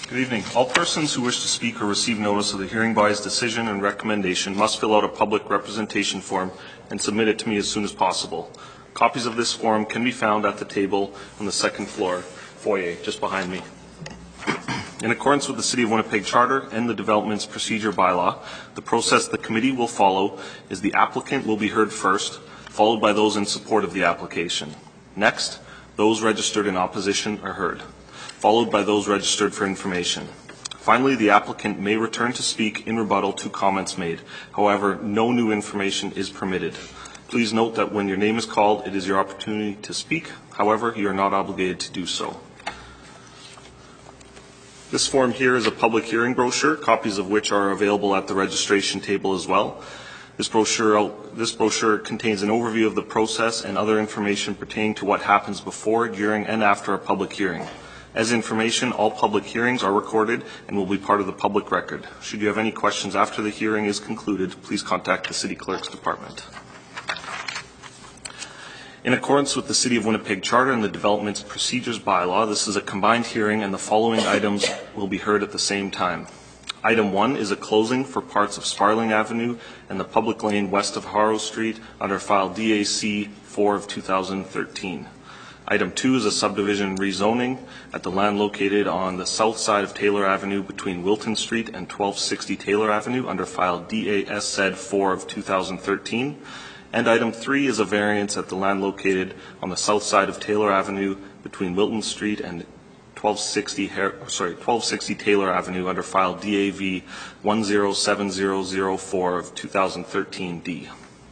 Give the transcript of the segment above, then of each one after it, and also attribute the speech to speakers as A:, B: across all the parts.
A: Good evening. All persons who wish to speak or receive notice of the hearing body's decision and recommendation must fill out a public representation form and submit it to me as soon as possible. Copies of this form can be found at the table on the second floor foyer, just behind me. In accordance with the City of Winnipeg Charter and the Development's Procedure Bylaw, the process the committee will follow is the applicant will be heard first, followed by those in support of the application. Next, those registered in opposition are heard, followed by those registered for information. Finally, the applicant may return to speak in rebuttal to comments made. However, no new information is permitted. Please note that when your name is called, it is your opportunity to speak. However, you are not obligated to do so. This form here is a public hearing brochure, copies of which are available at the registration table as well. This brochure contains an overview of the process and other information pertaining to what happens before, during, and after a public hearing. As information, all public hearings are recorded and will be part of the public record. Should you have any questions after the hearing is concluded, please contact the City Clerk's Department. In accordance with the City of Winnipeg Charter and the Development's Procedures Bylaw, this is a combined hearing and the following items will be heard at the same time. Item 1 is a closing for parts of Sparling Avenue and the public lane west of Harrow Street under file DAC 4 of 2013. Item 2 is a subdivision rezoning at the land located on the south side of Taylor Avenue between Wilton Street and 1260 Taylor Avenue under file DASZ 4 of 2013. And item 3 is a variance at the land located on the south side of Taylor Avenue between Wilton Street and 1260 Taylor Avenue under file DAV 107004 of 2013D.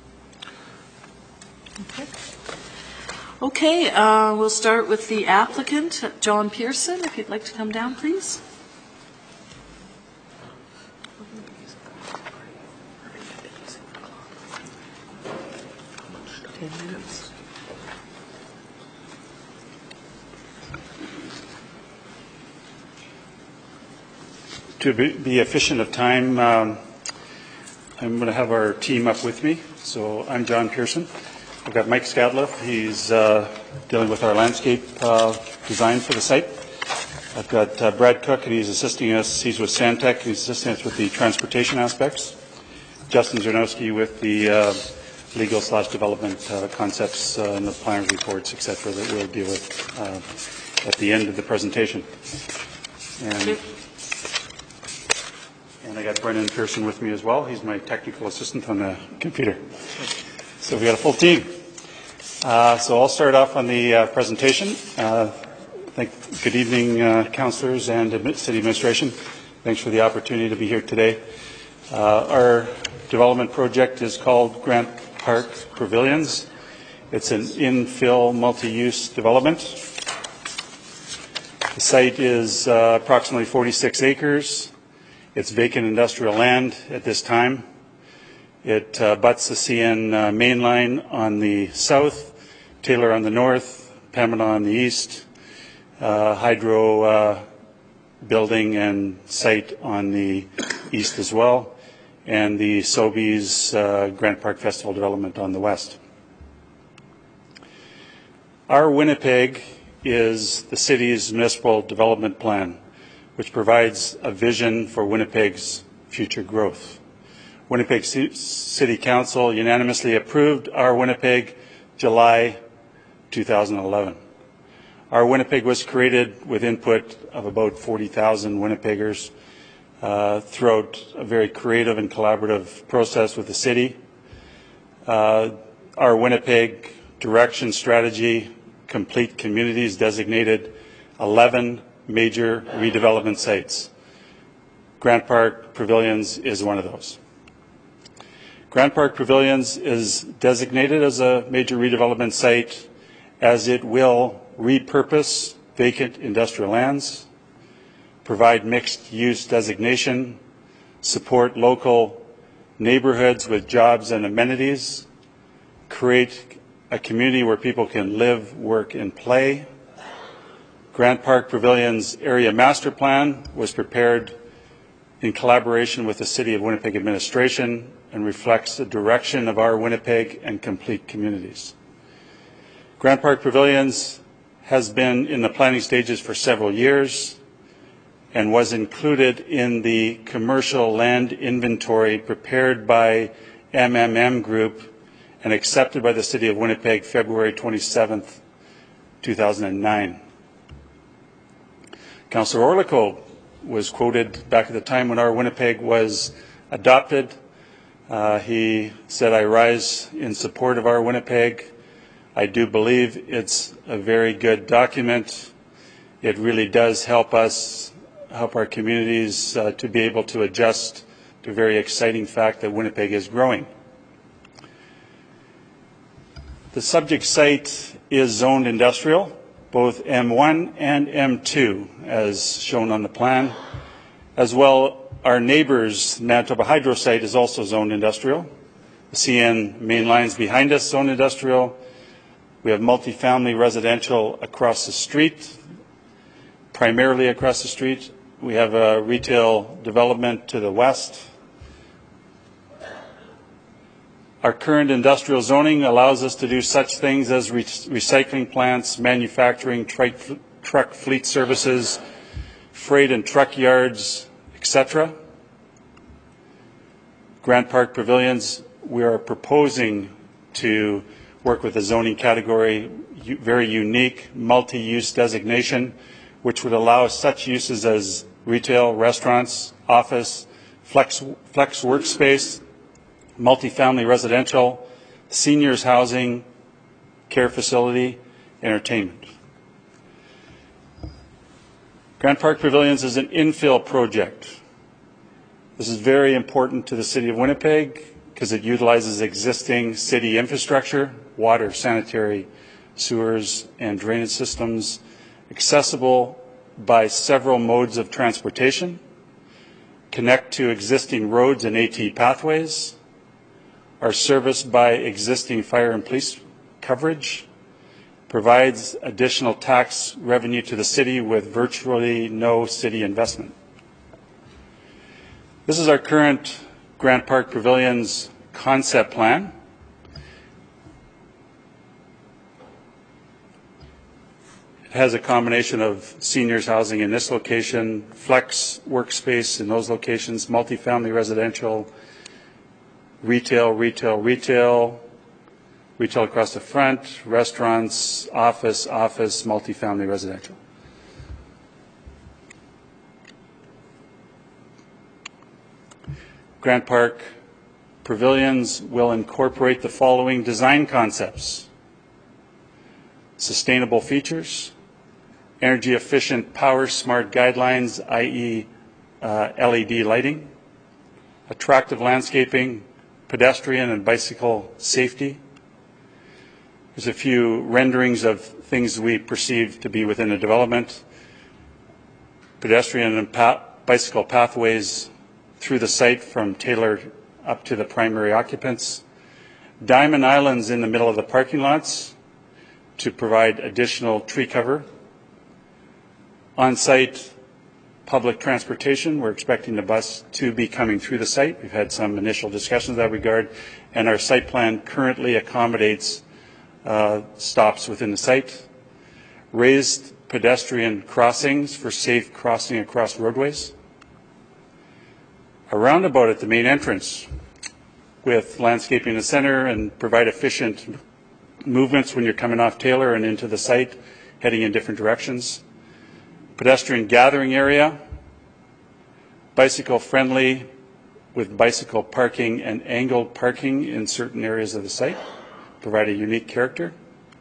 B: Okay, we'll start with the applicant, John Pearson. If you'd like to come down, please.
C: To be efficient of time, I'm going to have our team up with me. So I'm John Pearson. I've got Mike Scadliff. He's dealing with our landscape design for the site. I've got Brad Cook, and he's assisting us. He's with Santec. He's assisting us with the transportation aspects. Justin Zernowski with the legal/development concepts and the planners reports, etc., that we'll deal with at the end of the presentation. And I got Brendan Pearson with me as well. He's my technical assistant on the computer. So we got a full team. So I'll start off on the presentation. Good evening, councillors and city administration. Thanks for the opportunity to be here today. Our development project is called Grant Park Pavilions. It's an infill multi-use development. The site is approximately 46 acres. It's vacant industrial land at this time. It butts the CN main line on the south, Taylor on the north, Pembina on the east, hydro building and site on the east as well, and the Sobeys Grant Park Festival development on the west. Our Winnipeg is the city's municipal development plan, which provides a vision for Winnipeg's future growth. Winnipeg City Council unanimously approved our Winnipeg July 2011. Our Winnipeg was created with input of about 40,000 Winnipeggers throughout a very creative and collaborative process with the city. Our Winnipeg direction strategy, complete communities, designated 11 major redevelopment sites. Grant Park Pavilions is one of those. Grant Park Pavilions is designated as a major redevelopment site as it will repurpose vacant industrial lands, provide mixed-use designation, support local neighborhoods with jobs and amenities, create a community where people can live, work, and play. Grant Park Pavilions Area Master Plan was prepared in collaboration with the City of Winnipeg administration and reflects the direction of our Winnipeg and complete communities. Grant Park Pavilions has been in the planning stages for several years, and was included in the commercial land inventory prepared by MMM Group and accepted by the City of Winnipeg February 27th, 2009. Councillor Orlikow was quoted back at the time when our Winnipeg was adopted. He said, "I rise in support of our Winnipeg. I do believe it's a very good document. It really does help us, help our communities to be able to adjust to a very exciting fact that Winnipeg is growing." The subject site is zoned industrial, both M1 and M2, as shown on the plan. As well, our neighbours, Manitoba Hydro site, is also zoned industrial. The CN main lines behind us, zoned industrial. We have multifamily residential across the street, primarily across the street. We have a retail development to the west. Our current industrial zoning allows us to do such things as recycling plants, manufacturing, truck fleet services, freight and truck yards, etc. Grant Park Pavilions, we are proposing to work with a zoning category, very unique multi-use designation, which would allow such uses as retail, restaurants, office, flex workspace, multifamily residential, seniors housing, care facility, entertainment. Grant Park Pavilions is an infill project. This is very important to the City of Winnipeg because it utilizes existing city infrastructure, water, sanitary, sewers, and drainage systems, accessible by several modes of transportation, connect to existing roads and AT pathways, are serviced by existing fire and police coverage, provides additional tax revenue to the city with virtually no city investment. This is our current Grant Park Pavilions concept plan. It has a combination of seniors housing in this location, flex workspace in those locations, multifamily residential, retail across the front, restaurants, office, multifamily residential. Grant Park Pavilions will incorporate the following design concepts: sustainable features, energy efficient power smart guidelines, i.e. LED lighting, attractive landscaping, pedestrian and bicycle safety. There's a few renderings of things we perceive to be within the development. Pedestrian and bicycle pathways through the site from Taylor up to the primary occupants. Diamond islands in the middle of the parking lots to provide additional tree cover. On-site public transportation. We're expecting the bus to be coming through the site. We've had some initial discussions in that regard, and our site plan currently accommodates stops within the site. Raised pedestrian crossings for safe crossing across roadways. A roundabout at the main entrance with landscaping in the center and provide efficient movements when you're coming off Taylor and into the site, heading in different directions. Pedestrian gathering area, bicycle friendly with bicycle parking and angled parking in certain areas of the site, provide a unique character.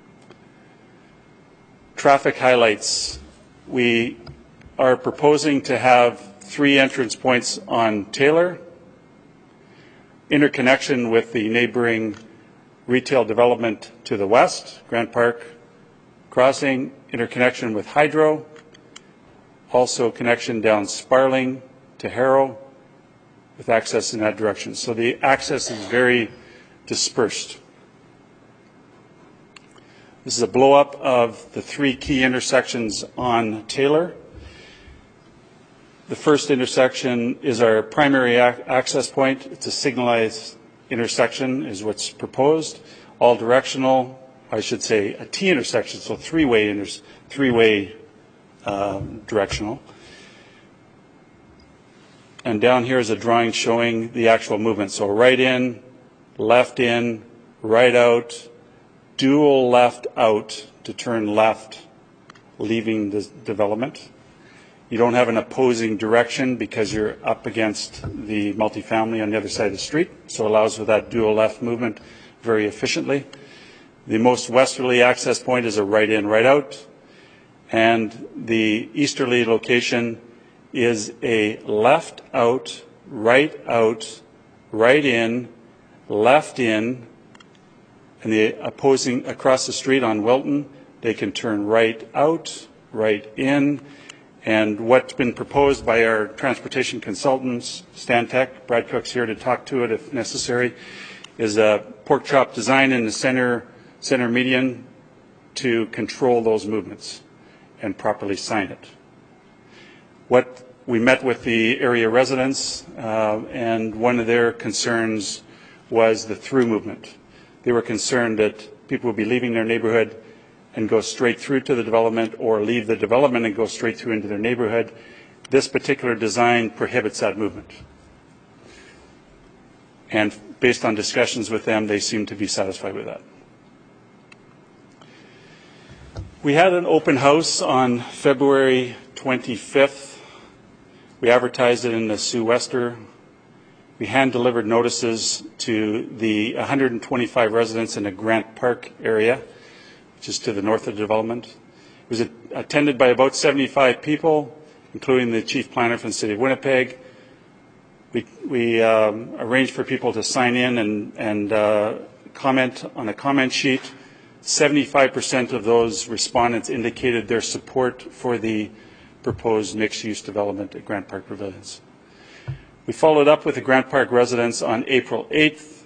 C: Traffic highlights. We are proposing to have 3 entrance points on Taylor, interconnection with the neighboring retail development to the west, Grant Park Crossing, interconnection with Hydro, also connection down Sparling to Harrow with access in that direction. So the access is very dispersed. This is a blow-up of the 3 key intersections on Taylor. The first intersection is our primary access point. It's a signalized intersection is what's proposed. All directional, I should say a T intersection, so three-way directional. And down here is a drawing showing the actual movement. So right in, right out, dual left out to turn left, leaving the development. You don't have an opposing direction because you're up against the multifamily on the other side of the street, so it allows for that dual left movement very efficiently. The most westerly access point is a right in, right out, and the easterly location is a left out, right in, left in, and the opposing across the street on Wilton, they can turn right out, right in. And what's been proposed by our transportation consultants, Stantec, Brad Cook's here to talk to it if necessary, is a pork chop design in the center median to control those movements and properly sign it. What we met with the area residents, and one of their concerns was the through movement. They were concerned that people would be leaving their neighborhood and go straight through to the development, or leave the development and go straight through into their neighborhood. This particular design prohibits that movement. And based on discussions with them, they seem to be satisfied with that. We had an open house on February 25th. We advertised it in the Sioux Wester. We hand-delivered notices to the 125 residents in the Grant Park area, which is to the north of the development. It was attended by about 75 people, including the chief planner from the city of Winnipeg. We arranged for people to sign in and comment on a comment sheet. 75% of those respondents indicated their support for the proposed mixed-use development at Grant Park Pavilions. We followed up with the Grant Park residents on April 8th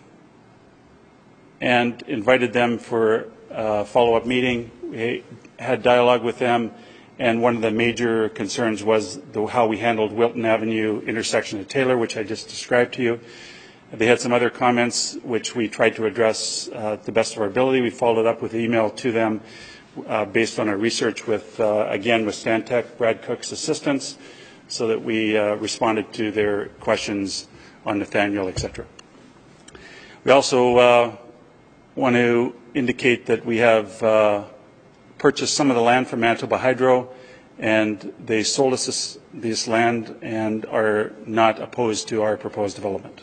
C: and invited them for a follow-up meeting. We had dialogue with them, and one of the major concerns was how we handled Wilton Avenue intersection at Taylor, which I just described to you. They had some other comments which we tried to address to the best of our ability. We followed up with email to them based on our research with, again, with Stantec, Brad Cook's assistance, so that we responded to their questions on Nathaniel, etc. We also want to indicate that we have purchased some of the land from Manitoba Hydro, and they sold us this land and are not opposed to our proposed development.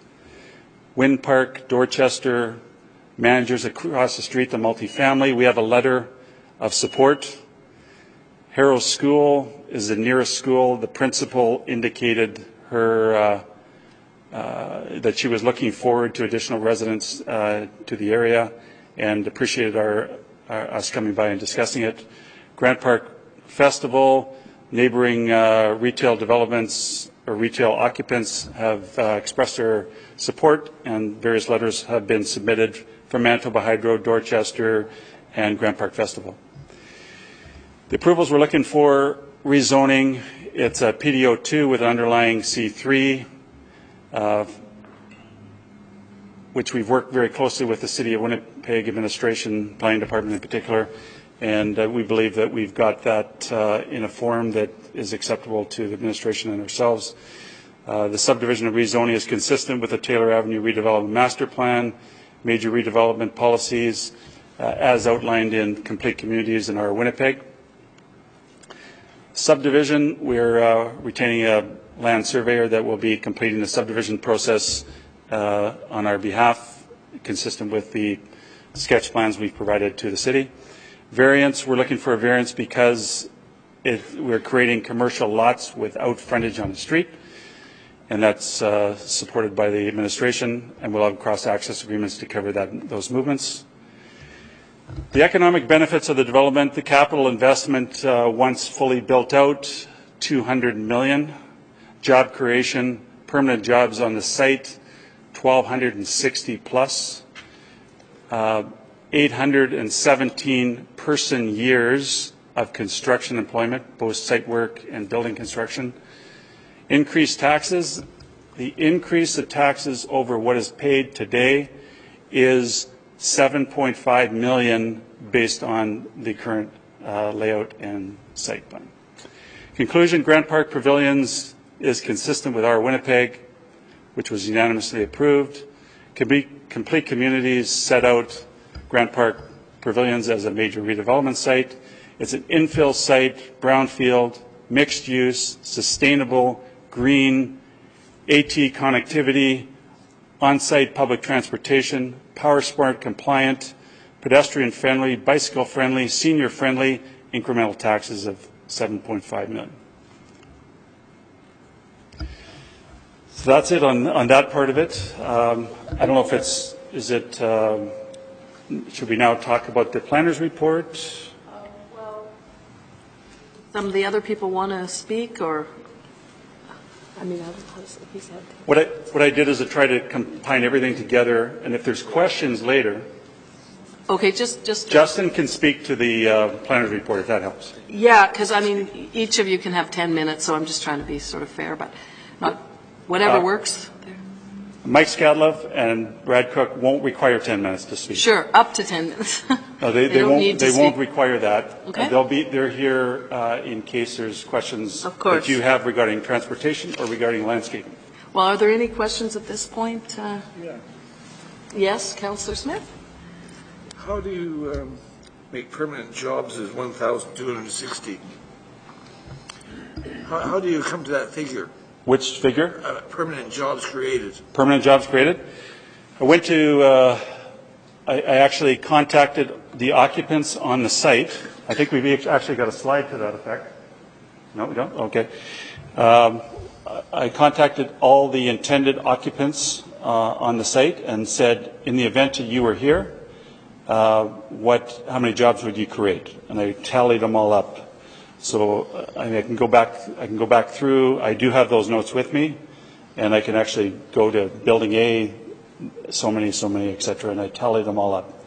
C: Wind Park, Dorchester, managers across the street, the multifamily, we have a letter of support. Harrow School is the nearest school. The principal indicated her that she was looking forward to additional residents to the area and appreciated us coming by and discussing it. Grant Park Festival, neighboring retail developments or retail occupants have expressed their support, and various letters have been submitted from Manitoba Hydro, Dorchester, and Grant Park Festival. The approvals we're looking for: rezoning. It's a PDO2 with an underlying C3, which we've worked very closely with the City of Winnipeg administration, planning department in particular, and we believe that we've got that in a form that is acceptable to the administration and ourselves. The subdivision of rezoning is consistent with the Taylor Avenue redevelopment master plan, major redevelopment policies, as outlined in Complete Communities in our Winnipeg. Subdivision, we're retaining a land surveyor that will be completing the subdivision process on our behalf, consistent with the sketch plans we've provided to the city. Variance, we're looking for a variance because we're creating commercial lots without frontage on the street, and that's supported by the administration, and we'll have cross-access agreements to cover those movements. The economic benefits of the development: the capital investment, once fully built out, $200 million. Job creation, permanent jobs on the site, 1,260 plus. 817 person years of construction employment, both site work and building construction. Increased taxes. The increase of taxes over what is paid today is $7.5 million based on the current layout and site plan. Conclusion: Grant Park Pavilions is consistent with our Winnipeg, which was unanimously approved. Complete Communities set out Grant Park Pavilions as a major redevelopment site. It's an infill site, brownfield, mixed use, sustainable, green, AT connectivity, on-site public transportation, power smart compliant, pedestrian friendly, bicycle friendly, senior friendly, incremental taxes of $7.5 million. So that's it on that part of it. I don't know if should we now talk about the planner's report?
B: Some of the other people want to speak, or, I mean, he said.
C: What I did is I tried to combine everything together, and if there's questions later,
B: Okay, just.
C: Justin can speak to the planner's report if that helps.
B: Yeah, because, I mean, each of you can have 10 minutes, so I'm just trying to be sort of fair, but not, whatever works.
C: Mike Skadlov and Brad Cook won't require 10 minutes to speak.
B: Sure, up to 10 minutes.
C: No, they
B: don't
C: won't.
B: need to
C: They won't
B: speak.
C: require that.
B: Okay.
C: They're here in case there's questions
B: Of course.
C: that you have regarding transportation or regarding landscaping.
B: Well, are there any questions at this point? Yes, Councillor Smith?
D: How do you make permanent jobs as 1,260? How do you come to that figure?
C: Which figure?
D: Permanent jobs created.
C: Permanent jobs created. I went to. I actually contacted the occupants on the site. I think we've actually got a slide to that effect. No, we don't? Okay. I contacted all the intended occupants on the site and said, in the event that you were here, how many jobs would you create? And I tallied them all up. So I can go back through. I do have those notes with me, and I can actually go to Building A, so many, et cetera, and I tally them all up.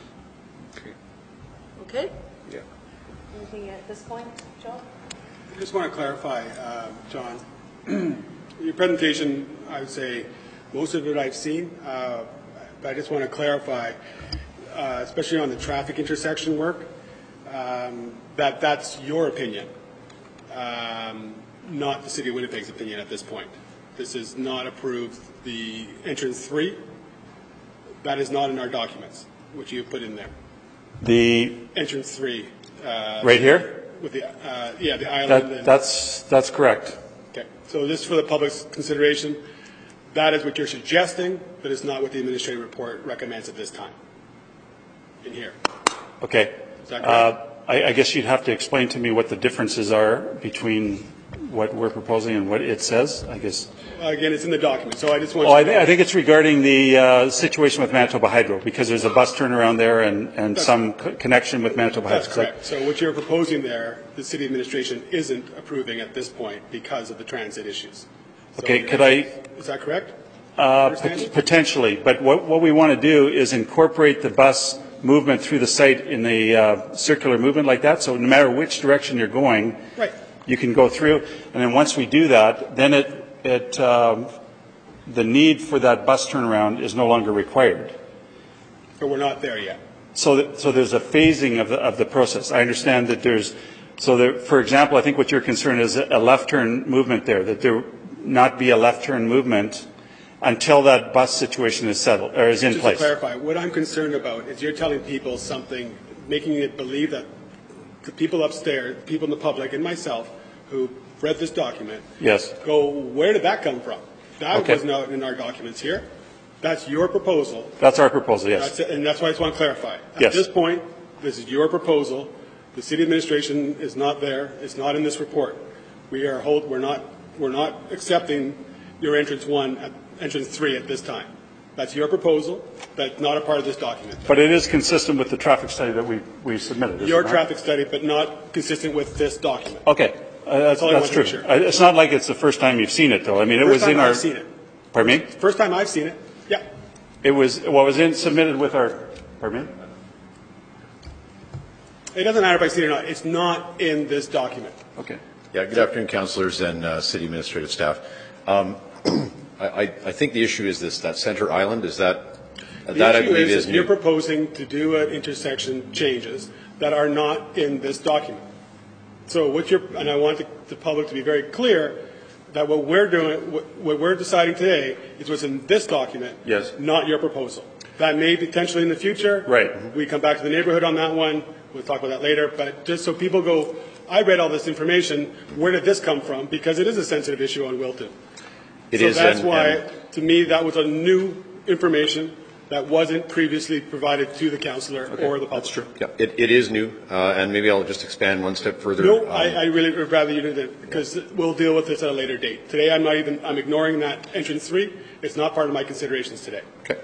B: Okay.
D: Yeah.
B: Anything at this point, John?
E: I just want to clarify, John, your presentation, I would say most of it I've seen, but I just want to clarify, especially on the traffic intersection work, that's your opinion, not the City of Winnipeg's opinion at this point. This is not approved. The entrance 3, that is not in our documents, which you have put in there.
C: The
E: Entrance 3.
C: right here?
E: With the the island.
C: That's correct.
E: Okay. So this is for the public's consideration. That is what you're suggesting, but it's not what the administrative report recommends at this time. In here.
C: Okay.
E: Is that correct?
C: I guess you'd have to explain to me what the differences are between what we're proposing and what it says, I guess.
E: Again, it's in the document, so I just want
C: I think it's regarding the situation with Manitoba Hydro, because there's a bus turnaround there and some connection with Manitoba Hydro.
E: That's correct. So what you're proposing there, the city administration isn't approving at this point because of the transit issues. So
C: Okay, could I?
E: Is that correct?
C: Potentially, but what we want to do is incorporate the bus movement through the site in a circular movement like that, so no matter which direction you're going,
E: Right.
C: you can go through, and then once we do that, then the need for that bus turnaround is no longer required.
E: But we're not there yet.
C: So there's a phasing of the process. I understand that for example, I think what your concern is a left turn movement there, that there not be a left turn movement until that bus situation is settled or is in place.
E: Just to clarify, what I'm concerned about is you're telling people something, making it believe that the people upstairs, people in the public, and myself who read this document,
C: Yes.
E: go, where did that come from? That
C: Okay.
E: was not in our documents here. That's your proposal.
C: That's our proposal, yes.
E: That's it, and that's why I just want to clarify.
C: Yes.
E: At this point, this is your proposal. The city administration is not there. It's not in this report. We're not accepting your entrance 3 at this time. That's your proposal. That's not a part of this document.
C: But it is consistent with the traffic study that we submitted. is
E: Your
C: it not?
E: traffic study, but not consistent with this document.
C: Okay, that's
E: all I want to
C: true.
E: make sure.
C: It's not like it's the first time you've seen it, though. I mean, it was
E: First
C: in
E: time
C: our.
E: I've seen it.
C: Pardon me?
E: First time I've seen it. Yeah.
C: It was submitted with our. Pardon me?
E: It doesn't matter if I've seen it or not. It's not in this document.
C: Okay.
F: Yeah, good afternoon, councillors and city administrative staff. I think the issue is that center island, is that
E: The
F: I
E: issue
F: believe
E: is
F: is
E: you're
F: new.
E: proposing to do an intersection changes that are not in this document. So and I want the public to be very clear that what we're doing, what we're deciding today is what's in this document.
C: Yes.
E: Not your proposal. That may potentially in the future.
C: Right.
E: We come back to the neighborhood on that one. We'll talk about that later. But just so people go, I read all this information. Where did this come from? Because it is a sensitive issue on Wilton.
F: It
E: so
F: is,
E: that's
F: and-
E: why, to me, that was a new information that wasn't previously provided to the councillor or the public.
F: That's true. Yeah, it is new, and maybe I'll just expand one step further.
E: No, I really would rather you do that because we'll deal with this at a later date. Today, I'm ignoring that entrance 3. It's not part of my considerations today.
F: Okay.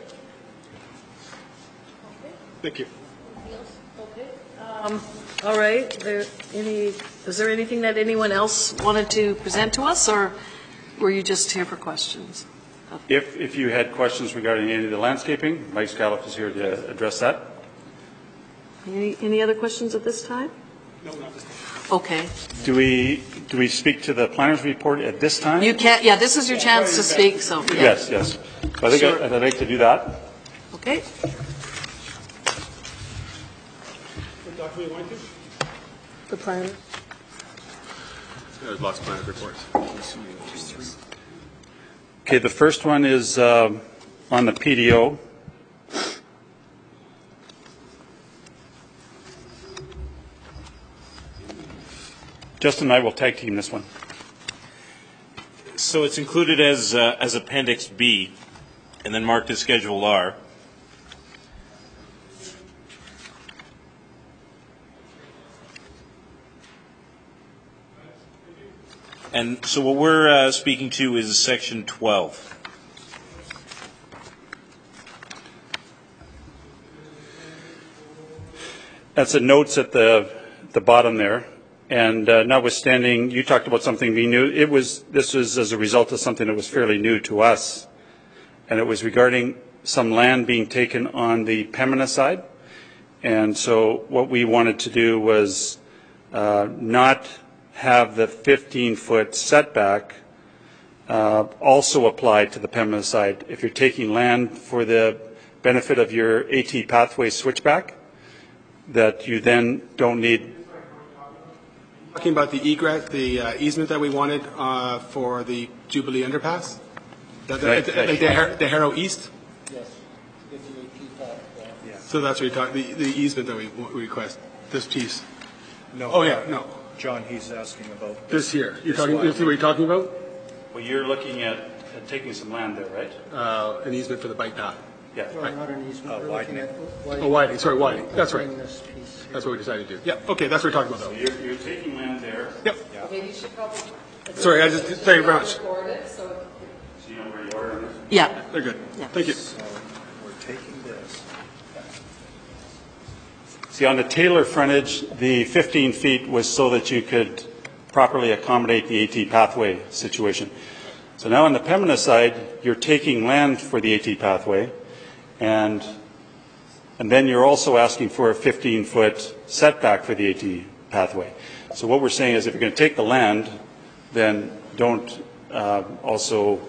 E: Thank you.
B: All right. Is there anything that anyone else wanted to present to us, or were you just here for questions?
C: If you had questions regarding any of the landscaping, Mike Scallop is here to address that.
B: Any other questions at this time?
E: No, not this time.
B: Okay.
C: Do we speak to the planner's report at this time?
B: You can't, yeah, this is your chance to speak, so. yeah.
C: Yes, yes. So I think
B: Sure.
C: I'd like to do that.
B: Okay.
E: What document you want to?
B: The plan.
E: There's lots of planners reports.
C: Okay, the first one is on the PDO. Justin and I will tag team this one.
G: So it's included as Appendix B, and then marked as Schedule R. And so what we're speaking to is Section 12.
C: That's the notes at the bottom there. And notwithstanding, you talked about something being new. This was as a result of something that was fairly new to us. And it was regarding some land being taken on the Pembina side. And so what we wanted to do was not have the 15-foot setback also apply to the Pembina side. If you're taking land for the benefit of your AT pathway switchback, that you then don't need.
E: Talking about the egress, the easement that we wanted for the Jubilee Underpass?
C: Right.
E: The Harrow East? Yes. So that's what you're talking, the easement that we request, this piece?
H: No.
E: Oh, yeah, no.
H: John, he's asking about
E: This here. You're
H: This
E: talking,
H: one.
E: this is what you're talking about?
C: Well, you're looking at taking some land there, right?
E: An easement for the bike path.
C: Yeah.
E: Right.
H: not an easement. We're looking at
E: Oh, widening, sorry, widening. That's right.
H: this piece here.
E: That's what we decided to do. Yeah, okay, that's what we're talking about, though.
C: You're taking land there.
E: Yep.
B: Okay, you should probably.
E: Sorry, I just, thank you very much.
B: Record it, so.
C: So you know where you are on this?
B: Yeah.
E: They're good.
B: Yeah.
E: Thank you.
H: So we're taking this.
C: See, on the Taylor frontage, the 15 feet was so that you could properly accommodate the AT pathway situation. So now on the Pembina side, you're taking land for the AT pathway, and then you're also asking for a 15-foot setback for the AT pathway. So what we're saying is if you're going to take the land, then don't also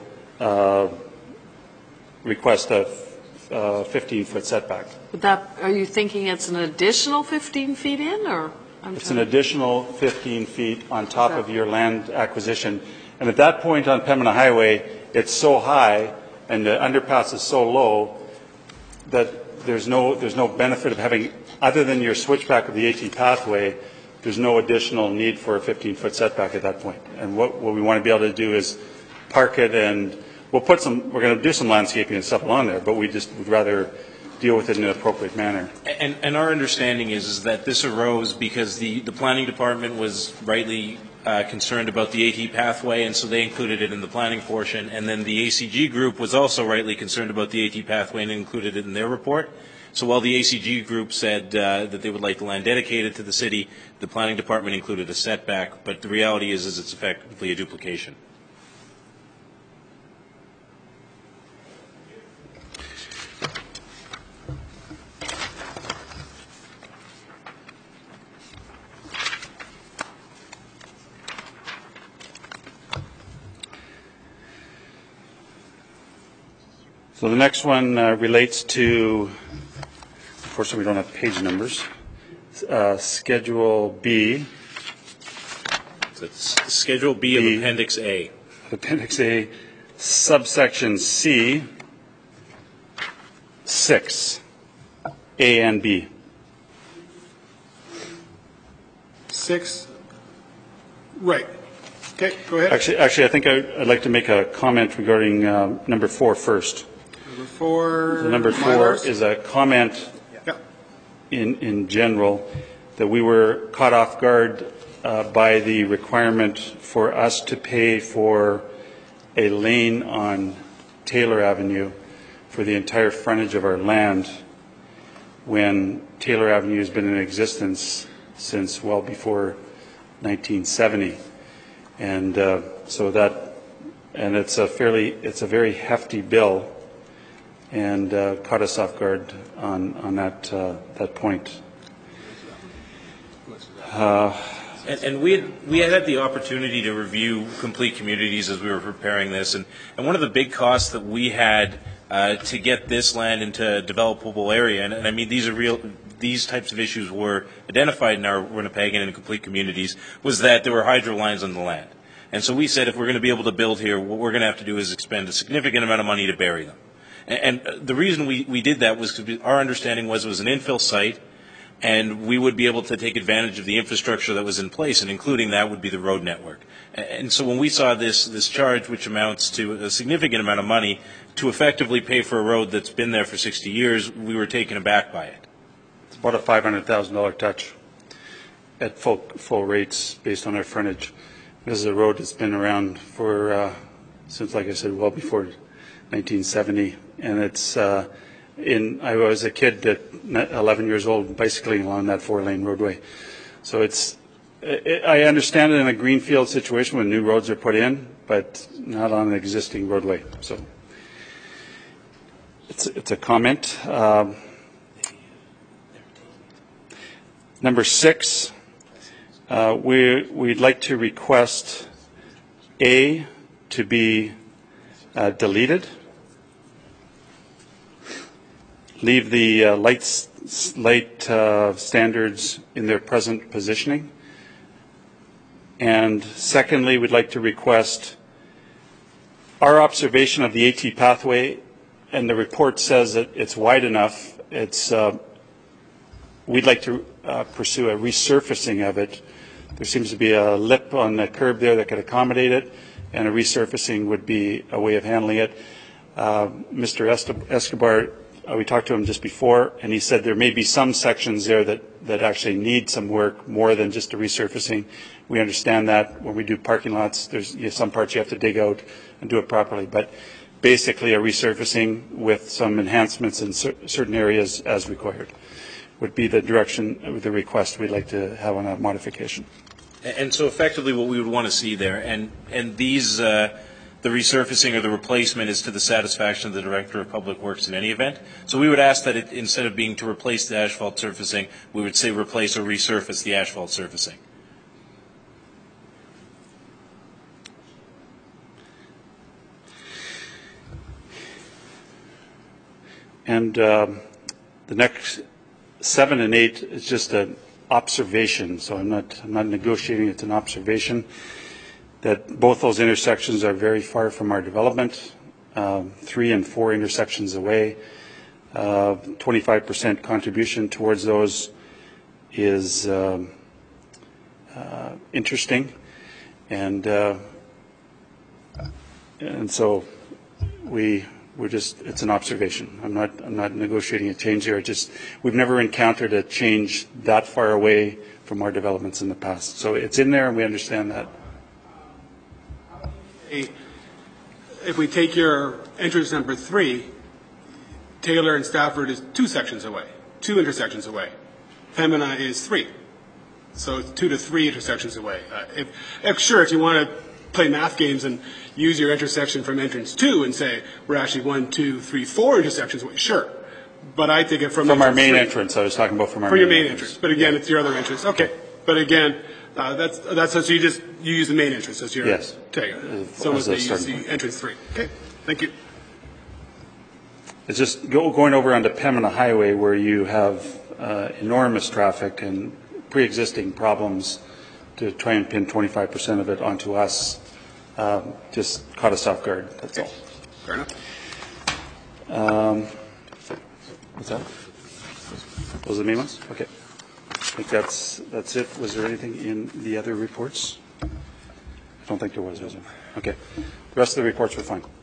C: request a 15-foot setback.
B: But that, are you thinking it's an additional 15 feet in, or?
C: It's an additional 15 feet on top of your land acquisition. And at that point on Pembina Highway, it's so high and the underpass is so low that there's no benefit of having, other than your switchback of the AT pathway, there's no additional need for a 15-foot setback at that point. And what we want to be able to do is park it, and we're going to do some landscaping and stuff along there, but we just would rather deal with it in an appropriate manner.
G: And our understanding is that this arose because the planning department was rightly concerned about the AT pathway, and so they included it in the planning portion. And then the ACG group was also rightly concerned about the AT pathway and included it in their report. So while the ACG group said that they would like the land dedicated to the city, the planning department included a setback. But the reality is it's effectively a duplication.
C: So the next one relates to, unfortunately we don't have page numbers, Schedule B.
G: So it's Schedule B of Appendix A.
C: Appendix A, subsection C, 6, A and B.
E: 6. Right. Okay, go ahead.
C: Actually, I think I'd like to make a comment regarding number 4 first.
E: Number 4.
C: Number 4 is a comment
E: Yeah.
C: in general that we were caught off guard by the requirement for us to pay for a lane on Taylor Avenue for the entire frontage of our land when Taylor Avenue has been in existence since well before 1970. And so that, and it's a very hefty bill, and caught us off guard on that point.
G: And we had the opportunity to review Complete Communities as we were preparing this, and one of the big costs that we had to get this land into a developable area, and I mean these types of issues were identified in our Winnipeg and in Complete Communities, was that there were hydro lines on the land. And so we said if we're going to be able to build here, what we're going to have to do is expend a significant amount of money to bury them. And the reason we did that was because our understanding was it was an infill site, and we would be able to take advantage of the infrastructure that was in place, and including that would be the road network. And so when we saw this charge, which amounts to a significant amount of money, to effectively pay for a road that's been there for 60 years, we were taken aback by it.
C: It's about a $500,000 touch at full rates based on our frontage. This is a road that's been around for since, like I said, well before 1970, and it's I was a kid at 11 years old bicycling along that 4-lane roadway. So I understand it in a greenfield situation when new roads are put in, but not on an existing roadway. So it's a comment. Number 6, we'd like to request A to be deleted. Leave the light standards in their present positioning. And secondly, we'd like to request our observation of the AT pathway, and the report says that it's wide enough. We'd like to pursue a resurfacing of it. There seems to be a lip on the curb there that could accommodate it, and a resurfacing would be a way of handling it. Mr. Escobar, we talked to him just before, and he said there may be some sections there that actually need some work more than just a resurfacing. We understand that when we do parking lots, there's some parts you have to dig out and do it properly. But basically a resurfacing with some enhancements in certain areas as required would be the direction, the request we'd like to have on a modification.
G: And so effectively what we would want to see there, and these, the resurfacing or the replacement is to the satisfaction of the Director of Public Works in any event. So we would ask that instead of being to replace the asphalt surfacing, we would say replace or resurface the asphalt surfacing.
C: And the next 7 and 8 is just an observation, so I'm not negotiating, it's an observation that both those intersections are very far from our development, 3 and 4 intersections away. 25% contribution towards those is interesting, and so we're just, it's an observation. I'm not negotiating a change here. We've never encountered a change that far away from our developments in the past. So it's in there, and we understand that.
E: If we take your entrance number 3, Taylor and Stafford is 2 sections away, 2 intersections away. Pembina is 3. So it's 2 to 3 intersections away. If you want to play math games and use your intersection from entrance 2 and say, we're actually 1, 2, 3, 4 intersections away, sure. But I take it from
C: our main
E: 3.
C: entrance. I was talking about from our
E: your
C: main
E: main entrance. But again, it's your other entrance. Okay. But again, that's so you use the main entrance as your take. So they use the entrance 3. Okay. Thank you.
C: It's just going over onto Pembina Highway where you have enormous traffic and pre-existing problems to try and pin 25% of it onto us Just caught us off guard, that's all.
E: Fair enough.
C: What's that? Those are the main ones? Okay. I think that's it. Was there anything in the other reports? I don't think there was there? Okay. The rest of the reports were fine.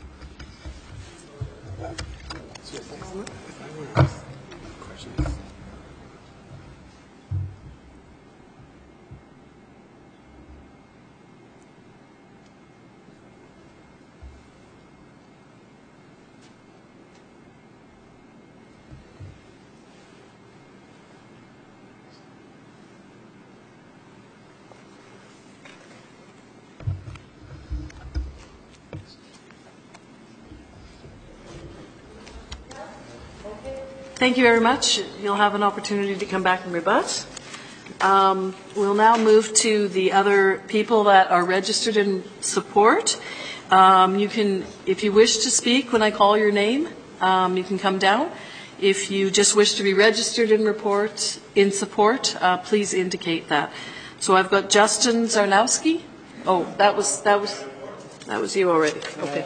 B: Thank you very much. You'll have an opportunity to come back and rebut. We'll now move to the other people that are registered in support. You can, if you wish to speak when I call your name, you can come down. If you just wish to be registered in support, please indicate that. So I've got Justin Zarnowski. Oh, that was you already. Okay.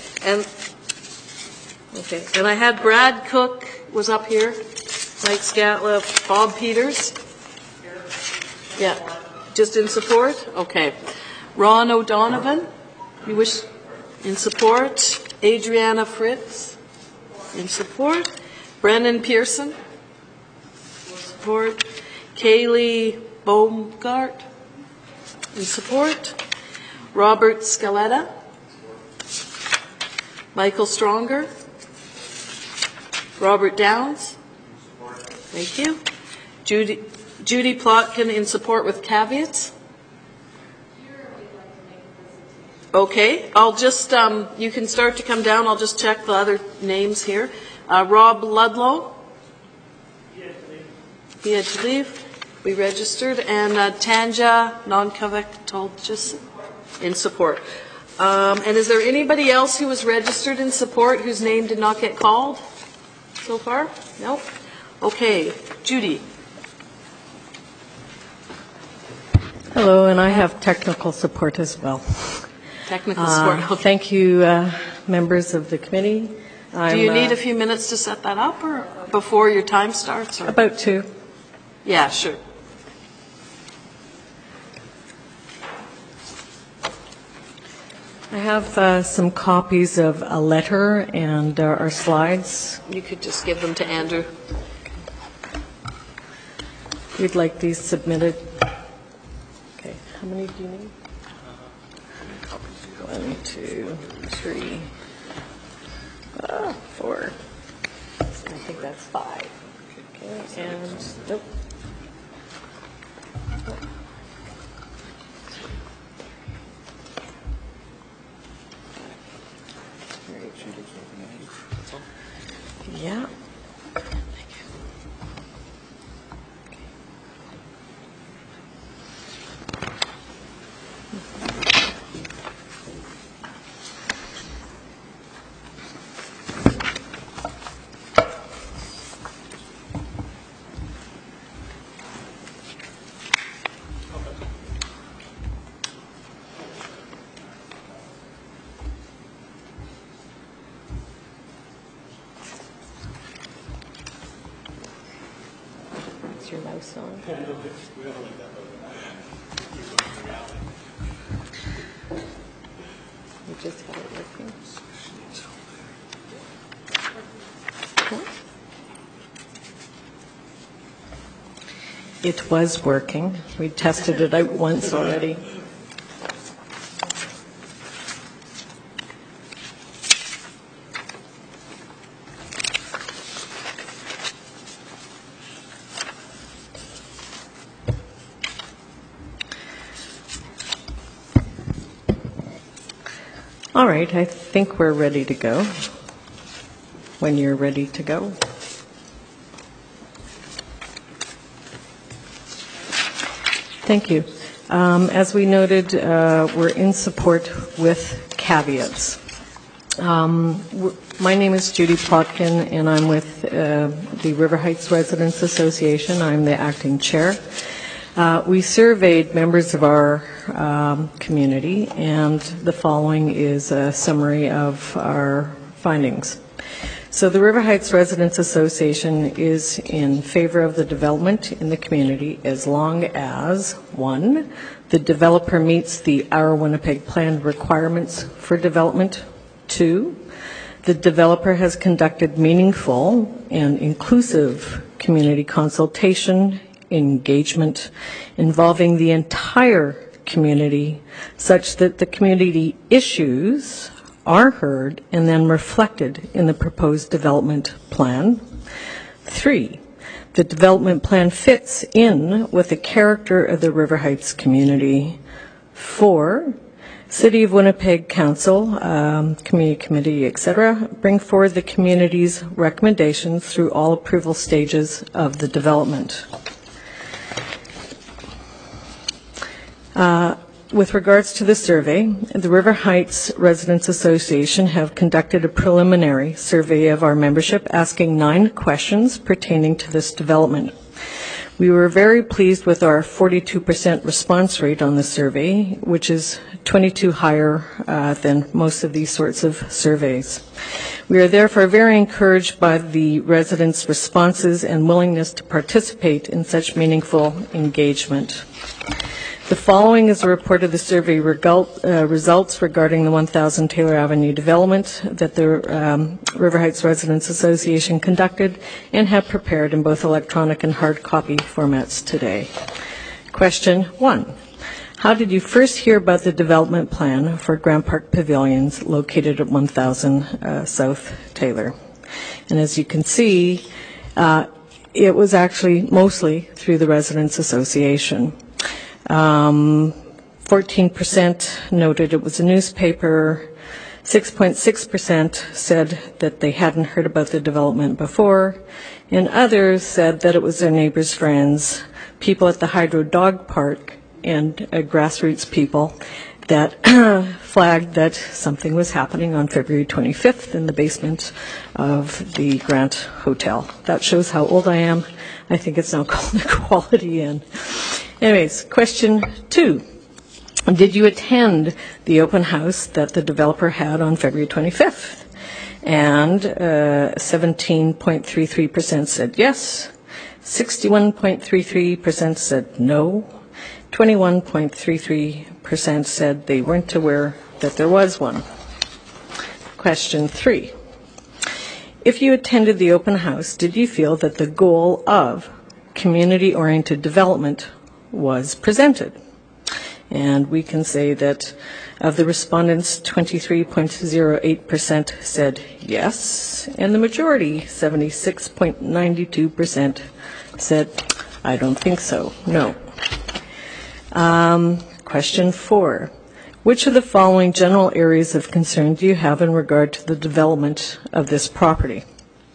B: And I had Brad Cook was up here, Mike Scatliff, Bob Peters. Yeah, just in support? Okay. Ron O'Donovan, you wish in support. Adriana Fritz, in support. Brennan Pearson, support. Kaylee Baumgart, in support. Robert Scaletta. Michael Stronger. Robert Downs. Thank you. Judy Plotkin in support with caveats. Okay, I'll just, you can start to come down. I'll just check the other names here. Rob Ludlow. He had to leave. We registered. And Tanja Nonkavec-Tolchis in support. And is there anybody else who was registered in support whose name did not get called so far? No? Okay. Judy.
I: Hello, and I have technical support as well.
B: Technical support. Okay.
I: Thank you, members of the committee.
B: Do you need a few minutes to set that up or before your time starts? Or?
I: About 2.
B: Yeah, sure.
I: I have some copies of a letter and our slides.
B: You could just give them to Andrew.
I: We'd like these submitted. Okay, how many do you need? 1, 2, 3, 4. I think that's 5. Okay, and nope. Yeah. Your mouse on. You just have it working. It was working. We tested it out once already. All right, I think we're ready to go. When you're ready to go. Thank you. As we noted, we're in support with caveats. My name is Judy Plotkin, and I'm with the River Heights Residents Association. I'm the acting chair. We surveyed members of our community, and the following is a summary of our findings. So the River Heights Residents Association is in favor of the development in the community as long as, 1, the developer meets the Our Winnipeg Plan requirements for development. 2, the developer has conducted meaningful and inclusive community consultation, engagement involving the entire community such that the community issues are heard and then reflected in the proposed development plan. 3, the development plan fits in with the character of the River Heights community. 4, City of Winnipeg Council, Community Committee, etc., bring forward the community's recommendations through all approval stages of the development. With regards to the survey, the River Heights Residents Association have conducted a preliminary survey of our membership asking 9 questions pertaining to this development. We were very pleased with our 42% response rate on the survey, which is 22 higher than most of these sorts of surveys. We are therefore very encouraged by the residents' responses and willingness to participate in such meaningful engagement. The following is a report of the survey results regarding the 1000 Taylor Avenue development that the River Heights Residents Association conducted and have prepared in both electronic and hard copy formats today. Question 1. How did you first hear about the development plan for Grand Park Pavilions located at 1000 South Taylor? And as you can see, it was actually mostly through the Residents Association. 14% noted it was a newspaper, 6.6% said that they hadn't heard about the development before, and others said that it was their neighbors' friends, people at the Hydro Dog Park, and grassroots people that flagged that something was happening on February 25th in the basement of the Grant Hotel. That shows how old I am. I think it's now called the Quality Inn. Anyways, question 2. Did you attend the open house that the developer had on February 25th? And 17.33% said yes, 61.33% said no, 21.33% said they weren't aware that there was one. Question 3. If you attended the open house, did you feel that the goal of community-oriented development was presented? And we can say that of the respondents, 23.08% said yes, and the majority, 76.92%, said, I don't think so, no. Question 4. Which of the following general areas of concern do you have in regard to the development of this property?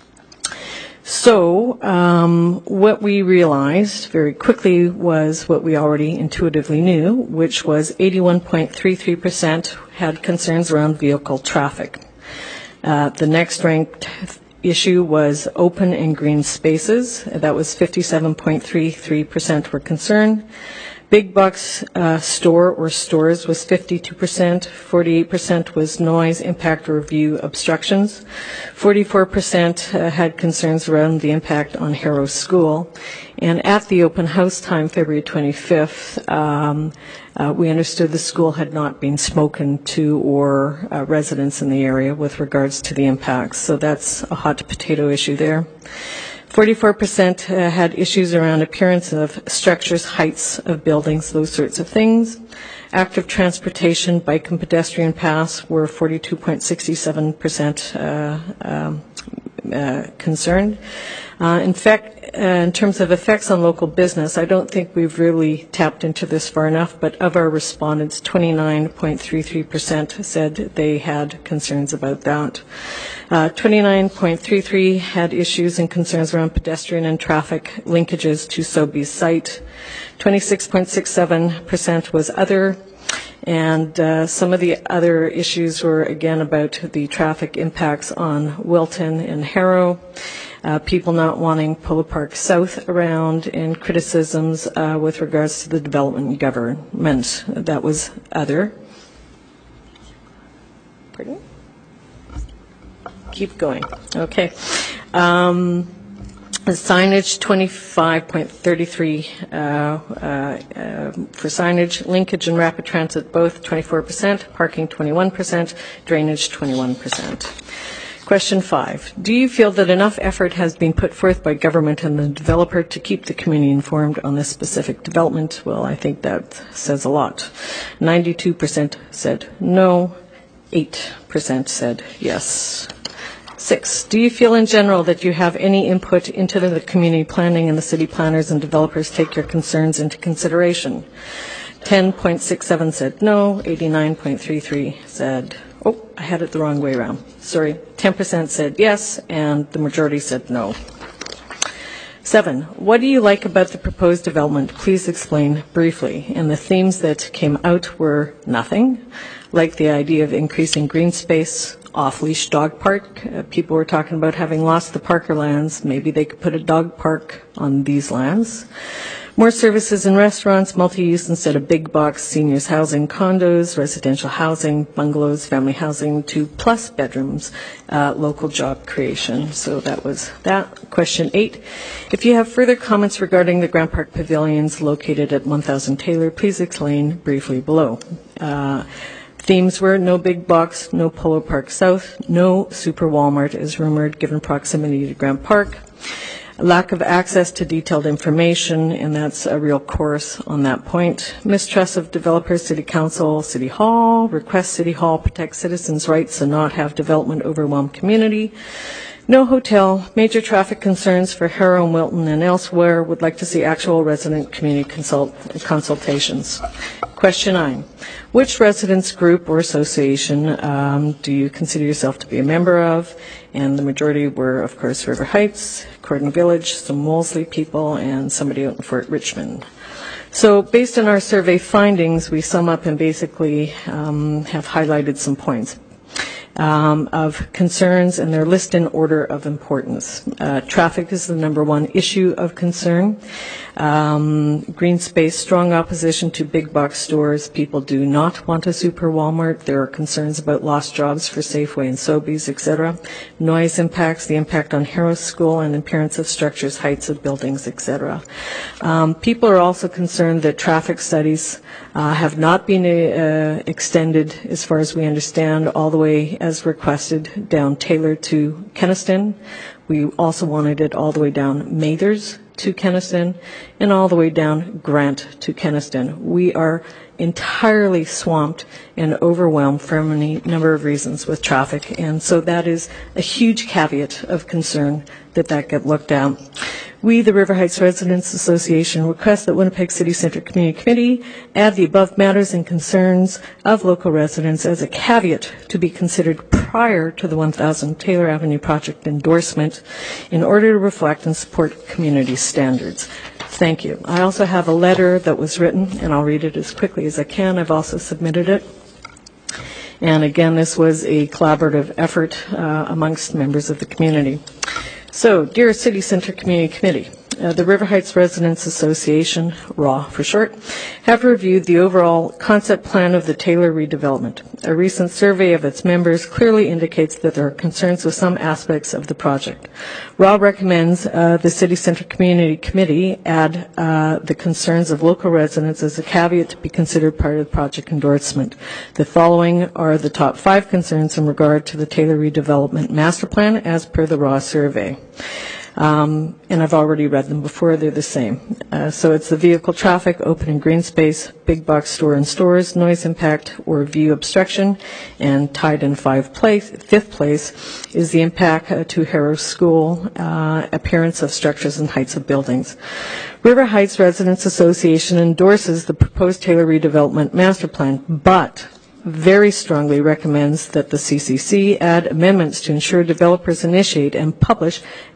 I: So what we realized very quickly was what we already intuitively knew, which was 81.33% had concerns around vehicle traffic. The next ranked issue was open and green spaces. That was 57.33% were concerned. Big box store or stores was 52%, 48% was noise, impact, or view obstructions, 44% had concerns around the impact on Harrow School, and at the open house time, February 25th, we understood the school had not been spoken to or residents in the area with regards to the impacts, so that's a hot potato issue there. 44% had issues around appearance of structures, heights of buildings, those sorts of things. Active transportation, bike and pedestrian paths were 42.67% concerned. In fact, in terms of effects on local business, I don't think we've really tapped into this far enough, but of our respondents, 29.33% said they had concerns about that. 29.33% had issues and concerns around pedestrian and traffic linkages to Sobeys site. 26.67% was other, And some of the other issues were, again, about the traffic impacts on Wilton and Harrow, people not wanting Polo Park South around, and criticisms with regards to the development and government. That was other. Pardon? Keep going. Okay. Signage, 25.33 for signage. Linkage and rapid transit, both 24%. Parking, 21%. Drainage, 21%. Question 5. Do you feel that enough effort has been put forth by government and the developer to keep the community informed on this specific development? Well, I think that says a lot. 92% said no. 8% said yes. 6, do you feel in general that you have any input into the community planning and the city planners and developers take your concerns into consideration? 10.67 said no, 89.33 said, oh, I had it the wrong way around. Sorry, 10% said yes, and the majority said no. 7, what do you like about the proposed development? Please explain briefly. And the themes that came out were nothing, like the idea of increasing green space, off-leash dog park. People were talking about having lost the Parker lands. Maybe they could put a dog park on these lands. More services and restaurants, multi-use instead of big box seniors housing, condos, residential housing, bungalows, family housing, 2+ bedrooms, local job creation. So that was that. Question 8. If you have further comments regarding the Grant Park Pavilions located at 1000 Taylor, please explain briefly below. Themes were no big box, no Polo Park South, no super Walmart is rumored given proximity to Grant Park, lack of access to detailed information, and that's a real chorus on that point, mistrust of developers, City Council, City Hall, request City Hall protect citizens' rights and not have development overwhelm community, no hotel, major traffic concerns for Harrow, Wilton, and elsewhere, would like to see actual resident community consultations. Question 9. Which residents group or association do you consider yourself to be a member of? And the majority were, of course, River Heights, Cordon Village, some Wolseley people, and somebody out in Fort Richmond. So based on our survey findings, we sum up and basically have highlighted some points of concerns, and they're listed in order of importance. Traffic is the number one issue of concern. Green space, strong opposition to big box stores. People do not want a super Walmart. There are concerns about lost jobs for Safeway and Sobeys, etc. Noise impacts, the impact on Harrow School and appearance of structures, heights of buildings, etc. People are also concerned that traffic studies have not been extended, as far as we understand, all the way as requested down Taylor to Kenaston. We also wanted it all the way down Mathers to Kenaston and all the way down Grant to Kenaston. We are entirely swamped and overwhelmed for any number of reasons with traffic, and so that is a huge caveat of concern that get looked at. We, the River Heights Residents Association, request that Winnipeg City Centre Community Committee add the above matters and concerns of local residents as a caveat to be considered prior to the 1000 Taylor Avenue project endorsement in order to reflect and support community standards. Thank you. I also have a letter that was written, and I'll read it as quickly as I can. I've also submitted it. And again, this was a collaborative effort amongst members of the community. So, dear City Centre Community Committee, the River Heights Residents Association, RAW for short, have reviewed the overall concept plan of the Taylor redevelopment. A recent survey of its members clearly indicates that there are concerns with some aspects of the project. RAW recommends the City Centre Community Committee add the concerns of local residents as a caveat to be considered part of the project endorsement. The following are the top 5 concerns in regard to the Taylor redevelopment master plan as per the RAW survey. And I've already read them before. They're the same. So it's the vehicle traffic, open and green space, big box store and stores, noise impact or view obstruction, and tied in fifth place is the impact to Harrow School, appearance of structures and heights of buildings. River Heights Residents Association endorses the proposed Taylor redevelopment master plan, but very strongly recommends that the CCC add amendments to ensure developers initiate and publish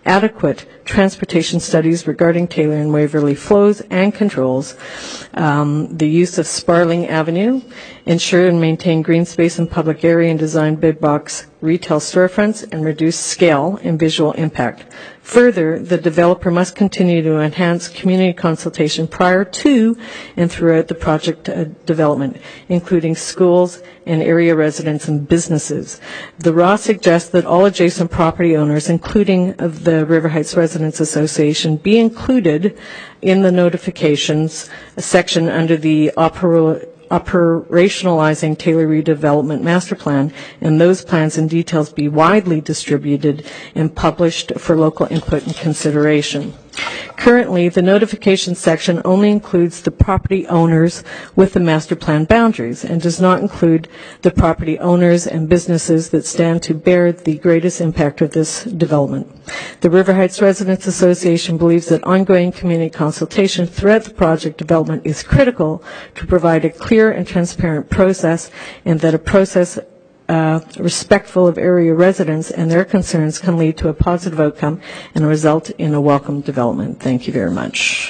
I: adequate transportation studies regarding Taylor and Waverley flows and controls, the use of Sparling Avenue, ensure and maintain green space in public area and design big box retail storefronts, and reduce scale and visual impact. Further, the developer must continue to enhance community consultation prior to and throughout the project development, including schools and area residents and businesses. The RAW suggests that all adjacent property owners, including the River Heights Residents Association, be included in the notifications section under the operationalizing Taylor redevelopment master plan, and those plans and details be widely distributed and published for local input and consideration. Currently, the notification section only includes the property owners with the master plan boundaries and does not include the property owners and businesses that stand to bear the greatest impact of this development. The River Heights Residents Association believes that ongoing community consultation throughout the project development is critical to provide a clear and transparent process, and that a process respectful of area residents and their concerns can lead to a positive outcome and result in a welcome development. Thank you very much.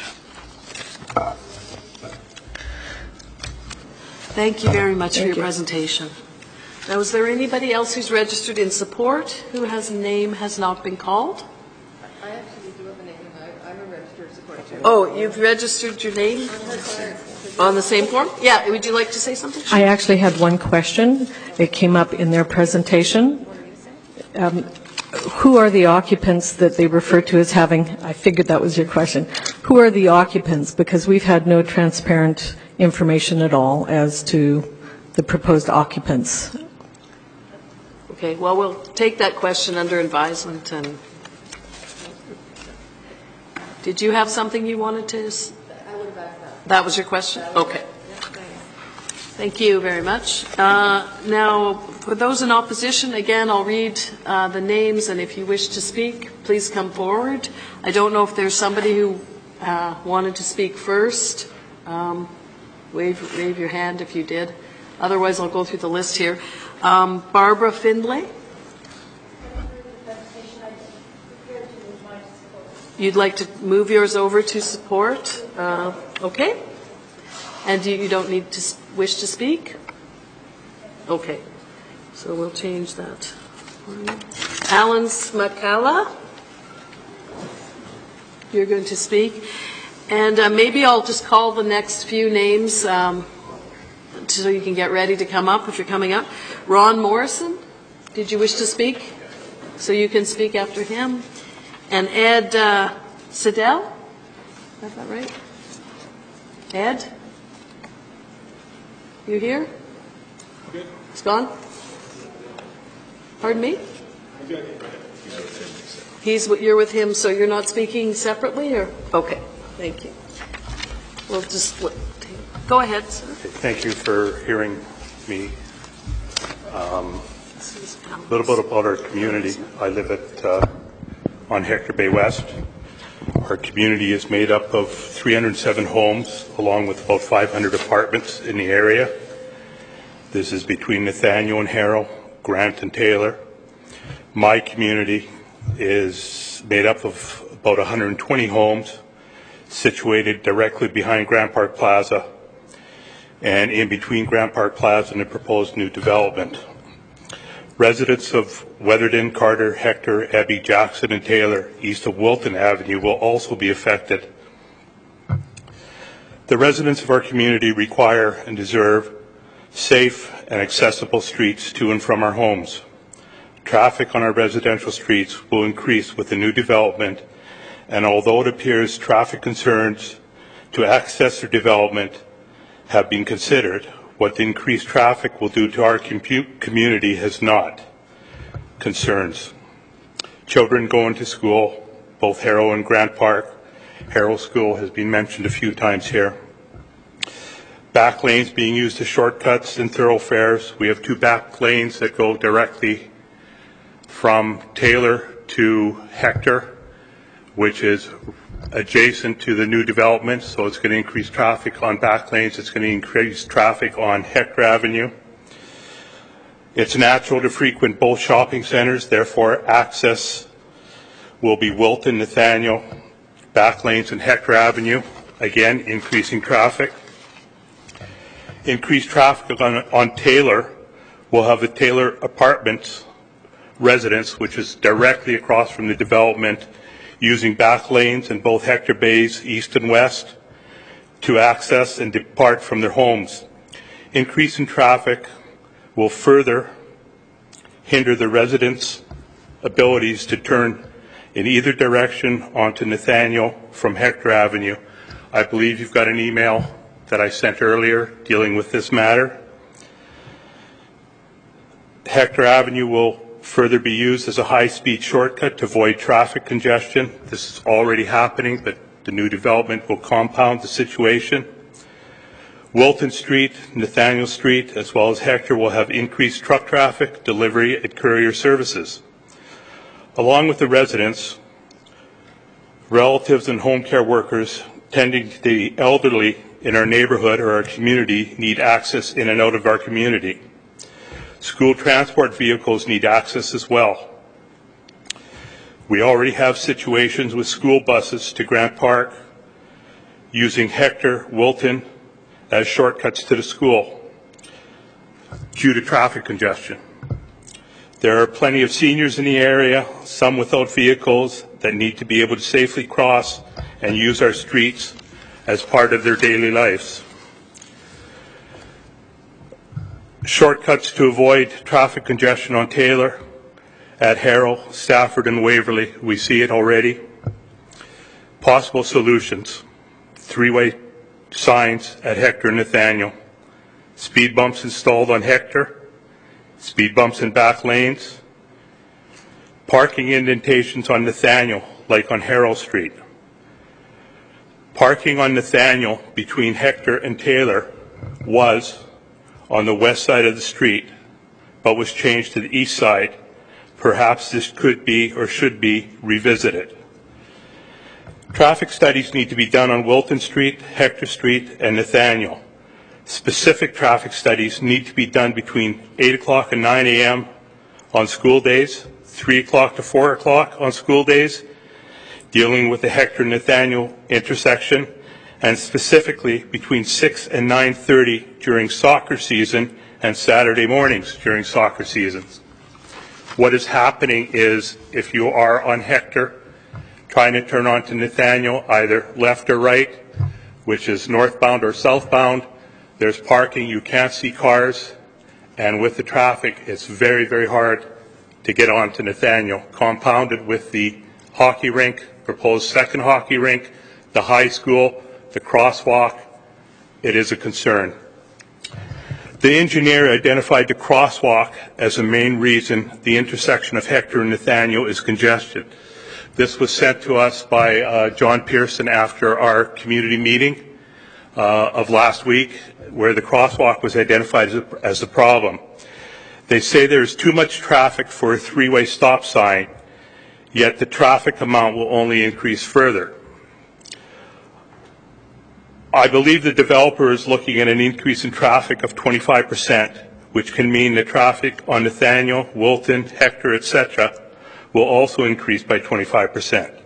B: Thank you very much for your presentation. Now, is there anybody else who's registered in support whose name has not been called?
J: I actually do have a name. I'm a registered supporter too.
B: Oh, you've registered your name on the same form? Yeah, would you like to say something?
I: I actually had one question. It came up in their presentation. Who are the occupants that they refer to as having, I figured that was your question, who are the occupants? Because we've had no transparent information at all as to the proposed occupants.
B: Okay, well, we'll take that question under advisement. And did you have something you wanted to?
J: I would have backed that.
B: That was your question? Okay. Thank you very much. Now, for those in opposition, again, I'll read the names, and if you wish to speak, please come forward. I don't know if there's somebody who wanted to speak first. Wave your hand if you did. Otherwise, I'll go through the list here. Barbara Findlay. You'd like to move yours over to support? Okay. And you don't need to wish to speak? Okay. So we'll change that. Alan Smakala, you're going to speak. And maybe I'll just call the next few names so you can get ready to come up if you're coming up. Ron Morrison, did you wish to speak? So you can speak after him. And Ed Siddell, is that right? Ed? You here?
E: Good.
B: It's gone? Pardon me? You're with him, so you're not speaking separately, or? Okay, thank you. We'll just, go ahead, sir.
K: Thank you for hearing me. A little bit about our community. I live on Hector Bay West. Our community is made up of 307 homes, along with about 500 apartments in the area. This is between Nathaniel and Harrow, Grant and Taylor. My community is made up of about 120 homes, situated directly behind Grant Park Plaza and in between Grant Park Plaza and the proposed new development. Residents of Weatherden, Carter, Hector, Abbey, Jackson, and Taylor, east of Wilton Avenue, will also be affected. The residents of our community require and deserve safe and accessible streets to and from our homes. Traffic on our residential streets will increase with the new development, and although it appears traffic concerns to access their development have been considered, what the increased traffic will do to our community has not. Concerns. Children going to school, both Harrow and Grant Park. Harrow School has been mentioned a few times here. Back lanes being used as shortcuts and thoroughfares. We have two back lanes that go directly from Taylor to Hector, which is adjacent to the new development, so it's going to increase traffic on back lanes. It's going to increase traffic on Hector Avenue. It's natural to frequent both shopping centers, therefore access will be Wilton, Nathaniel, back lanes, and Hector Avenue, again increasing traffic. Increased traffic on Taylor will have the Taylor Apartments residence, which is directly across from the development, using back lanes in both Hector Bays, east and west, to access and depart from their homes. Increase in traffic will further hinder the residents' abilities to turn in either direction onto Nathaniel from Hector Avenue. I believe you've got an email that I sent earlier dealing with this matter. Hector Avenue will further be used as a high-speed shortcut to avoid traffic congestion. This is already happening, but the new development will compound the situation. Wilton Street, Nathaniel Street, as well as Hector will have increased truck traffic, delivery, and courier services. Along with the residents, relatives, and home care workers tending to the elderly in our neighborhood or our community need access in and out of our community. School transport vehicles need access as well. We already have situations with school buses to Grant Park using Hector, Wilton as shortcuts to the school due to traffic congestion. There are plenty of seniors in the area, some without vehicles, that need to be able to safely cross and use our streets as part of their daily lives. Shortcuts to avoid traffic congestion on Taylor, at Harrow, Stafford, and Waverley. We see it already. Possible solutions: three-way signs at Hector and Nathaniel, speed bumps installed on Hector, speed bumps in back lanes, parking indentations on Nathaniel, like on Harrow Street. Parking on Nathaniel between Hector and Taylor was on the west side of the street, but was changed to the east side. Perhaps this could be or should be revisited. Traffic studies need to be done on Wilton Street, Hector Street, and Nathaniel. Specific traffic studies need to be done between 8 o'clock and 9 a.m. on school days, 3 o'clock to 4 o'clock on school days, dealing with the Hector-Nathaniel intersection, and specifically between 6 and 9:30 during soccer season and Saturday mornings during soccer seasons. What is happening is, if you are on Hector trying to turn onto Nathaniel, either left or right, which is northbound or southbound, there's parking, you can't see cars, and with the traffic, it's very, very hard to get onto Nathaniel, compounded with the hockey rink, proposed second hockey rink, the high school, the crosswalk. It is a concern. The engineer identified the crosswalk as a main reason the intersection of Hector and Nathaniel is congested. This was sent to us by John Pearson after our community meeting of last week, where the crosswalk was identified as a problem. They say there's too much traffic for a three-way stop sign, yet the traffic amount will only increase further. I believe the developer is looking at an increase in traffic of 25%, which can mean the traffic on Nathaniel, Wilton, Hector, etc. will also increase by 25%.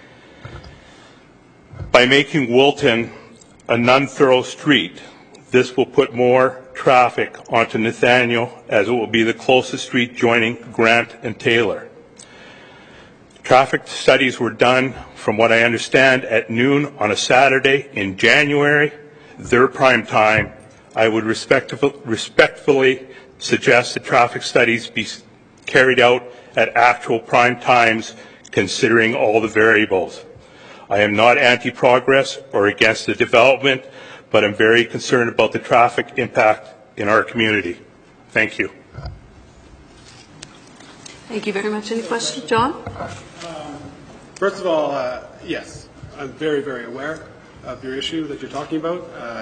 K: By making Wilton a non-thorough street, this will put more traffic onto Nathaniel, as it will be the closest street joining Grant and Taylor. Traffic studies were done, from what I understand, at noon on a Saturday in January, their prime time. I would respectfully suggest that traffic studies be carried out at actual prime times, considering all the variables. I am not anti-progress or against the development, but I'm very concerned about the traffic impact in our community. Thank you.
B: Thank you very much. Any questions, John?
E: First of all, yes, I'm very, very aware of your issue that you're talking about.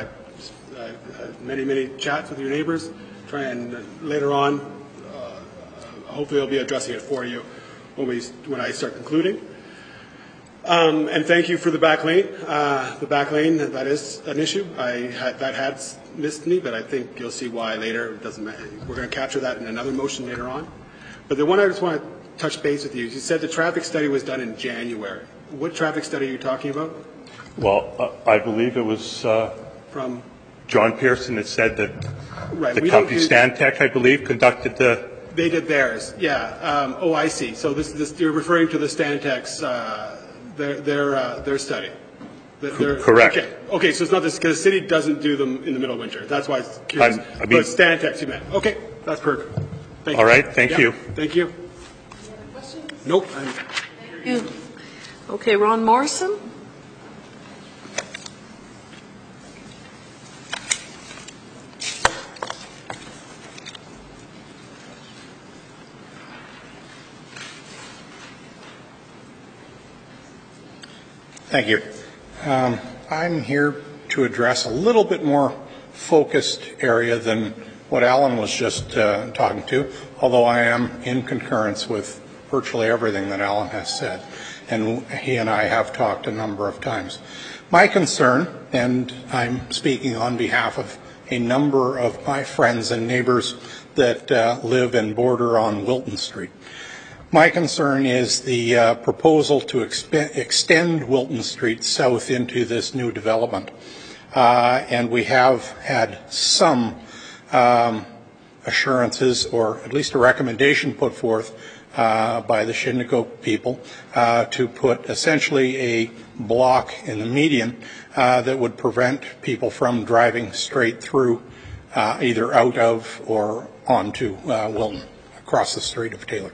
E: Many chats with your neighbors. Try and later on, hopefully I'll be addressing it for you when I start concluding. And thank you for the back lane. The back lane, that is an issue. That had missed me, but I think you'll see why later. It doesn't matter. We're going to capture that in another motion later on. But the one I just want to touch base with you. You said the traffic study was done in January. What traffic study are you talking about?
K: Well, I believe it was
E: From?
K: John Pearson that said that
E: Right.
K: the company Stantec, I believe, conducted the...
E: They did theirs, yeah. Oh, I see. So you're referring to the Stantec's, their study?
K: Correct.
E: Okay, so it's not this, because the city doesn't do them in the middle of winter. That's why it's curious. But Stantec's you meant. Okay, that's perfect. Thank you.
K: All right, thank you.
E: Thank you. Nope.
B: Thank you. Okay, Ron Morrison?
L: Thank you. I'm here to address a little bit more focused area than what Alan was just talking to, although I am in concurrence with virtually everything that Alan has said, and he and I have talked a number of times. My concern, and I'm speaking on behalf of a number of my friends and neighbors that live and border on Wilton Street. My concern is the proposal to extend Wilton Street south into this new development. And we have had some assurances, or at least a recommendation put forth by the Shinnecock people to put essentially a block in the median that would prevent people from driving straight through either out of or onto Wilton, across the street of Taylor.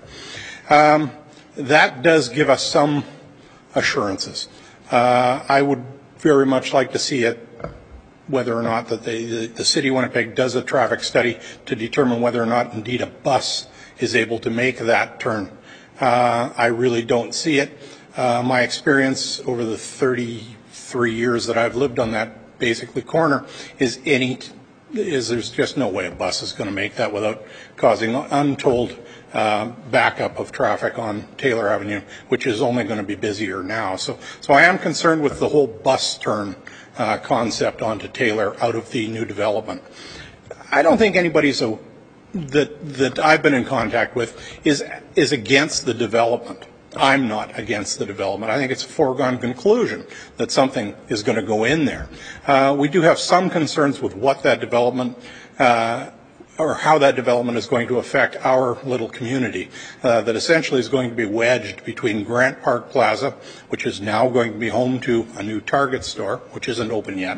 L: That does give us some assurances. I would very much like to see it, whether or not that the City of Winnipeg does a traffic study to determine whether or not indeed a bus is able to make that turn. I really don't see it. My experience over the 33 years that I've lived on that basically corner is there's just no way a bus is going to make that without causing untold backup of traffic on Taylor Avenue, which is only going to be busier now. So I am concerned with the whole bus turn concept onto Taylor out of the new development. I don't think anybody that I've been in contact with is against the development. I'm not against the development. I think it's a foregone conclusion that something is going to go in there. We do have some concerns with what that development or how that development is going to affect our little community that essentially is going to be wedged between Grant Park Plaza, which is now going to be home to a new Target store, which isn't open yet,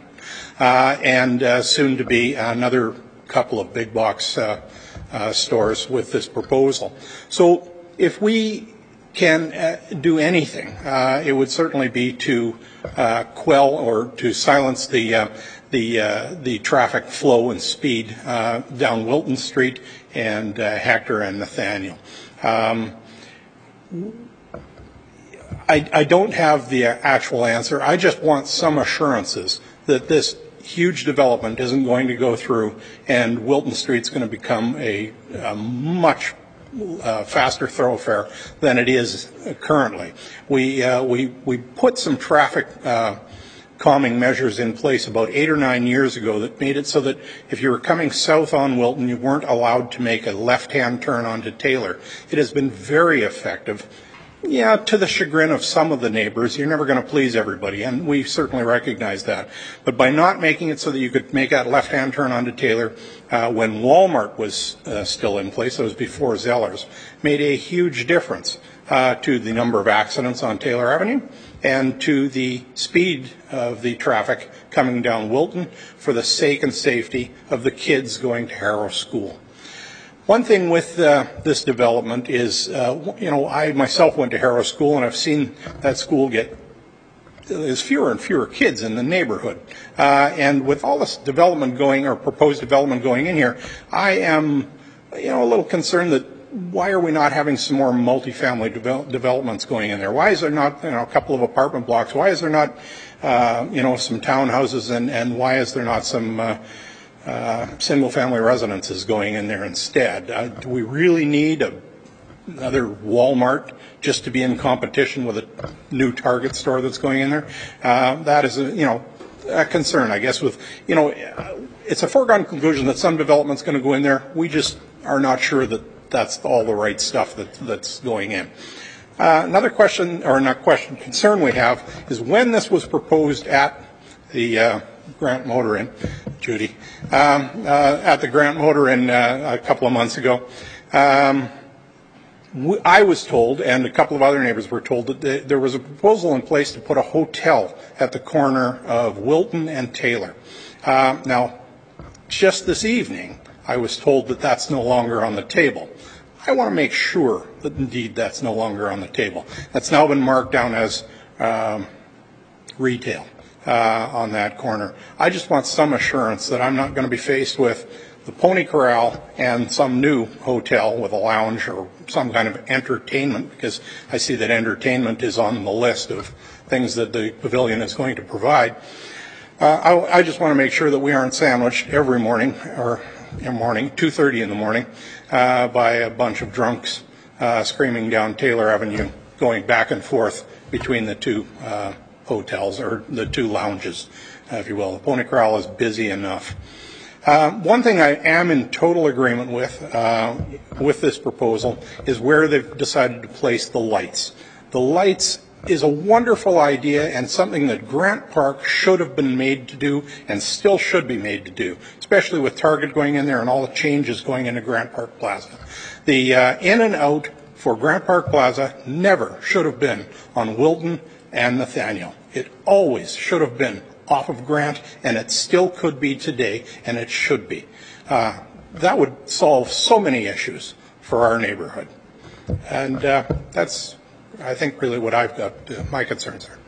L: and soon to be another couple of big box stores with this proposal. So if we can do anything, it would certainly be to quell or to silence the traffic flow and speed down Wilton Street and Hector and Nathaniel. I don't have the actual answer. I just want some assurances that this huge development isn't going to go through and Wilton Street's going to become a much faster thoroughfare than it is currently. We put some traffic calming measures in place about 8 or 9 years ago that made it so that if you were coming south on Wilton, you weren't allowed to make a left-hand turn onto Taylor. It has been very effective. Yeah, to the chagrin of some of the neighbors, you're never going to please everybody, and we certainly recognize that. But by not making it so that you could make that left-hand turn onto Taylor when Walmart was still in place, that was before Zellers, made a huge difference to the number of accidents on Taylor Avenue and to the speed of the traffic coming down Wilton for the sake and safety of the kids going to Harrow School. One thing with this development is, I myself went to Harrow School, and I've seen that school there's fewer and fewer kids in the neighborhood. And with all this development going, or proposed development going in here, I am, a little concerned that why are we not having some more multifamily developments going in there? Why is there not, a couple of apartment blocks? Why is there not, some townhouses, and why is there not some single-family residences going in there instead? Do we really need another Walmart just to be in competition with a new Target store that's going in there? That is a concern, I guess. It's a foregone conclusion that some development's going to go in there. We just are not sure that that's all the right stuff that's going in. Another question, or not question, concern we have is when this was proposed at the Grant Motor Inn, Judy, at the Grant Motor Inn a couple of months ago, I was told, and a couple of other neighbors were told, that there was a proposal in place to put a hotel at the corner of Wilton and Taylor. Now, just this evening, I was told that that's no longer on the table. I want to make sure that indeed that's no longer on the table. That's now been marked down as retail on that corner. I just want some assurance that I'm not going to be faced with the Pony Corral and some new hotel with a lounge or some kind of entertainment, because I see that entertainment is on the list of things that the pavilion is going to provide. I just want to make sure that we aren't sandwiched every morning, or in the morning, 2:30 in the morning, by a bunch of drunks screaming down Taylor Avenue, going back and forth between the two hotels, or the two lounges, if you will. The Pony Corral is busy enough. One thing I am in total agreement with this proposal is where they've decided to place the lights. The lights is a wonderful idea and something that Grant Park should have been made to do and still should be made to do, especially with Target going in there and all the changes going into Grant Park Plaza. The in and out for Grant Park Plaza never should have been on Wilton and Nathaniel. It always should have been off of Grant, and it still could be today, and it should be. That would solve so many issues for our neighborhood. And that's, I think, really what I've got, my concerns are.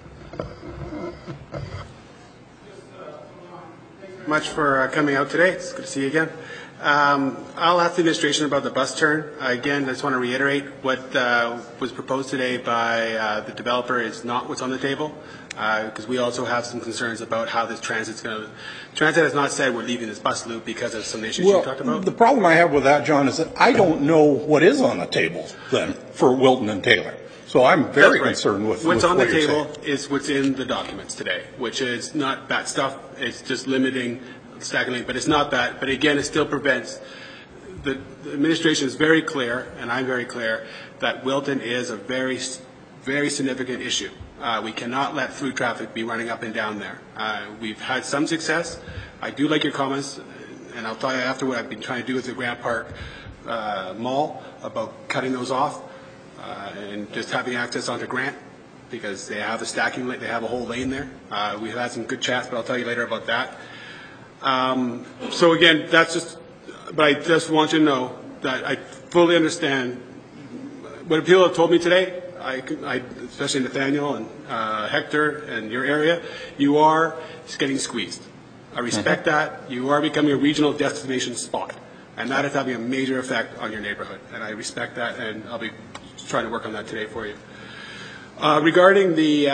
E: Much for coming out today. It's good to see you again. I'll ask the administration about the bus turn. Again, I just want to reiterate what was proposed today by the developer is not what's on the table, because we also have some concerns about how this transit's going to. Transit has not said we're leaving this bus loop because of some issues you talked about.
L: The problem I have with that, John, is that I don't know what is on the table then for Wilton and Taylor. So I'm very concerned with
E: what's on
L: what
E: the
L: you're
E: table
L: saying.
E: is what's in the documents today, which is not bad stuff. It's just limiting stacking, but it's not that. But again, it still prevents. The administration is very clear, and I'm very clear, that Wilton is a very, very significant issue. We cannot let through traffic be running up and down there. We've had some success. I do like your comments, and I'll tell you after what I've been trying to do with the Grant Park Mall about cutting those off and just having access onto Grant, because they have a stacking lane, they have a whole lane there. We've had some good chats, but I'll tell you later about that. So again, that's just, but I just want you to know that I fully understand what people have told me today. I especially Nathaniel and Hector and your area, you are getting squeezed. I respect that. You are becoming a regional destination spot, and that is having a major effect on your neighborhood. And I respect that, and I'll be trying to work on that today for you. Regarding the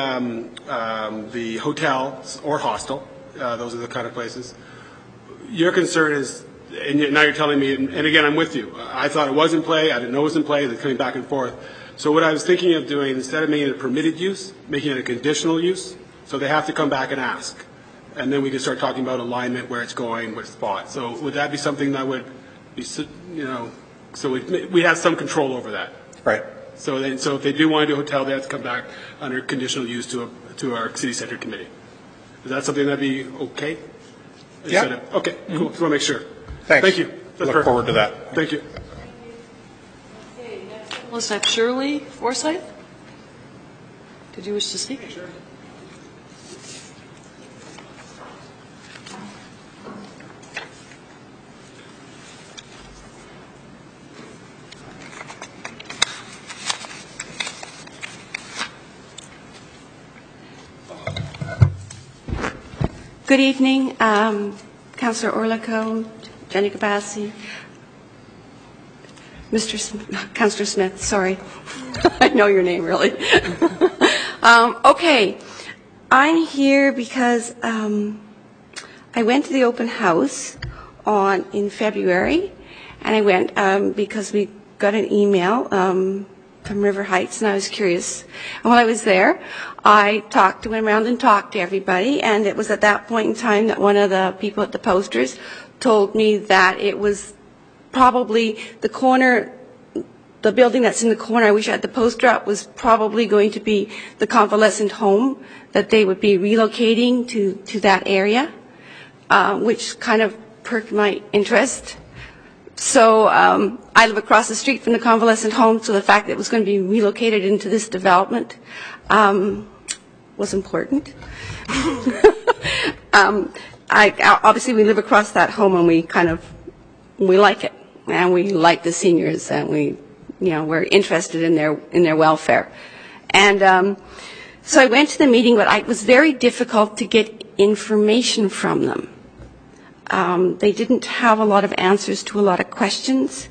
E: hotels or hostel, those are the kind of places. Your concern is, and now you're telling me, and again, I'm with you. I thought it was in play. I didn't know it was in play. They're coming back and forth. So what I was thinking of doing, instead of making it a permitted use, making it a conditional use, so they have to come back and ask. And then we can start talking about alignment, where it's going, what spot. So would that be something that would be, so we have some control over that?
L: Right.
E: So if they do want to do a hotel, they have to come back under conditional use to our city center committee. Is that something that'd be okay?
L: Yeah.
E: Okay, cool. Just want to make sure.
L: Thanks.
E: Thank you. That's
L: Look
E: perfect.
L: forward to that.
E: Thank you.
B: Okay, next on the list, I have Shirley Forsyth. Did you wish to speak? Sure.
M: Good evening, Councillor Orlico, Jenny Gabassi, Councillor Smith, sorry. I know your name, really. Okay, I'm here because I went to the open house in February, and I went because we got an email from River Heights, and I was curious. And while I was there, I went around and talked to everybody, and it was at that point in time that one of the people at the posters told me that it was probably the corner the building that's in the corner, I wish I had the poster up, was probably going to be the convalescent home that they would be relocating to that area, which kind of perked my interest. So I live across the street from the convalescent home, so the fact that it was going to be relocated into this development was important. Obviously, we live across that home, and we like it, and we like the seniors, and we're interested in their welfare. And so I went to the meeting, but it was very difficult to get information from them. They didn't have a lot of answers to a lot of questions.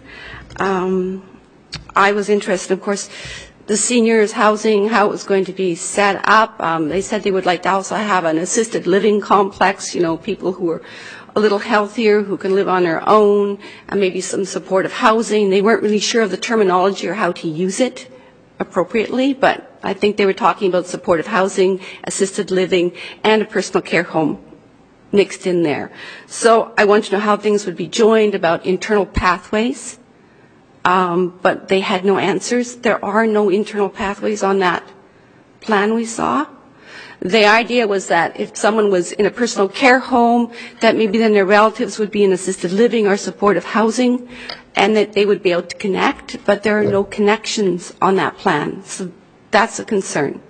M: I was interested, of course, the seniors' housing, how it was going to be set up. They said they would like to also have an assisted living complex, people who are a little healthier, who can live on their own, and maybe some supportive housing. They weren't really sure of the terminology or how to use it appropriately, but I think they were talking about supportive housing, assisted living, and a personal care home mixed in there. So I wanted to know how things would be joined, about internal pathways, but they had no answers. There are no internal pathways on that plan we saw. The idea was that if someone was in a personal care home, that maybe then their relatives would be in assisted living or supportive housing, and that they would be able to connect, but there are no connections on that plan. So that's a concern.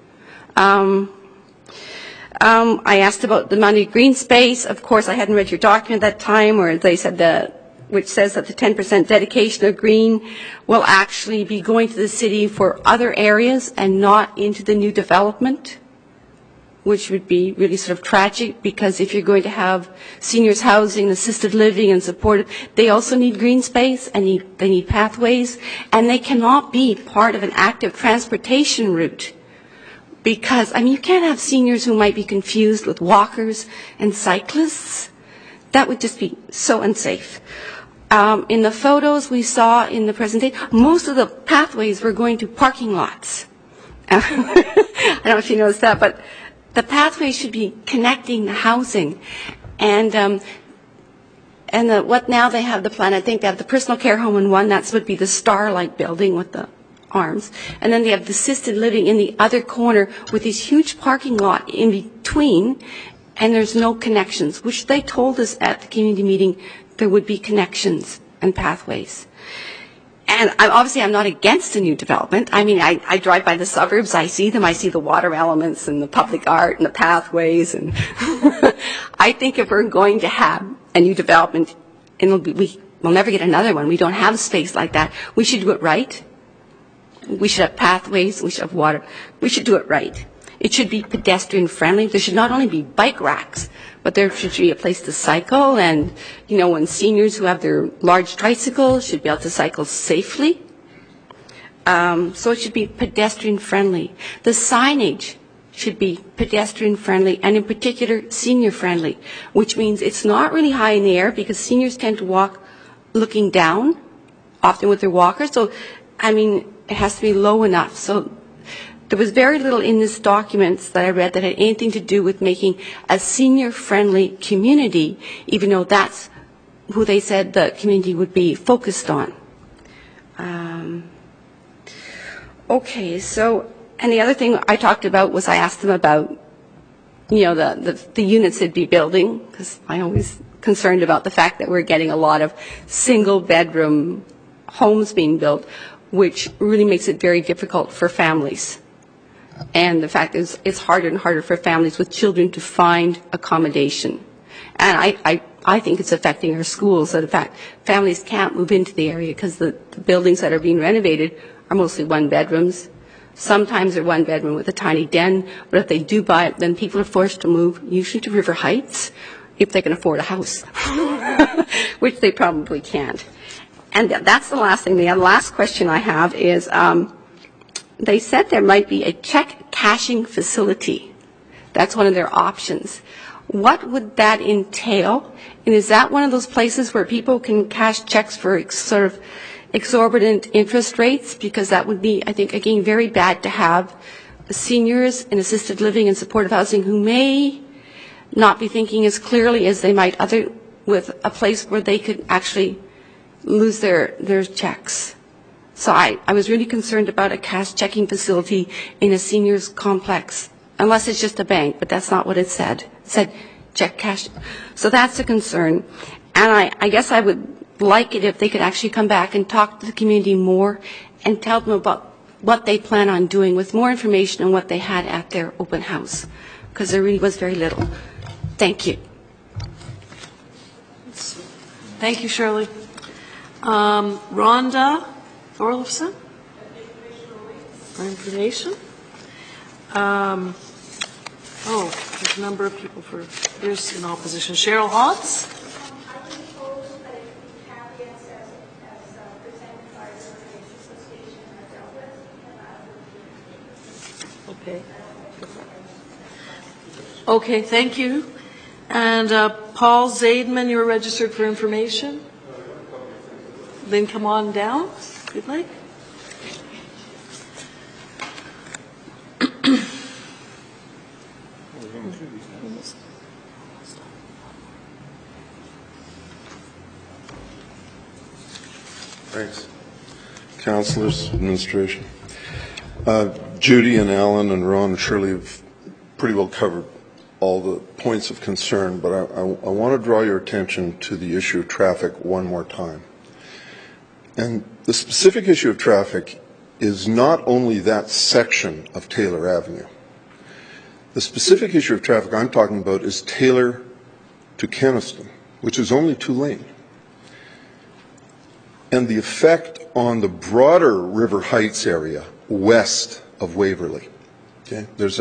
M: I asked about the money green space. Of course, I hadn't read your document at that time, where they said which says that the 10% dedication of green will actually be going to the city for other areas and not into the new development, which would be really sort of tragic, because if you're going to have seniors housing, assisted living, and supportive, they also need green space, and they need pathways, and they cannot be part of an active transportation route. Because, you can't have seniors who might be confused with walkers and cyclists. That would just be so unsafe. In the photos we saw in the presentation, most of the pathways were going to parking lots. I don't know if you noticed that, but the pathway should be connecting the housing. And what now they have the plan, I think they have the personal care home in one, that would be the Starlight building with the arms. And then they have the assisted living in the other corner with this huge parking lot in between, and there's no connections, which they told us at the community meeting there would be connections and pathways. And I'm not against the new development. I drive by the suburbs, I see them, I see the water elements and the public art and the pathways. And I think if we're going to have a new development, and we'll never get another one, we don't have space like that, we should do it right. We should have pathways, we should have water, we should do it right. It should be pedestrian friendly. There should not only be bike racks, but there should be a place to cycle, and, when seniors who have their large tricycles should be able to cycle safely. So it should be pedestrian friendly. The signage should be pedestrian friendly, and in particular senior friendly, which means it's not really high in the air, because seniors tend to walk looking down, often with their walkers. So, it has to be low enough. So there was very little in this document that I read that had anything to do with making a senior-friendly community, even though that's who they said the community would be focused on. Okay, so, and the other thing I talked about was I asked them about, the units they'd be building, because I'm always concerned about the fact that we're getting a lot of single-bedroom homes being built, which really makes it very difficult for families. And the fact is, it's harder and harder for families with children to find accommodation. And I think it's affecting our schools, that in fact, families can't move into the area because the buildings that are being renovated are mostly one bedrooms. Sometimes they're one bedroom with a tiny den, but if they do buy it, then people are forced to move, usually to River Heights, if they can afford a house, which they probably can't. And that's the last thing. The last question I have is, they said there might be a check cashing facility. That's one of their options. What would that entail? And is that one of those places where people can cash checks for sort of exorbitant interest rates? Because that would be, I think, again, very bad to have seniors in assisted living and supportive housing who may not be thinking as clearly as they might with a place where they could actually lose their checks. So I was really concerned about a cash checking facility in a seniors complex, unless it's just a bank, but that's not what it said. It said check cash. So that's a concern. And I guess I would like it if they could actually come back and talk to the community more and tell them about what they plan on doing with more information on what they had at their open house, because there really was very little. Thank you.
B: Thank you, Shirley. Rhonda Thorlefson? For information. There's a number of people here's in opposition. Cheryl Hotz? Okay, thank you. And Paul Zaidman, you're registered for information. Then come on down, if you'd like.
N: Thanks. Councillors, administration. Judy and Alan and Ron and Shirley have pretty well covered all the points of concern, but I want to draw your attention to the issue of traffic one more time. And the specific issue of traffic is not only that section of Taylor Avenue. The specific issue of traffic I'm talking about is Taylor to Kenaston, which is only 2-lane. And the effect on the broader River Heights area west of Waverley. Okay? There's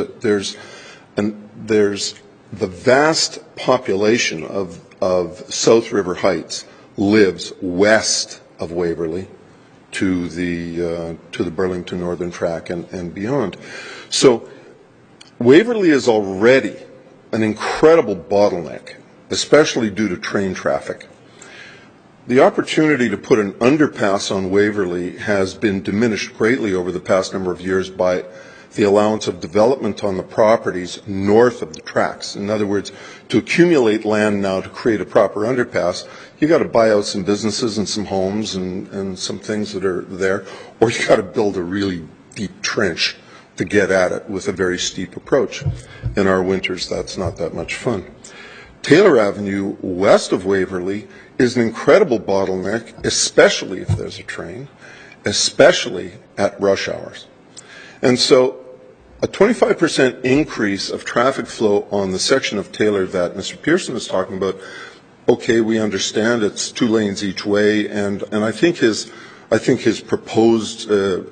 N: the vast population of South River Heights lives west of Waverley to the Burlington Northern Track and beyond. So Waverley is already an incredible bottleneck, especially due to train traffic. The opportunity to put an underpass on Waverley has been diminished greatly over the past number of years by the allowance of development on the properties north of the tracks. In other words, to accumulate land now to create a proper underpass, you got to buy out some businesses and some homes and some things that are there, or you got to build a really deep trench to get at it with a very steep approach. In our winters, that's not that much fun. Taylor Avenue west of Waverley is an incredible bottleneck, especially if there's a train, especially at rush hours. And so a 25% increase of traffic flow on the section of Taylor that Mr. Pearson is talking about, okay, we understand it's 2 lanes each way, and I think his proposed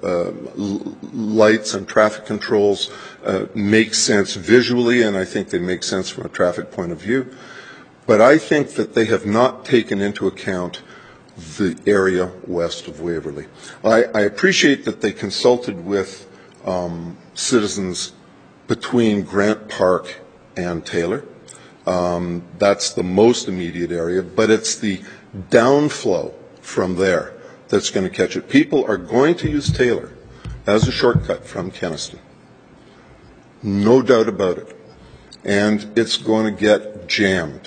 N: lights and traffic controls make sense visually, and I think they make sense from a traffic point of view. But I think that they have not taken into account the area west of Waverley. I appreciate that they consulted with citizens between Grant Park and Taylor. That's the most immediate area, but it's the downflow from there that's going to catch it. People are going to use Taylor as a shortcut from Kenaston. No doubt about it. And it's going to get jammed.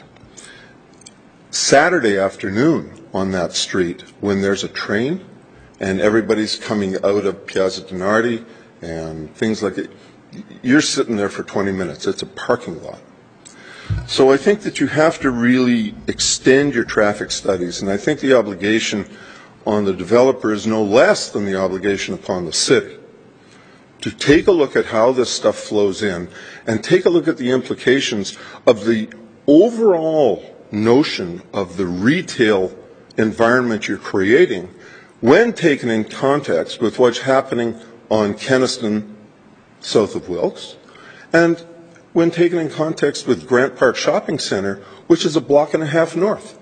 N: Saturday afternoon on that street, when there's a train and everybody's coming out of Piazza Dinardi and things like it, you're sitting there for 20 minutes. It's a parking lot. So I think that you have to really extend your traffic studies, and I think the obligation on the developer is no less than the obligation upon the city to take a look at how this stuff flows in and take a look at the implications of the overall notion of the retail environment you're creating when taken in context with what's happening on Kenaston south of Wilkes, and when taken in context with Grant Park Shopping Centre, which is a block and a half north.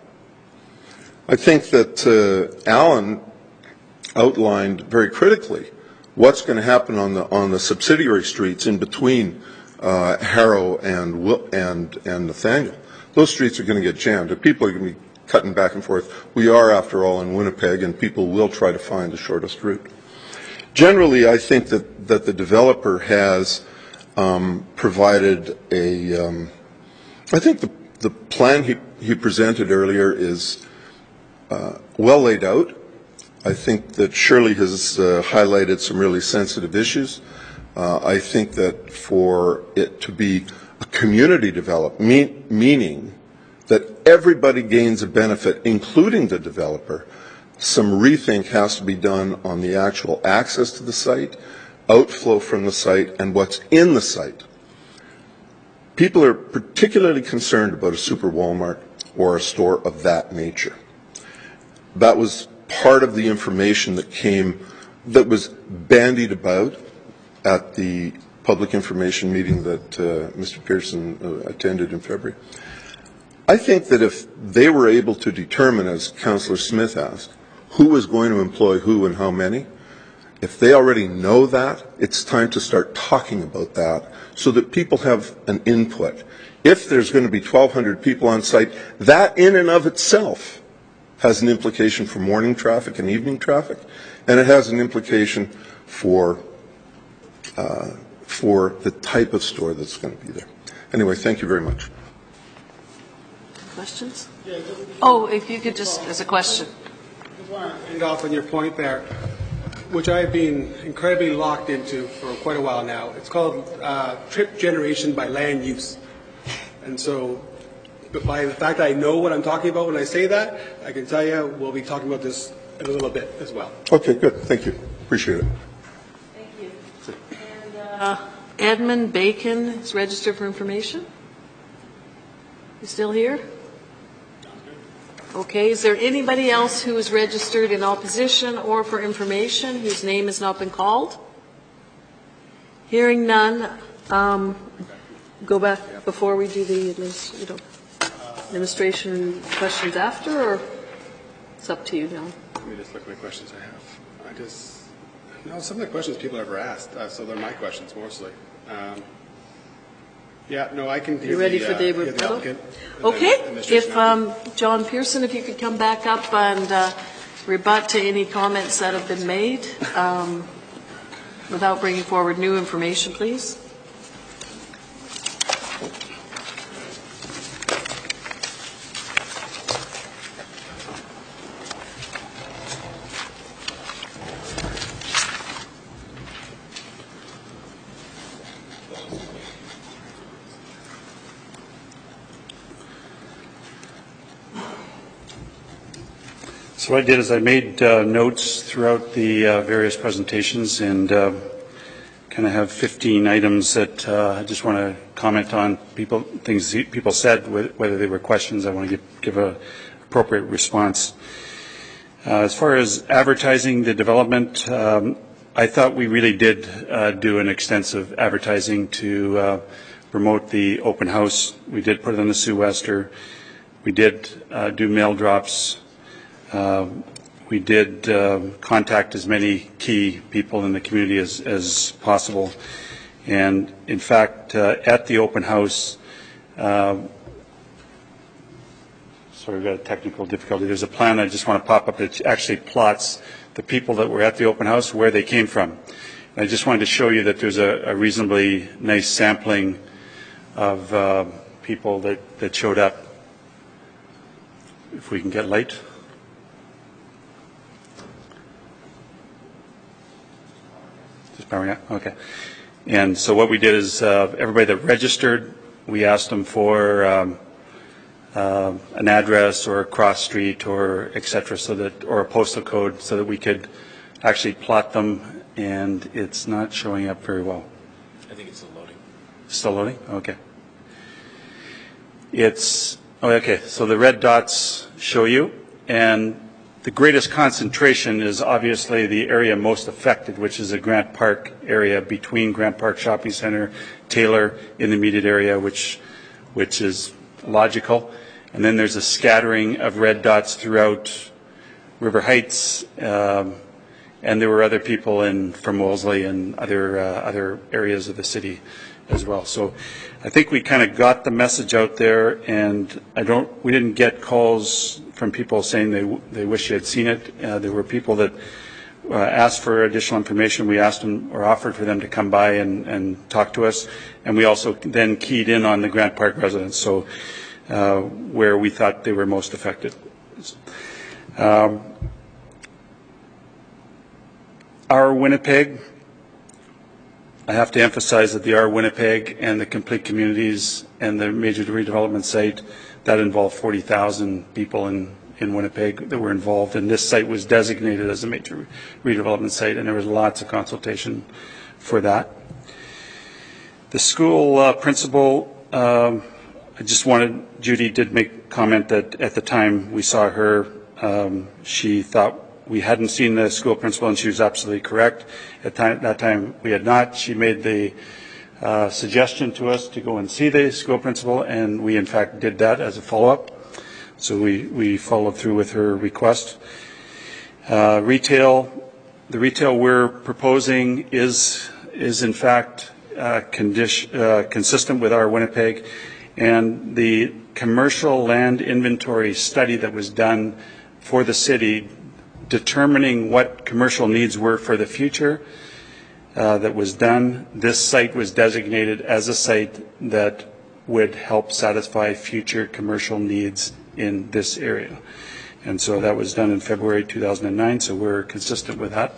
N: I think that Alan outlined very critically what's going to happen on the subsidiary streets in between Harrow and Nathaniel. Those streets are going to get jammed. If people are going to be cutting back and forth, we are, after all, in Winnipeg, and people will try to find the shortest route. Generally, I think that the developer has provided I think the plan he presented earlier is well laid out. I think that Shirley has highlighted some really sensitive issues. I think that for it to be a community development, meaning that everybody gains a benefit, including the developer, some rethink has to be done on the actual access to the site, outflow from the site, and what's in the site. People are particularly concerned about a super Walmart or a store of that nature. That was part of the information that was bandied about at the public information meeting that Mr. Pearson attended in February. I think that if they were able to determine, as Councillor Smith asked, who was going to employ who and how many, if they already know that, it's time to start talking about that so that people have an input. If there's going to be 1,200 people on site, that in and of itself has an implication for morning traffic and evening traffic, and it has an implication for the type of store that's going to be there. Anyway, thank you very much.
B: Questions? Oh, if you could just, as a question.
E: I just want to end off on your point there, which I've been incredibly locked into for quite a while now. It's called trip generation by land use. And so, by the fact that I know what I'm talking about when I say that, I can tell you we'll be talking about this in a little bit as well.
N: Okay, good. Thank you. Appreciate it.
B: Thank you. And Edmund Bacon is registered for information. You still here? Okay. Is there anybody else who is registered in opposition or for information whose name has not been called? Hearing none. Go back before we do the administration questions after, or it's up to you now?
E: Let me just look at the questions I have. Some of the questions people ever asked, so they're my questions mostly. I can hear.
B: You ready for the rebuttal? Okay. If John Pearson, if you could come back up and rebut to any comments that have been made without bringing forward new information, please.
C: So what I did is I made notes throughout the various presentations and kind of have 15 items that I just want to comment on, things people said, whether they were questions. I want to give an appropriate response. As far as advertising the development, I thought we really did do an extensive advertising to promote the open house. We did put it on the Sue Wester. We did do mail drops. We did contact as many key people in the community as possible. And in fact, at the open house, sorry, we've got a technical difficulty. There's a plan I just want to pop up that actually plots the people that were at the open house, where they came from. And I just wanted to show you that there's a reasonably nice sampling of people that showed up. If we can get light. Just powering up? Okay. And so what we did is everybody that registered, we asked them for an address or a cross street or et cetera, or a postal code, so that we could actually plot them, and it's not showing up very well.
G: I think it's still loading.
C: Still loading? Okay. Okay, so the red dots show you, and the greatest concentration is obviously the area most affected, which is the Grant Park area between Grant Park Shopping Centre, Taylor, in the immediate area, which is logical. And then there's a scattering of red dots throughout River Heights, and there were other people from Wolseley and other areas of the city as well. So I think we kind of got the message out there, and we didn't get calls from people saying they wish they had seen it. There were people that asked for additional information. We asked them or offered for them to come by and talk to us, and we also then keyed in on the Grant Park residents, so where we thought they were most affected. Our Winnipeg, I have to emphasize that the Our Winnipeg and the complete communities and the major redevelopment site, that involved 40,000 people in Winnipeg that were involved, and this site was designated as a major redevelopment site, and there was lots of consultation for that. The school principal, I just wanted, Judy did make comment that at the time we saw her, she thought we hadn't seen the school principal, and she was absolutely correct. At that time, we had not. She made the suggestion to us to go and see the school principal, and we in fact did that as a follow-up. So we followed through with her request. The retail we're proposing is in fact consistent with Our Winnipeg, and the commercial land inventory study that was done for the city determining what commercial needs were for the future that was done. This site was designated as a site that would help satisfy future commercial needs in this area. And so that was done in February 2009, so we're consistent with that.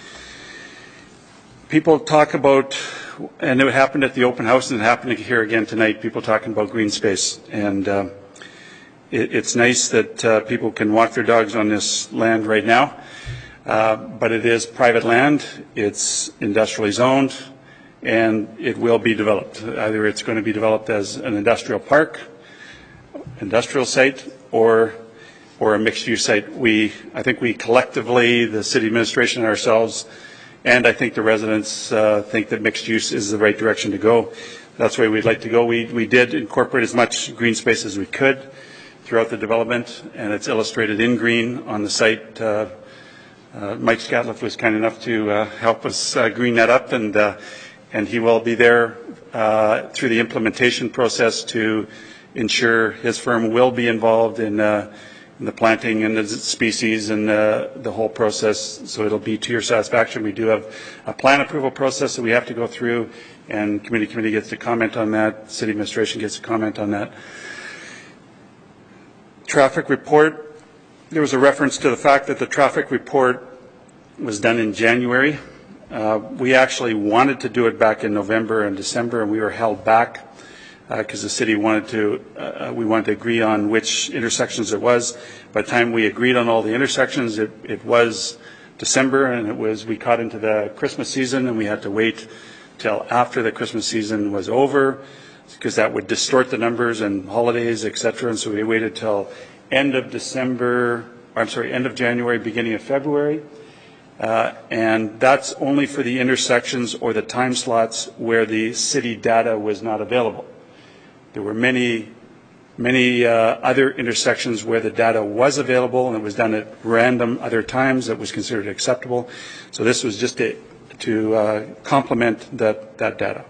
C: People talk about, and it happened at the open house and it happened here again tonight, people talking about green space. And it's nice that people can walk their dogs on this land right now, but it is private land, it's industrially zoned, and it will be developed. Either it's going to be developed as an industrial park, industrial site, or a mixed-use site. I think we collectively, the city administration and ourselves, and I think the residents think that mixed use is the right direction to go. That's where we'd like to go. We did incorporate as much green space as we could throughout the development, and it's illustrated in green on the site. Mike Scatliff was kind enough to help us green that up, and he will be there through the implementation process to ensure his firm will be involved in the planting and the species and the whole process, so it'll be to your satisfaction. We do have a plan approval process that we have to go through, and committee gets to comment on that, city administration gets to comment on that. Traffic report, there was a reference to the fact that the traffic report was done in January. We actually wanted to do it back in November and December, and we were held back because the city wanted to agree on which intersections it was. By the time we agreed on all the intersections, it was December, and we caught into the Christmas season, and we had to wait till after the Christmas season was over, because that would distort the numbers and holidays, etc. And so we waited till end of January, beginning of February. And that's only for the intersections or the time slots where the city data was not available. There were many other intersections where the data was available, and it was done at random other times that was considered acceptable. So this was just to complement that data.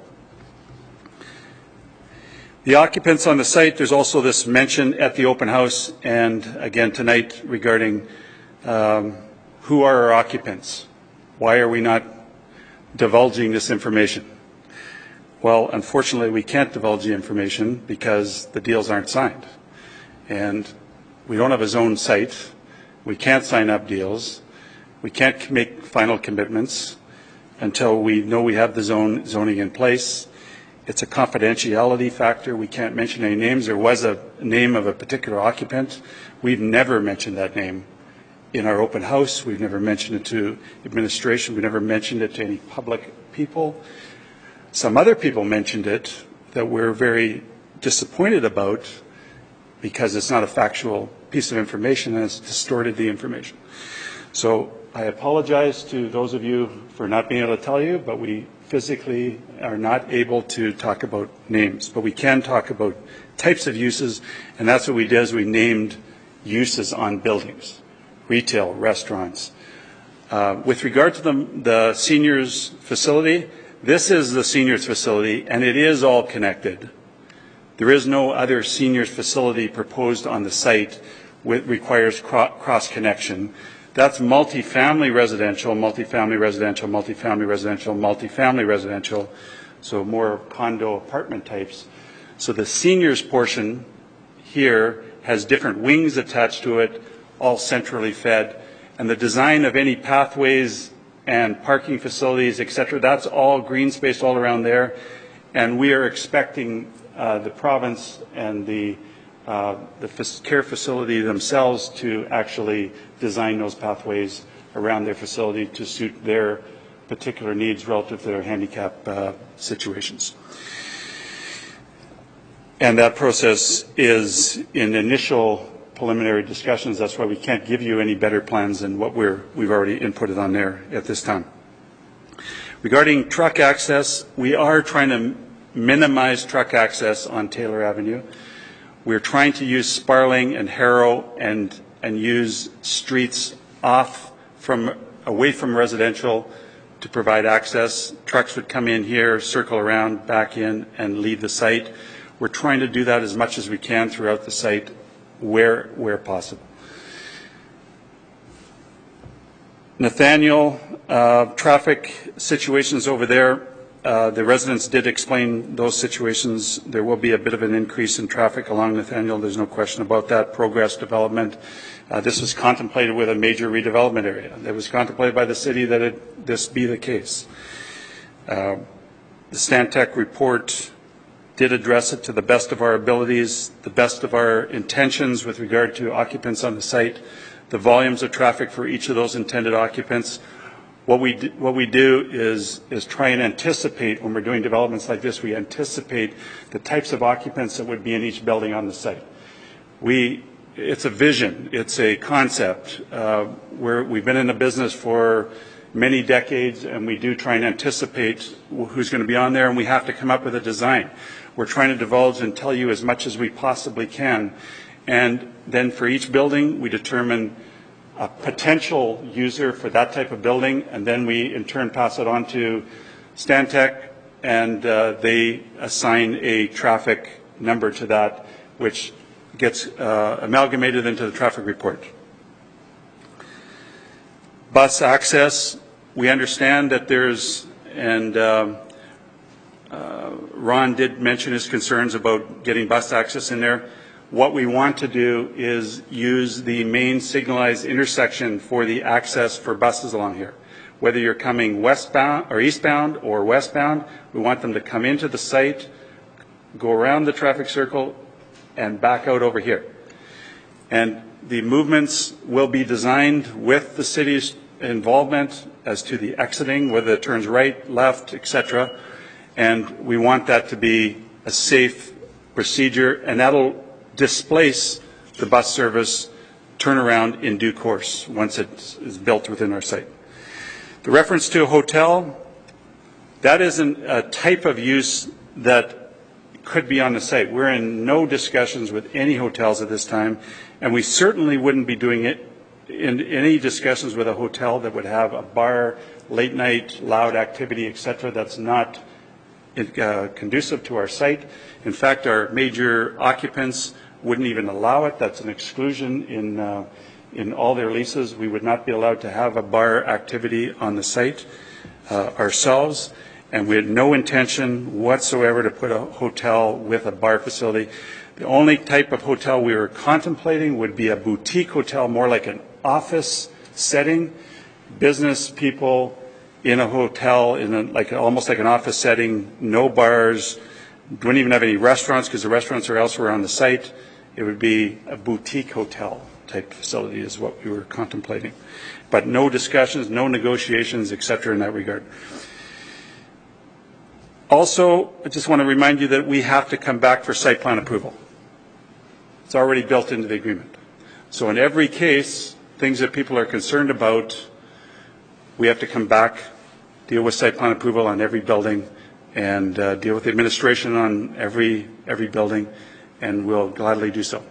C: The occupants on the site, there's also this mention at the open house and again tonight regarding who are our occupants? Why are we not divulging this information? Well, unfortunately, we can't divulge the information because the deals aren't signed. And we don't have a zoned site. We can't sign up deals. We can't make final commitments until we know we have the zoning in place. It's a confidentiality factor. We can't mention any names. There was a name of a particular occupant. We've never mentioned that name in our open house. We've never mentioned it to administration. We've never mentioned it to any public people. Some other people mentioned it that we're very disappointed about because it's not a factual piece of information and it's distorted the information. So I apologize to those of you for not being able to tell you, but we physically are not able to talk about names. But we can talk about types of uses, and that's what we did is we named uses on buildings, retail, restaurants. With regard to the seniors facility, this is the seniors facility, and it is all connected. There is no other seniors facility proposed on the site which requires cross connection. That's multifamily residential, multifamily residential, multifamily residential, multifamily residential, so more condo apartment types. So the seniors portion here has different wings attached to it, all centrally fed, and the design of any pathways and parking facilities, et cetera. That's all green space all around there. And we are expecting the province and the care facility themselves to actually design those pathways around their facility to suit their particular needs relative to their handicap situations. And that process is in initial preliminary discussions. That's why we can't give you any better plans than what we've already inputted on there at this time. Regarding truck access, we are trying to minimize truck access on Taylor Avenue. We're trying to use Sparling and Harrow and use streets away from residential to provide access. Trucks would come in here, circle around, back in, and leave the site. We're trying to do that as much as we can throughout the site where possible. Nathaniel, traffic situations over there. The residents did explain those situations. There will be a bit of an increase in traffic along Nathaniel. There's no question about that. Progress development. This was contemplated with a major redevelopment area. It was contemplated by the city that this be the case. The Stantec report did address it to the best of our abilities, the best of our intentions with regard to occupants on the site, the volumes of traffic for each of those intended occupants. What we do is try and anticipate, when we're doing developments like this, we anticipate the types of occupants that would be in each building on the site. It's a vision, it's a concept. We've been in the business for many decades, and we do try and anticipate who's going to be on there, and we have to come up with a design. We're trying to divulge and tell you as much as we possibly can, and then for each building, we determine a potential user for that type of building, and then we in turn pass it on to Stantec, and they assign a traffic number to that, which gets amalgamated into the traffic report. Bus access, we understand that there's, and Ron did mention his concerns about getting bus access in there. What we want to do is use the main signalized intersection for the access for buses along here. Whether you're coming westbound or eastbound or westbound, we want them to come into the site, go around the traffic circle, and back out over here. And the movements will be designed with the city's involvement as to the exiting, whether it turns right, left, etc. And we want that to be a safe procedure, and that'll displace the bus service turnaround in due course once it is built within our site. The reference to a hotel, that isn't a type of use that could be on the site. We're in no discussions with any hotels at this time, and we certainly wouldn't be doing it in any discussions with a hotel that would have a bar, late night, loud activity, etc. That's not conducive to our site. In fact, our major occupants wouldn't even allow it. That's an exclusion in all their leases. We would not be allowed to have a bar activity on the site ourselves, and we had no intention whatsoever to put a hotel with a bar facility. The only type of hotel we were contemplating would be a boutique hotel, more like an office setting. Business people in a hotel, almost like an office setting, no bars, don't even have any restaurants because the restaurants are elsewhere on the site. It would be a boutique hotel type facility is what we were contemplating. But no discussions, no negotiations, etc. in that regard. Also, I just want to remind you that we have to come back for site plan approval. It's already built into the agreement. So in every case, things that people are concerned about, we have to come back, deal with site plan approval on every building, and deal with the administration on every building, and we'll gladly do so.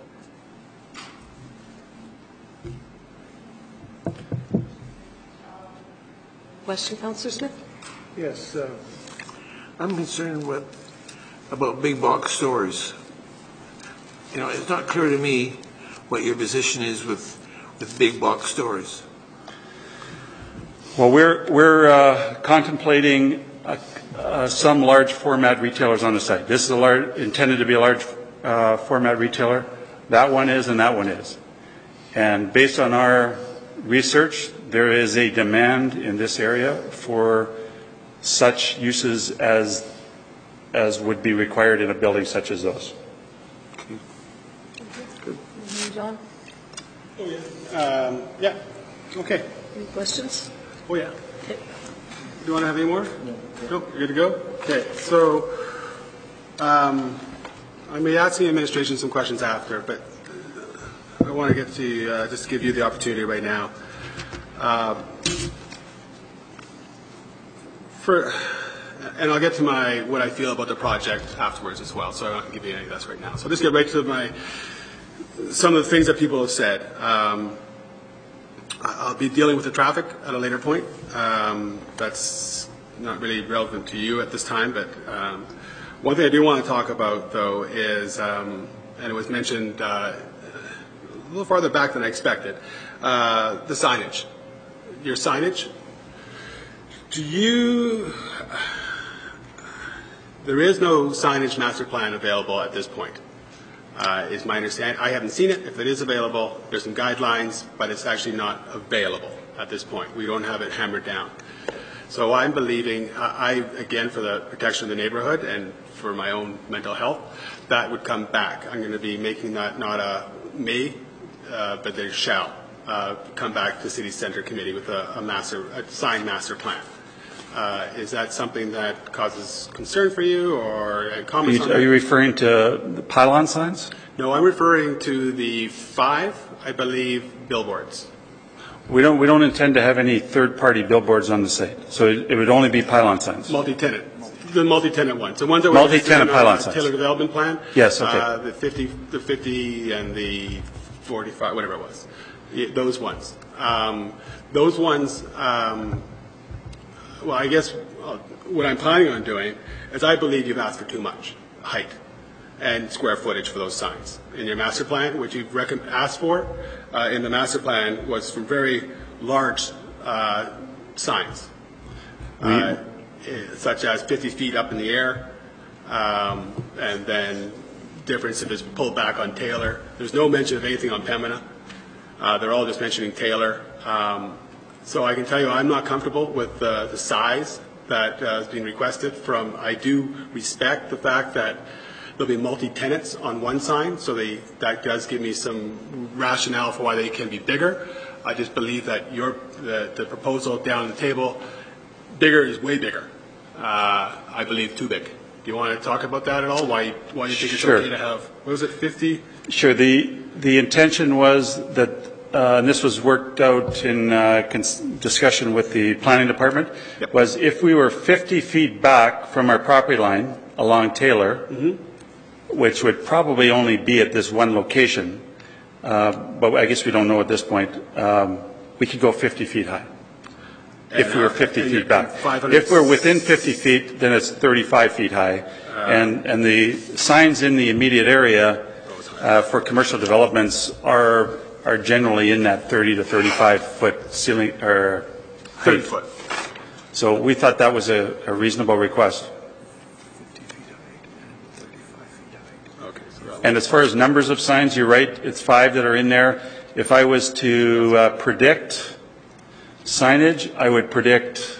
B: Question, Councillor Smith?
D: Yes, I'm concerned about big box stores. You know, it's not clear to me what your position is with big box stores.
C: Well, we're contemplating some large format retailers on the site. This is intended to be a large format retailer. That one is, and that one is. And based on our research, there is a demand in this area for such uses as would be required in a building such as those.
B: John?
E: Oh, yeah. Yeah. Okay.
B: Any questions?
E: Oh, yeah.
B: Okay.
E: Do you want to have any more? No. Nope. You're good to go? Okay. So I may ask the administration some questions after, but I want to get to just give you the opportunity right now. And I'll get to what I feel about the project afterwards as well, so I'm not going to give you any of this right now. So I'll just get right to some of the things that people have said. I'll be dealing with the traffic at a later point. That's not really relevant to you at this time, but one thing I do want to talk about, though, is, and it was mentioned a little farther back than I expected, the signage. Your signage. There is no signage master plan available at this point, is my understanding. I haven't seen it. If it is available, there's some guidelines, but it's actually not available at this point. We don't have it hammered down. So I'm believing, again, for the protection of the neighborhood and for my own mental health, that would come back. I'm going to be making that not a may, but they shall come back to City Centre Committee with a signed master plan. Is that something that causes concern for you or comments on that?
C: Are you referring to the pylon signs?
E: No, I'm referring to the 5, I believe, billboards.
C: We don't intend to have any third-party billboards on the site, so it would only be pylon signs.
E: Multi-tenant. The multi-tenent ones. The ones that
C: multi-tenant pylon signs.
E: Taylor Development Plan.
C: Yes, okay.
E: The 50 and the 45, whatever it was. Those ones. Those ones, well, I guess what I'm planning on doing is I believe you've asked for too much height and square footage for those signs. In your master plan, what you've asked for in the master plan was from very large signs, such as 50 feet up in the air, and then difference if it's pulled back on Taylor. There's no mention of anything on Pembina. They're all just mentioning Taylor. So I can tell you I'm not comfortable with the size that is being requested from. I do respect the fact that there'll be multi-tenants on one sign, so that does give me some rationale for why they can be bigger. I just believe that the proposal down the table, bigger is way bigger. I believe too big. Do you want to talk about that at all? Why you think it's okay to have, what was it, 50?
C: Sure. The intention was that, and this was worked out in discussion with the planning department,
E: Yep.
C: was if we were 50 feet back from our property line along Taylor, which would probably only be at this one location, but I guess we don't know at this point, we could go 50 feet high. If we were 50 feet back. If we're within 50 feet, then it's 35 feet high. And the signs in the immediate area for commercial developments are generally in that 30 to 35 foot ceiling or
E: 30 foot.
C: So we thought that was a reasonable request.
H: 50 feet height and 35 feet height.
E: Okay. So
C: And as far as numbers of signs, you're right, it's 5 that are in there. If I was to predict signage, I would predict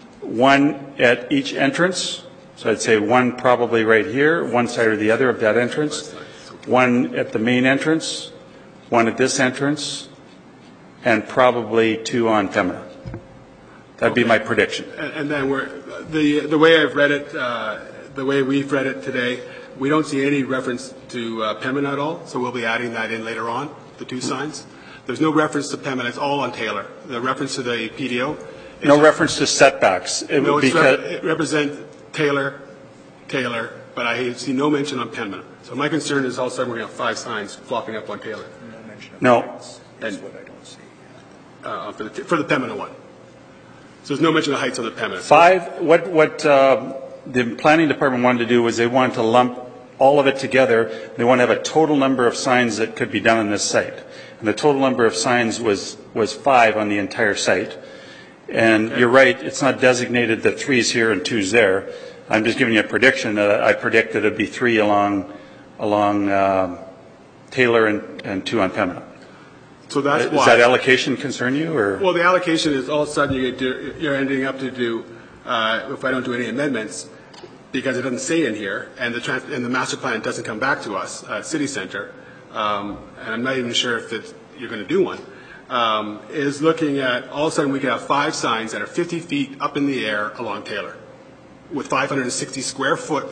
C: 1 at each entrance. So I'd say 1 probably right here, one side or the other of that entrance. 1 at the main entrance, 1 at this entrance, and probably 2 on Pembina. That'd be my prediction.
E: And then the way I've read it, the way we've read it today, we don't see any reference to Pembina at all, so we'll be adding that in later on, the 2 signs. There's no reference to Pembina, it's all on Taylor. The reference to the PDO.
C: No reference to setbacks. It
E: represents Taylor, but I see no mention on Pembina. So my concern is all of a sudden we're going to have 5 signs flopping up on Taylor.
H: No mention of
C: No.
H: heights. That's what I don't see.
E: For the Pembina one. So there's no mention of heights on the Pembina.
C: 5, what the planning department wanted to do was they wanted to lump all of it together. They want to have a total number of signs that could be done on this site. And the total number of signs was 5 on the entire site. And you're right, it's not designated that 3's here and 2's there. I'm just giving you a prediction. I predict that it'd be 3 along Taylor and 2 on Pembina.
E: So that's why.
C: Does that allocation concern you, or?
E: Well, the allocation is all of a sudden you're ending up to do, if I don't do any amendments, because it doesn't say in here, and the master plan doesn't come back to us, City Centre, and I'm not even sure if you're going to do one, is looking at, all of a sudden we could have 5 signs that are 50 feet up in the air along Taylor, with 560 square foot.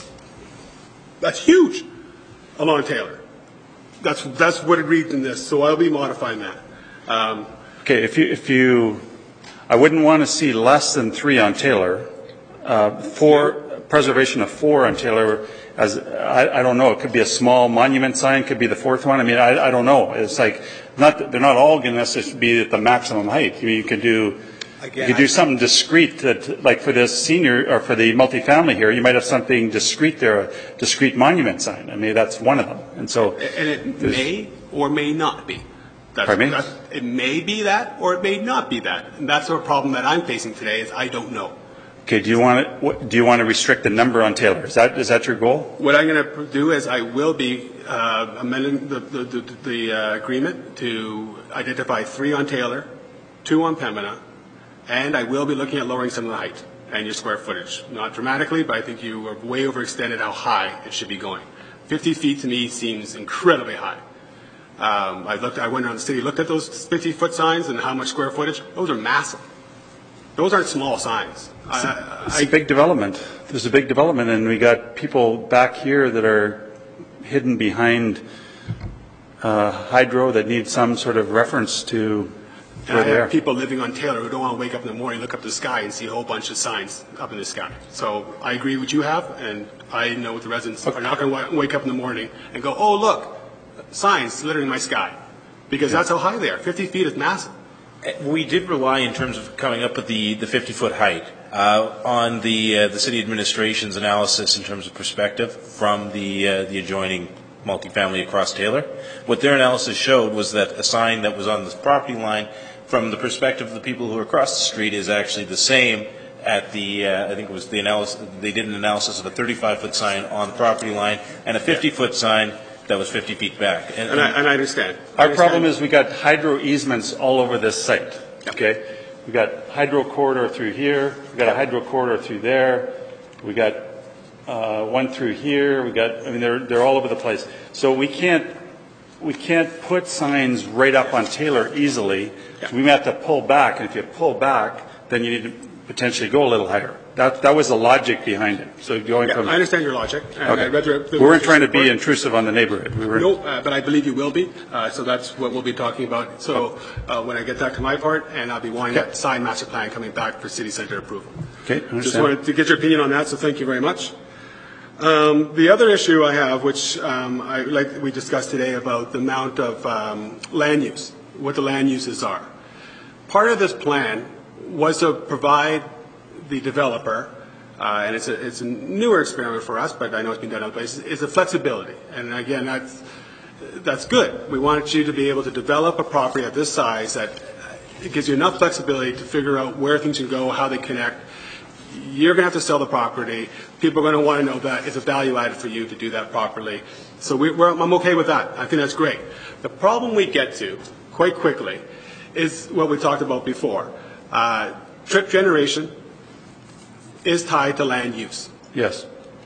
E: That's huge along Taylor. That's what it reads in this, so I'll be modifying that.
C: Okay, if you, I wouldn't want to see less than 3 on Taylor. Preservation of 4 on Taylor, as I don't know, it could be a small monument sign, could be the 4th one. I mean, I don't know. It's like they're not all going to necessarily be at the maximum height. I mean, you could do something discreet that, like for the senior or for the multifamily here, you might have something discreet there, a discrete monument sign. I mean, that's one of them. And
E: it may or may not be.
C: Pardon me?
E: It may be that, or it may not be that. And that's the problem that I'm facing today, is I don't know.
C: Okay, do you want to restrict the number on Taylor? Is that your goal?
E: What I'm going to do is I will be amending the agreement to identify 3 on Taylor, 2 on Pembina, and I will be looking at lowering some of the height and your square footage. Not dramatically, but I think you are way overextended how high it should be going. 50 feet to me seems incredibly high. I went around the city, looked at those 50-foot signs and how much square footage. Those are massive. Those aren't small signs.
C: It's a big development. There's a big development, and we got people back here that are hidden behind hydro that need some sort of reference to where they are.
E: I have people living on Taylor who don't want to wake up in the morning, look up the sky, and see a whole bunch of signs up in the sky. So I agree with what you have, and I know the residents are not going to wake up in the morning and go, oh, look, signs littering my sky. Because that's how high they are. 50 feet is massive.
G: We did rely, in terms of coming up with the 50-foot height, on the city administration's analysis in terms of perspective from the adjoining multifamily across Taylor. What their analysis showed was that a sign that was on the property line, from the perspective of the people who are across the street, is actually the same at the, I think it was the analysis, they did an analysis of a 35-foot sign on the property line and a 50-foot sign that was 50 feet back.
E: And I understand.
C: Our problem is we got hydro easements all over this site. Okay, we got hydro corridor through here. We got a hydro corridor through there. We got one through here. They're all over the place. So we can't put signs right up on Taylor easily. Yeah. We may have to pull back, and if you pull back, then you need to potentially go a little higher. That was the logic behind it. So going from,
E: I understand your logic.
C: Okay. We weren't trying to be intrusive on the neighborhood.
E: No, but I believe you will be. So that's what we'll be talking about. So when I get back to my part, and I'll be wanting that sign master plan coming back for city center approval.
C: Okay, understand.
E: Just wanted to get your opinion on that. So thank you very much. The other issue I have, which like we discussed today, about the amount of land use, what the land uses are. Part of this plan was to provide the developer, and it's a newer experiment for us, but I know it's been done other places, is the flexibility. And again, that's good. We want you to be able to develop a property of this size that it gives you enough flexibility to figure out where things can go, how they connect. You're going to have to sell the property. People are going to want to know that it's a value added for you to do that properly. So I'm okay with that. I think that's great. The problem we get to quite quickly is what we talked about before. Trip generation is tied to land use.
C: Yes.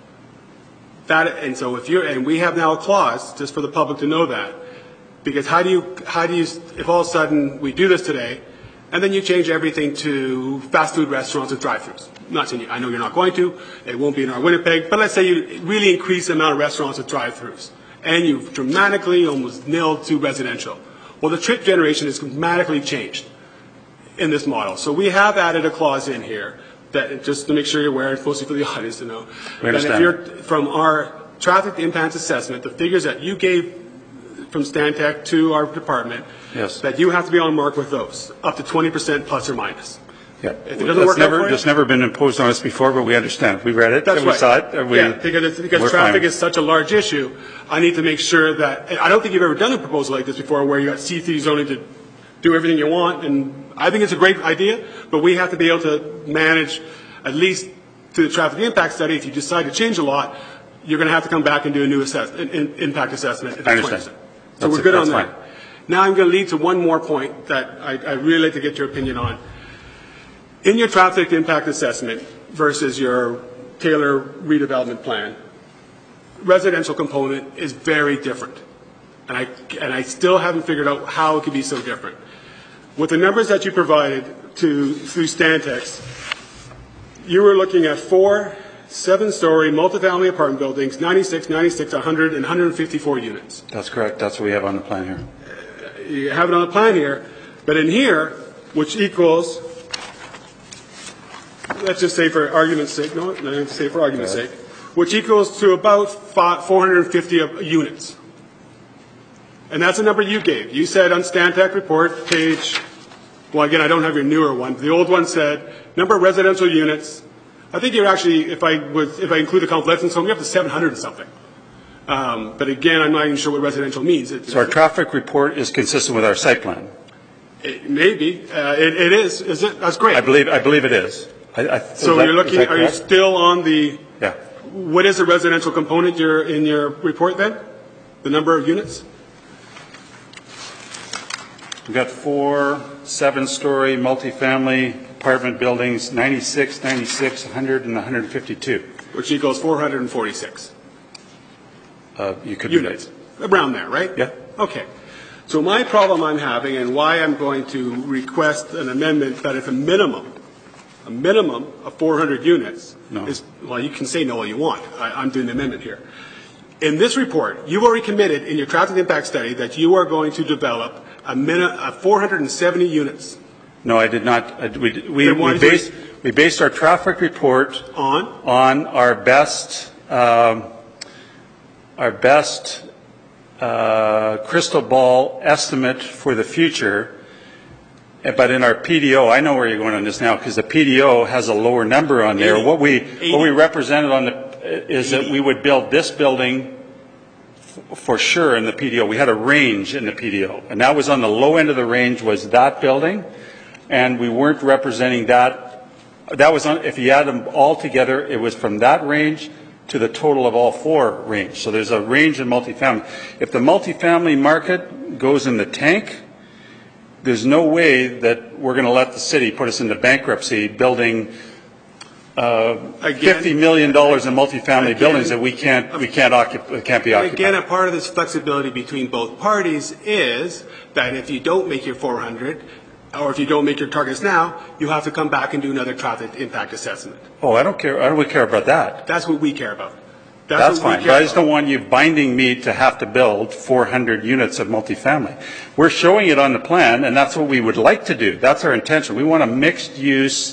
E: And so and we have now a clause, just for the public to know that, because how do you, if all of a sudden we do this today, and then you change everything to fast food restaurants and drive-thrus. Not saying, I know you're not going to, it won't be in our Winnipeg, but let's say you really increase the amount of restaurants with drive-thrus, and you've dramatically almost nilled to residential. Well, the trip generation is dramatically changed in this model. So we have added a clause in here that, just to make sure you're aware, and mostly for the audience to know, that if you're, from our traffic impact assessment, the figures that you gave from Stantec to our department,
C: yes,
E: that you have to be on mark with those, up to 20% plus or minus.
C: Yeah.
E: If it doesn't work out for you,
C: that's never been imposed on us before, but we understand. We read it.
E: That's
C: we
E: right.
C: saw it.
E: Because traffic is such a large issue, I need to make sure that, I don't think you've ever done a proposal like this before where you got C3 zoning to do everything you want, and I think it's a great idea, but we have to be able to manage, at least through the traffic impact study. If you decide to change a lot, you're going to have to come back and do a new impact assessment.
C: I understand.
E: So we're good on that. Now I'm going to lead to one more point that I'd really like to get your opinion on. In your traffic impact assessment versus your Taylor redevelopment plan, residential component is very different. And I still haven't figured out how it could be so different. With the numbers that you provided through Stantec, you were looking at 4 7-story multifamily apartment buildings, 96, 100, and 154 units.
C: That's correct. That's what we have on the plan here.
E: You have it on the plan here, but in here, which equals, let's just say for argument's sake, which equals to about 450 units. And that's the number you gave. You said on Stantec report, page, well, again, I don't have your newer one. The old one said, number of residential units. I think you're actually, if I include the convalescence home, you're up to 700 and something. But again, I'm not even sure what residential means.
C: So our traffic report is consistent with our site plan?
E: Maybe. It is it? That's great.
C: I believe it is.
E: So you're looking, are you still on the,
C: yeah.
E: What is the residential component in your report then? The number of units?
C: We've got 4 7-story multifamily apartment buildings, 96, 100, and 152.
E: Which equals 446.
C: You could
E: units. Around there, right?
C: Yeah.
E: Okay. So my problem I'm having and why I'm going to request an amendment that if a minimum of 400 units is, well, you can say no all you want. I'm doing the amendment here. In this report, you've already committed in your traffic impact study that you are going to develop 470 units.
C: No, I did not. We based our traffic report on our best crystal ball estimate for the future. But in our PDO, I know where you're going on this now, because the PDO has a lower number on there. What we represented on is that we would build this building for sure in the PDO. We had a range in the PDO, and that was on the low end of the range was that building, and we weren't representing that. That was on, if you add them all together, it was from that range to the total of all 4 range. So there's a range in multifamily. If the multifamily market goes in the tank, there's no way that we're going to let the city put us into bankruptcy building $50 million in multifamily buildings that we can't be occupied.
E: Again, a part of this flexibility between both parties is that if you don't make your 400, or if you don't make your targets now, you have to come back and do another traffic impact assessment.
C: Oh, I don't care. I don't really care about that.
E: That's what we care about.
C: That's fine. But I just don't want you binding me to have to build 400 units of multifamily. We're showing it on the plan, and that's what we would like to do. That's our intention. We want a mixed use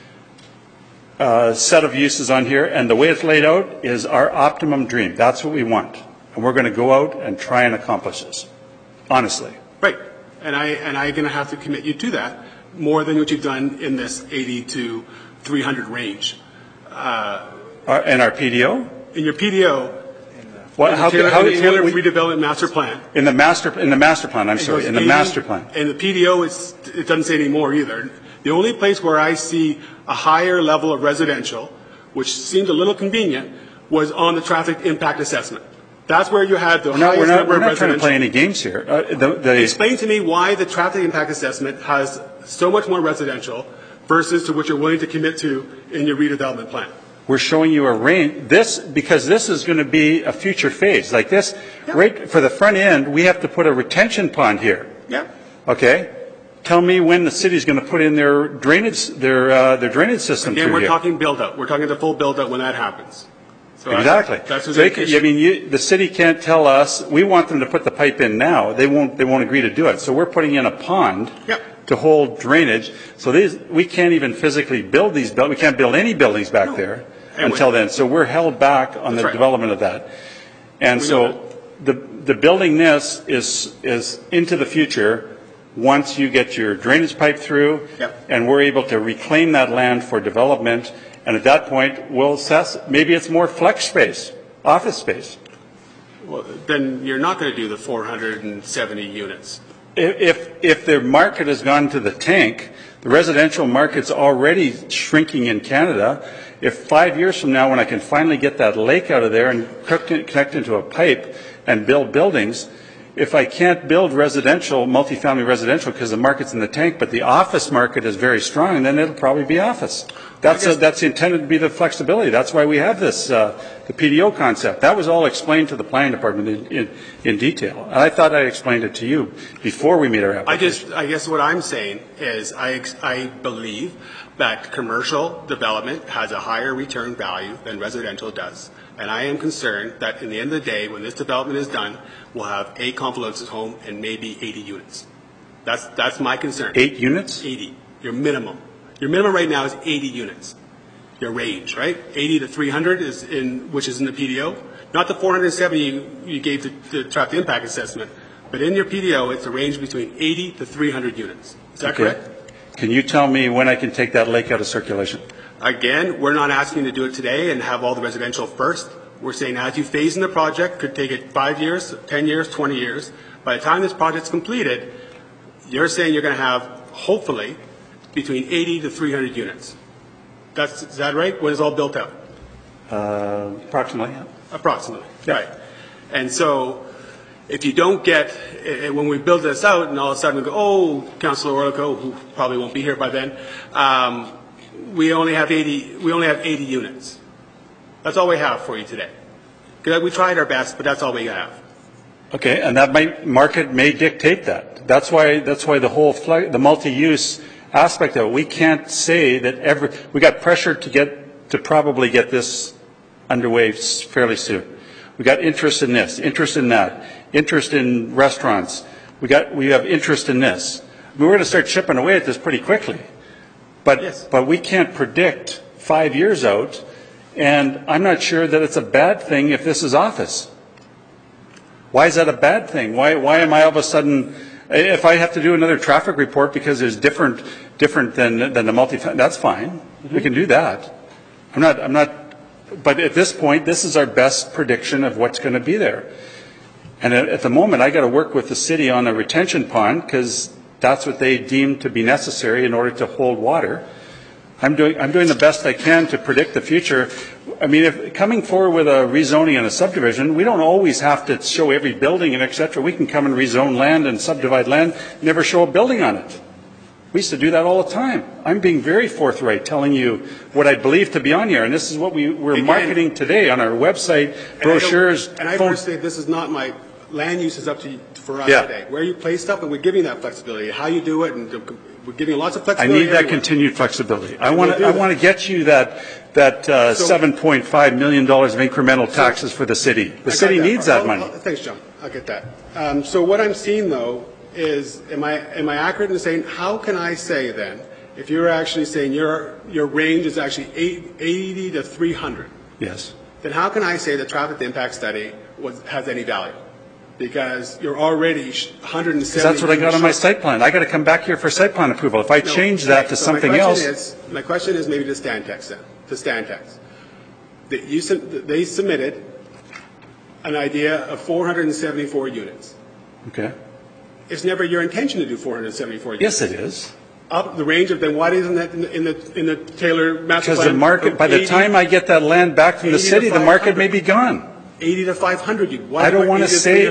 C: set of uses on here, and the way it's laid out is our optimum dream. That's what we want, and we're going to go out and try and accomplish this, honestly.
E: Right, and I'm going to have to commit you to that more than what you've done in this 80 to 300 range.
C: In our PDO?
E: In your PDO.
C: How
E: Taylor redevelopment master plan.
C: In the master plan. I'm sorry. In the master plan.
E: In the PDO, it doesn't say any more either. The only place where I see a higher level of residential, which seemed a little convenient, was on the traffic impact assessment. That's where you had the highest number of residential.
C: We're not trying to play any games here.
E: Explain to me why the traffic impact assessment has so much more residential versus to what you're willing to commit to in your redevelopment plan.
C: We're showing you a range. Because this is going to be a future phase. Like this, right for the front end, we have to put a retention pond here.
E: Yeah.
C: Okay? Tell me when the city's going to put in their drainage system through here.
E: Again, we're talking build-out. We're talking the full build-out when that happens. So
C: exactly. The city can't tell us. We want them to put the pipe in now. They won't agree to do it. So we're putting in a pond to hold drainage. So we can't even physically build these buildings. We can't build any buildings back there until then. So we're held back on the development of that. And so the building this is into the future. Once you get your drainage pipe through, and we're able to reclaim that land for development, and at that point, we'll assess, maybe it's more flex space, office space.
E: Well, then you're not going to do the 470 units.
C: If the market has gone to the tank, the residential market's already shrinking in Canada. If 5 years from now, when I can finally get that lake out of there and connect into a pipe and build buildings, if I can't build residential, multifamily residential, because the market's in the tank, but the office market is very strong, then it'll probably be office. That's intended to be the flexibility. That's why we have this, the PDO concept. That was all explained to the planning department in detail. And I thought I explained it to you before we made our application.
E: I guess what I'm saying is I believe that commercial development has a higher return value than residential does. And I am concerned that in the end of the day, when this development is done, we'll have 8 Confluences home and maybe 80 units. That's my concern.
C: 8 units?
E: 80. Your minimum. Your minimum right now is 80 units. Your range, right? 80 to 300 which is in the PDO. Not the 470 you gave the traffic impact assessment, but in your PDO, it's a range between 80 to 300 units. Is that correct?
C: Can you tell me when I can take that lake out of circulation?
E: Again, we're not asking to do it today and have all the residential first. We're saying as you phase in the project, could take it 5 years, 10 years, 20 years. By the time this project's completed, you're saying you're going to have, hopefully, between 80 to 300 units. Is that right? When it's all built out?
C: Approximately, yeah.
E: Approximately, yeah. Right. And so if you don't get, when we build this out and all of a sudden we go, oh, Councillor Orlikow, who probably won't be here by then, we only have 80 units. That's all we have for you today. We tried our best, but that's all we have.
C: Okay, and that market may dictate that. That's why the whole the multi-use aspect of it. We can't say that we got pressure to probably get this underway fairly soon. We got interest in this, interest in that, interest in restaurants. We have interest in this. We're going to start chipping away at this pretty quickly. But we can't predict 5 years out, and I'm not sure that it's a bad thing if this is office. Why is that a bad thing? Why am I all of a sudden, if I have to do another traffic report because it's different than the multi-family, that's fine. We can do that. I'm not, but at this point, this is our best prediction of what's going to be there. And at the moment, I got to work with the city on a retention pond because that's what they deem to be necessary in order to hold water. I'm doing the best I can to predict the future. I mean, if coming forward with a rezoning and a subdivision, we don't always have to show every building and et cetera. We can come and rezone land and subdivide land, never show a building on it. We used to do that all the time. I'm being very forthright, telling you what I believe to be on here, and this is what we're marketing today on our website, brochures.
E: And I first say this is not my land use is up to you, for us today. Where you place stuff, and we're giving that flexibility. How you do it, and we're giving lots of flexibility.
C: I need that continued flexibility. I want to get you that $7.5 million of incremental taxes for the city. The city needs that money.
E: Thanks, John. I'll get that. So what I'm seeing, though, is am I accurate in saying, how can I say then, if you're actually saying your range is actually 80 to 300?
C: Yes.
E: Then how can I say the traffic impact study has any value? Because you're already 170.
C: That's what I got on my site plan. I got to come back here for site plan approval. If I change that to something else.
E: My question is maybe to Stantec then. To Stantec. They submitted an idea of 474 units.
C: Okay.
E: It's never your intention to do 474 units.
C: Yes, it is.
E: Up the range of, then why isn't that in the Taylor master plan?
C: Because the market, by the time I get that land back from the city, the market may be gone.
E: 80 to 500.
C: I don't want to say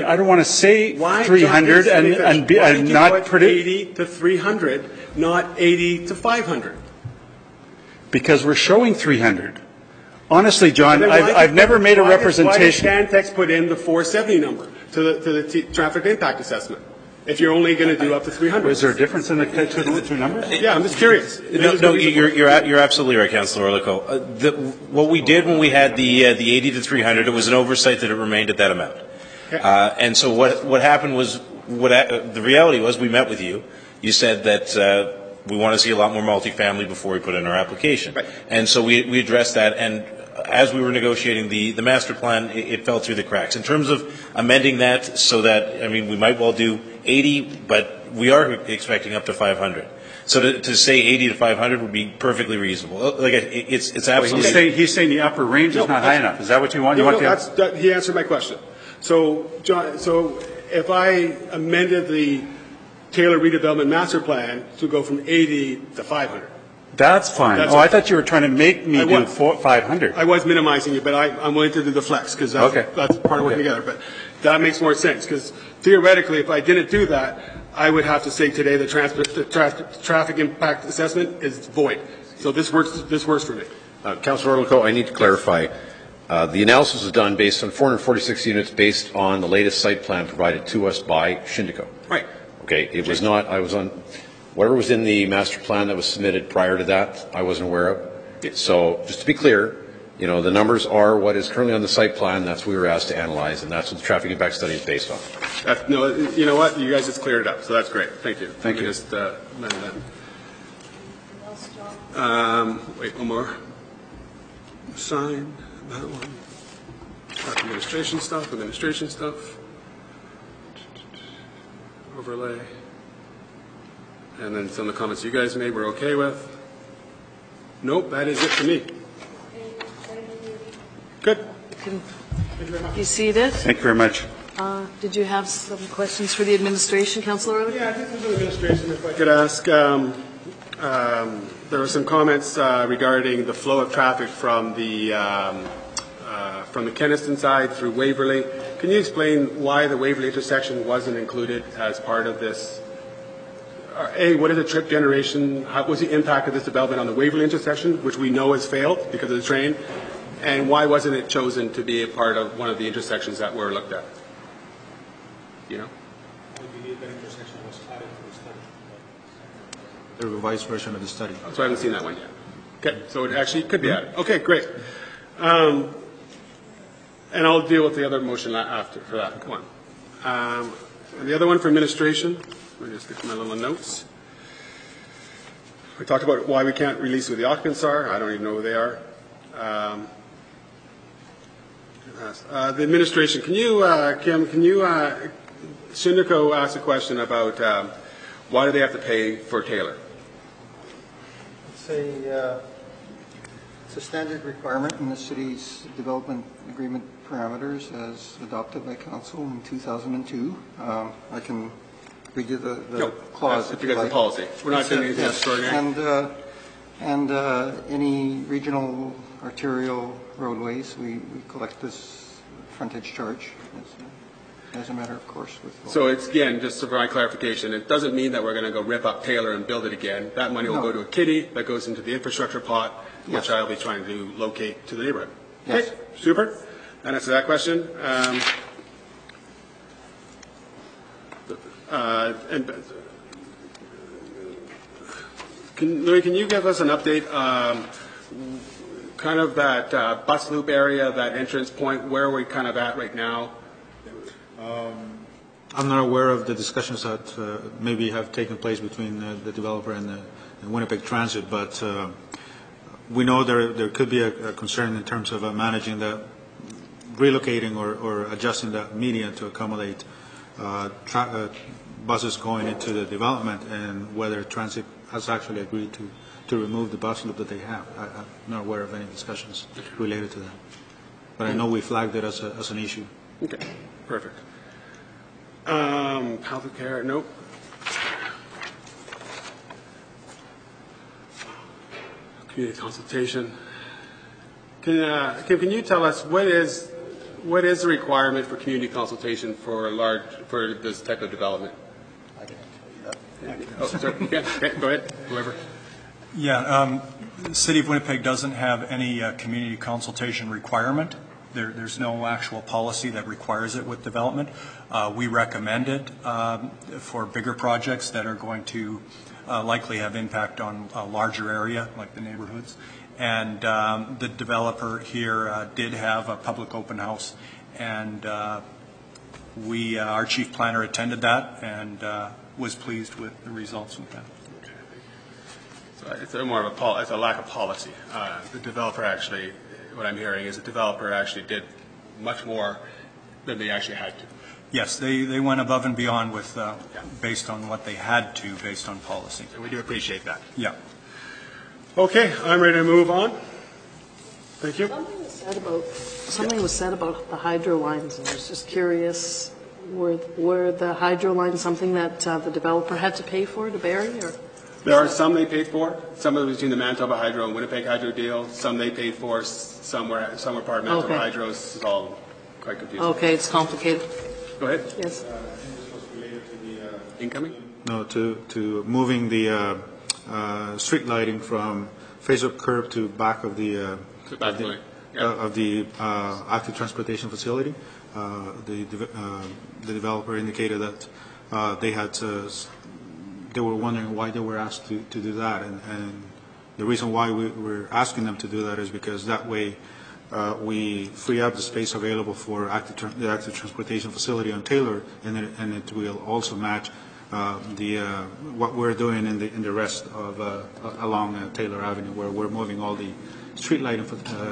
C: 300 and not predict
E: 80 to 300, not 80 to 500.
C: Because we're showing 300. Honestly, John, I've never made a representation.
E: Why did Stantec put in the 470 number to the traffic impact assessment? If you're only going to do up to 300.
C: Is there a difference in the two numbers?
E: Yeah, I'm just curious.
G: No, you're absolutely right, Councillor Orlikow. What we did when we had the 80 to 300, it was an oversight that it remained at that amount. Okay. And so what happened was, the reality was, we met with you. You said that we want to see a lot more multifamily before we put in our application. Right. And so we addressed that, and as we were negotiating the master plan, it fell through the cracks. In terms of amending that so that, I mean, we might well do 80, but we are expecting up to 500. So to say 80 to 500 would be perfectly reasonable. Like it's absolutely.
C: He's saying the upper range is not high enough. Is that what you want?
E: He answered my question. So, John, if I amended the Taylor redevelopment master plan to go from 80 to 500.
C: That's fine. I thought you were trying to make me do 500.
E: I was minimizing it, but I'm willing to do the flex because that's part of working together. But That makes more sense, because theoretically, if I didn't do that, I would have to say today the traffic impact assessment is void. So this works for me.
F: Councillor Orlikow, I need to clarify. The analysis was done based on 446 units based on the latest site plan provided to us by Shindico.
E: Right.
F: Okay, it was not, I was on, whatever was in the master plan that was submitted prior to that, I wasn't aware of. So just to be clear, you know, the numbers are what is currently on the site plan. That's what we were asked to analyze, and that's what the traffic impact study is based on.
E: No, you know what? You guys just cleared it up, so that's great. Thank you.
F: Thank you.
E: Just amend that. Wait, one more. Sign, that one. Administration stuff. Overlay. And then some of the comments you guys made we're okay with. Nope, that is it for me. Good.
B: You see this?
C: Thank you very much.
B: Did you have some questions for the administration, Councillor Ehrlich?
E: Yeah, I think for the administration, if I could ask, there were some comments regarding the flow of traffic from the Kenaston side through Waverley. Can you explain why the Waverley intersection wasn't included as part of this? A, what is the trip generation? What was the impact of this development on the Waverley intersection, which we know has failed because of the train? And why wasn't it chosen to be a part of one of the intersections that were looked at? You know?
H: The revised version of the study.
E: So I haven't seen that one yet. Okay, so it actually could be added. Okay, great. And I'll deal with the other motion after for that one. And the other one for administration. Let me just get my little notes. We talked about why we can't release who the occupants are. I don't even know who they are. The administration, can you, Kim, Shindico asked a question about why do they have to pay for Taylor?
O: It's a standard requirement in the city's development agreement parameters as adopted by council in 2002. I can read you the clause if you like.
E: The policy. We're not doing anything extraordinary.
O: And any regional arterial roadways, we collect this frontage charge as a matter of course.
E: So it's, again, just for my clarification, it doesn't mean that we're going to go rip up Taylor and build it again. That money will go to a kitty that goes into the infrastructure pot, which I'll be trying to locate to the neighborhood.
O: Yes.
E: Okay, super. That answers that question. Louis, can you give us an update, kind of that bus loop area, that entrance point, where are we kind of at right now?
H: I'm not aware of the discussions that maybe have taken place between the developer and the Winnipeg Transit, but we know there could be a concern in terms of managing the relocating or adjusting the median to accommodate buses going into the development, and whether Transit has actually agreed to remove the bus loop that they have. I'm not aware of any discussions related to that, but I know we flagged it as an issue.
E: Okay, perfect. Health care, nope. Community consultation. Kim, can you tell us what is the requirement for community consultation for this type of development?
O: I can tell you that.
E: Oh, sorry. Yeah, okay, go ahead, whoever.
P: Yeah, the City of Winnipeg doesn't have any community consultation requirement. There's no actual policy that requires it with development. We recommend it for bigger projects that are going to likely have impact on a larger area, like the neighborhoods. And the developer here did have a public open house, and our chief planner attended that and was pleased with the results of that.
E: It's more of it's a lack of policy. The developer actually, what I'm hearing is the developer actually did much more than they actually had to.
P: Yes, they went above and beyond with based on what they had to, based on policy.
E: And we do appreciate that.
P: Yeah.
E: Okay, I'm ready to move on. Thank you.
B: Something was said about the hydro lines, and I was just curious, were the hydro lines something that the developer had to pay for to bury, or?
E: There are some they paid for. Some of it was between the Manitoba Hydro and Winnipeg Hydro deal. Some they paid for. Some were part of Manitoba Hydro. It's all quite confusing.
B: Okay, it's complicated.
E: Go ahead.
B: Yes.
E: Incoming?
H: No, to moving the street lighting from face of curb to back of the active transportation facility. The developer indicated that they were wondering why they were asked to do that, and the reason why we're asking them to do that is because that way we free up the space available for the active transportation facility on Taylor, and it will also match what we're doing in the rest of along Taylor Avenue, where we're moving all the street lighting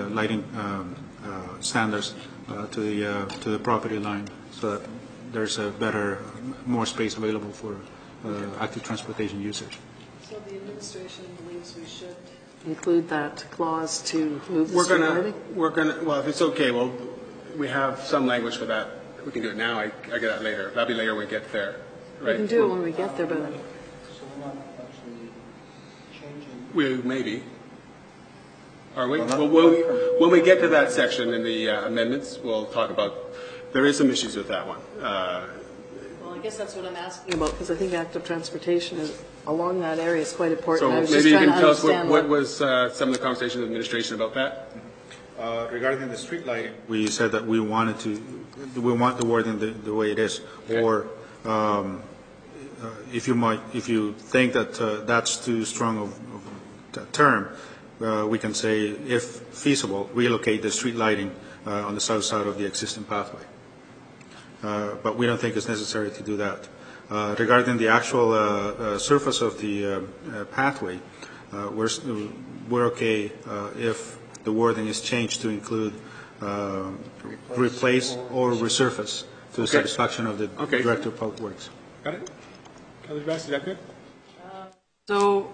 H: standards to the property line, so that there's more space available for active transportation usage.
B: So the administration believes we should include that clause to move the street lighting?
E: Well, if it's okay, well, we have some language for that. We can do it now. I get that later. That'll be later when we get there. Right?
B: We can do it when we get there, but...
O: So we're not actually changing...
E: We maybe. Are we? Well, when we get to that section in the amendments, we'll talk about... There is some issues with that one.
B: Well, I guess that's what I'm asking about, because I think active transportation is along that area is quite important.
E: So
B: I was
E: maybe
B: just
E: you
B: trying
E: can
B: to
E: tell us
B: understand
E: what was some of the conversation with the administration about that?
H: Regarding the street lighting, we said that we want the wording the way it is, or if you think that that's too strong of a term, we can say, if feasible, relocate the street lighting on the south side of the existing pathway. But we don't think it's necessary to do that. Regarding the actual surface of the pathway, we're okay if the wording is changed to include replace or resurface to the satisfaction of the Director of Public Works.
E: Got it? Councilor Bass, is that good?
B: So,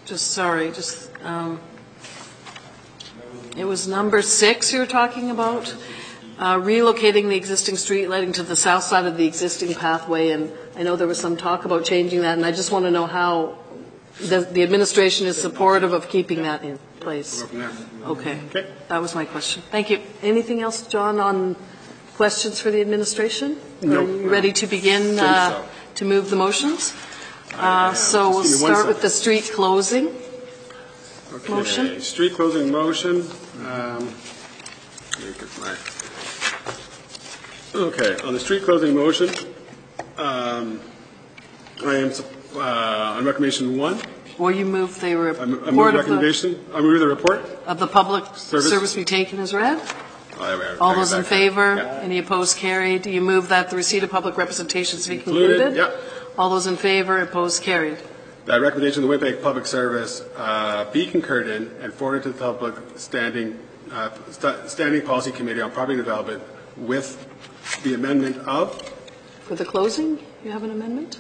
B: it was number 6 you were talking about, relocating the existing street lighting to the south side of the existing pathway, and I know there was some talk about changing that, and I just want to know how the administration is supportive of keeping that in place. Okay. That was my question. Thank you. Anything else, John, on questions for the administration?
E: No.
B: Are you ready to begin to move the motions? So we'll start with the street closing motion.
E: Street closing motion. On the street closing motion, I am on recommendation 1.
B: Will you move the report
E: I move the report
B: of the public service be taken as read? All those in favor? Any opposed? Carried. Do you move that the receipt of public representations be concluded?
E: Yeah.
B: All those in favor? Opposed? Carried.
E: That recommendation of the Winnipeg Public Service be concurred in and forwarded to the public standing policy committee on property development with the amendment of?
B: For the closing, you have an amendment?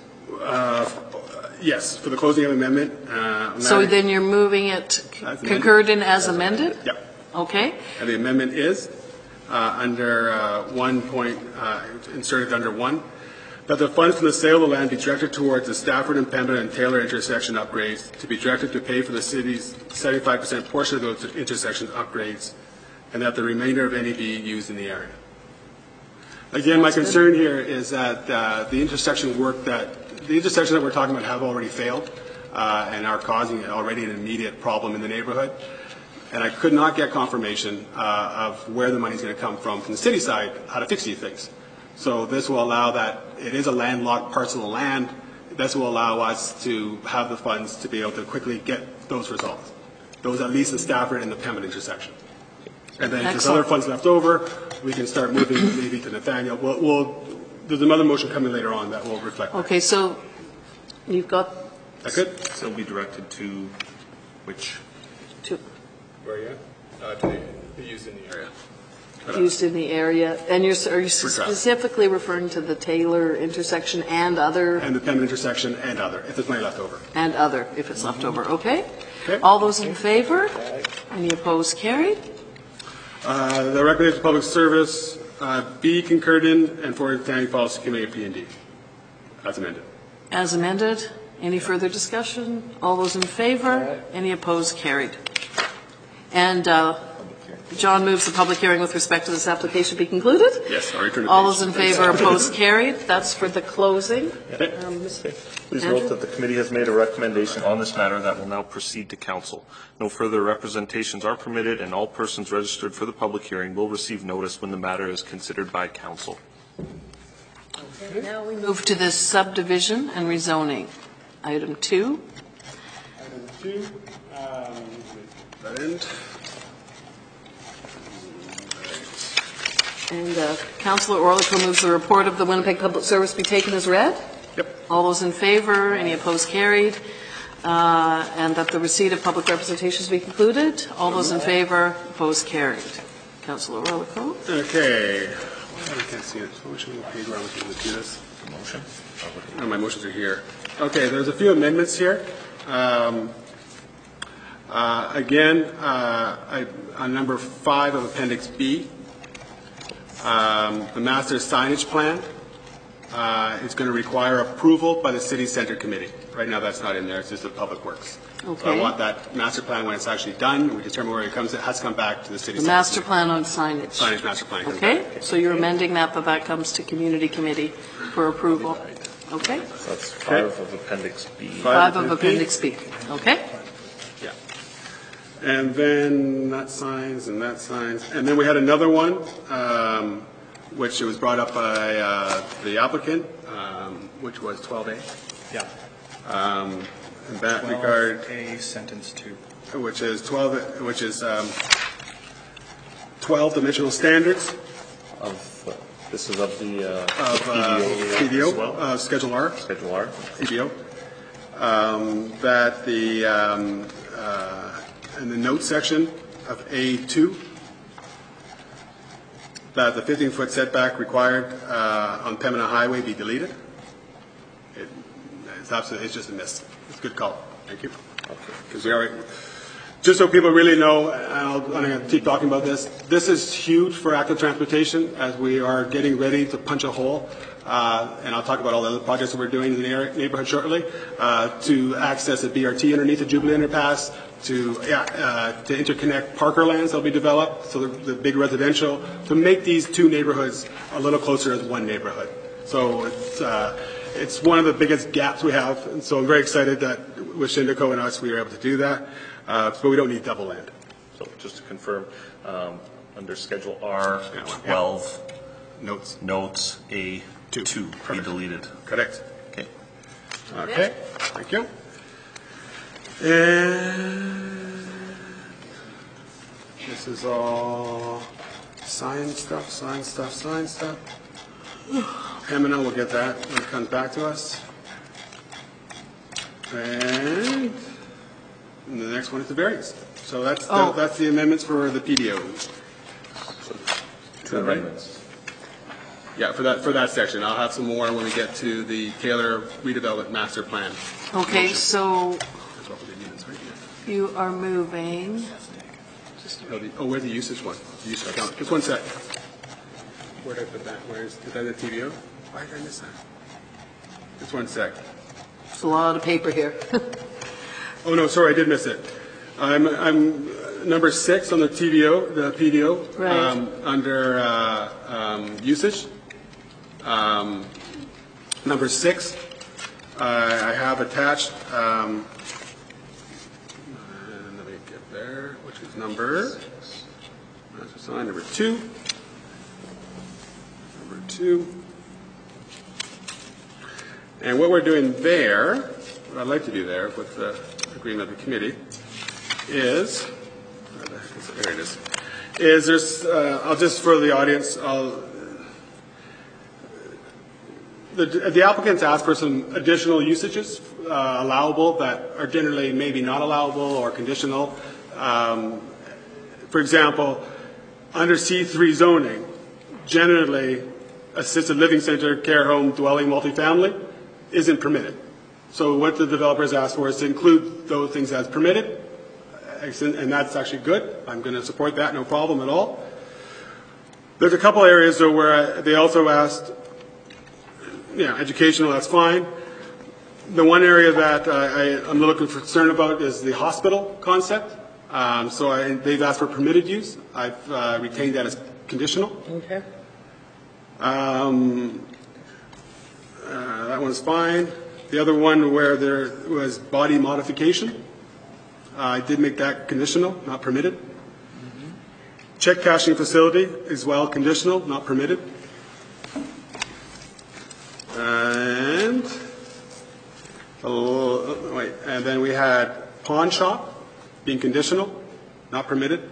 E: Yes, for the closing of amendment.
B: So then you're moving it concurred in as amended?
E: Yep.
B: Okay.
E: And the amendment is under 1 point, inserted under 1, that the funds from the sale of the land be directed towards the Stafford and Pembina and Taylor intersection upgrades to be directed to pay for the city's 75% portion of those intersection upgrades, and that the remainder of any be used in the area. Again, my concern here is that the intersections that we're talking about have already failed and are causing already an immediate problem in the neighborhood. And I could not get confirmation of where the money is going to come from the city side, how to fix these things. So this will allow that it is a landlocked parcel of land. This will allow us to have the funds to be able to quickly get those results. Those at least the Stafford and the Pembina intersection. And then if there's other funds left over, we can start moving maybe to Nathaniel. There's another motion coming later on that will reflect that.
B: Okay, so you've got...
E: That's good?
A: So it'll be directed to which?
E: Where are you at? To be used in the area.
B: Used in the area. And are you specifically referring to the Taylor intersection and other?
E: And the Pembina intersection and other, if there's money left over.
B: And other, if it's left over. Okay. All those in favor? Any opposed? Carried.
E: The recommendation of public service be concurred in and forwarded to the Planning Policy Committee of P&D. As amended.
B: As amended. Any further discussion? All those in favor? Any opposed? Carried. And John moves the public hearing with respect to this application be concluded.
E: Yes, I'll return to
B: All
E: page.
B: those in favor, opposed, carried. That's for the closing.
A: Please note that the committee has made a recommendation on this matter that will now proceed to council. No further representations are permitted, and all persons registered for the public hearing will receive notice when the matter is considered by council.
B: Okay, now we move to this subdivision and rezoning. Item 2.
E: Item 2, that end.
B: And Councillor Orlico moves the report of the Winnipeg Public Service be taken as read.
E: Yep.
B: All those in favor, any opposed, carried. And that the receipt of public representations be concluded. All those in favor, opposed, carried. Councillor Orlico.
E: Okay. I can't see it. So which page where I'm going to do this?
A: Motion?
E: Oh, my motions are here. Okay, there's a few amendments here. Again, on number 5 of Appendix B, the master signage plan is going to require approval by the City Centre Committee. Right now, that's not in there. It's just the Public Works.
B: Okay.
E: So I want that master plan, when it's actually done, we determine where it comes, it has to come back to the City
B: The
E: Centre
B: master
E: Committee.
B: plan on signage.
E: Signage master plan. comes
B: Okay,
E: back.
B: so you're amending that, but that comes to Community Committee for approval. Okay?
A: So that's 5 of Appendix B.
B: 5 of Appendix B. Okay?
E: Yeah. And then that signs and that signs. And then we had another one, which was brought up by the applicant, which was 12A.
P: Yeah.
E: In that regard,
P: 12A, sentence 2.
E: which is 12 dimensional standards
A: This is of the
E: of
A: PDO, as well?
E: PDO, Schedule R.
A: Schedule R.
E: PDO. That the in the note section of A2, that the 15-foot setback required on Pembina Highway be deleted. It's just a miss. It's a good call. Thank you. Because we already, just so people really know, and I'm going to keep talking about this. This is huge for active transportation as we are getting ready to punch a hole. And I'll talk about all the other projects that we're doing in the neighborhood shortly, to access a BRT underneath the Jubilee Underpass, to interconnect Parker lands that will be developed, so the big residential, to make these two neighborhoods a little closer as one neighborhood. So it's one of the biggest gaps we have, and so I'm very excited that with Shindeco and us, we were able to do that, but we don't need double land.
A: So just to confirm, under Schedule R, 12, notes A2 be deleted.
E: Correct.
A: Okay.
E: Okay, thank you. And this is all sign stuff. Pembina will get that when it comes back to us. And the next one is the variance. So that's the amendments for the PDO.
A: Two amendments.
E: Yeah, for that section. I'll have some more when we get to the Taylor redevelopment master plan.
B: Okay, so you are moving.
E: Where's the usage one? The usage account. Just one sec. Where did I put that? Is that the TVO? Why did I miss that? Just one sec.
B: There's a lot of paper here.
E: Oh no, sorry, I did miss it. I'm number 6 on the TVO, the PDO,
B: right.
E: Under usage. Number 6, I have attached. Let me get there, which is number. Number 2. Number 2. And what we're doing there, what I'd like to do there with the agreement of the committee, is, there it is, there's, I'll just, for the audience, the applicants ask for some additional usages allowable that are generally maybe not allowable or conditional. For example, under C3 zoning, generally assisted living center, care home, dwelling, multifamily isn't permitted. So what the developers asked for is to include those things as permitted, and that's actually good. I'm going to support that, no problem at all. There's a couple areas though where they also asked, educational, that's fine. The one area that I'm a little concerned about is the hospital concept. They've asked for permitted use. I've retained that as conditional.
B: Okay.
E: That one's fine. The other one where there was body modification, I did make that conditional, not permitted. Check cashing facility as well, conditional, not permitted. And then we had pawn shop being conditional, not permitted.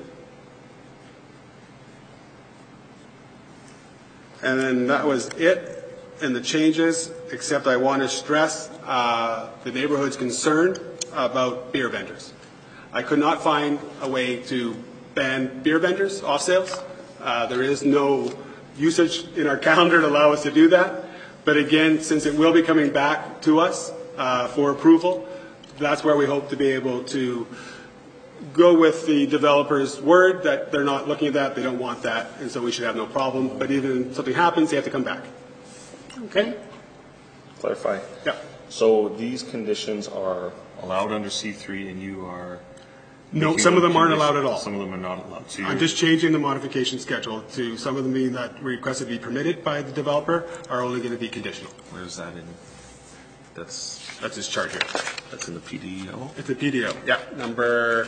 E: And then that was it. And the changes, except I want to stress the neighborhood's concern about beer vendors. I could not find a way to ban beer vendors off sales. There is no usage in our calendar to allow us to do that. But again, since it will be coming back to us for approval, that's where we hope to be able to go with the developer's word that they're not looking at that, they don't want that, and so we should have no problem. But even if something happens, they have to come back. Okay?
A: Clarify.
E: Yeah.
A: So these conditions are allowed under C3 and you are...
E: No, some of them aren't allowed at all.
A: Some of them are not allowed. So
E: I'm just changing the modification schedule to some of them being that requested to be permitted by the developer are only going to be conditional.
A: Where's that in? That's
E: his chart here.
A: That's in the PDO?
E: It's the PDO, yeah. Number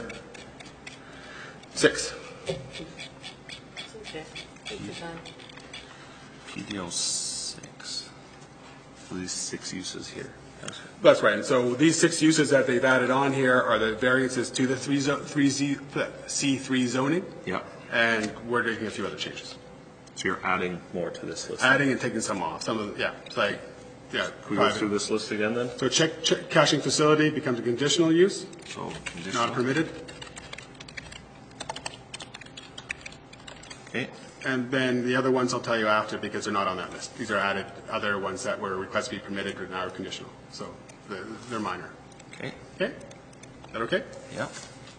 E: 6.
B: Okay. Take your time.
A: PDO 6. So these 6 uses here.
E: That's right. And so these 6 uses that they've added on here are the variances to the C3 zoning.
A: Yeah.
E: And we're making a few other changes.
A: So you're adding more to this list?
E: Adding and taking some off. Some of them, yeah. It's like, yeah.
A: Can we go through this list again then?
E: So check cashing facility becomes a conditional use.
A: So conditional.
E: Not permitted.
A: Okay.
E: And then the other ones I'll tell you after because they're not on that list. These are added other ones that were requested to be permitted but now are conditional. So they're minor.
A: Okay.
E: Okay? Is that okay?
A: Yeah.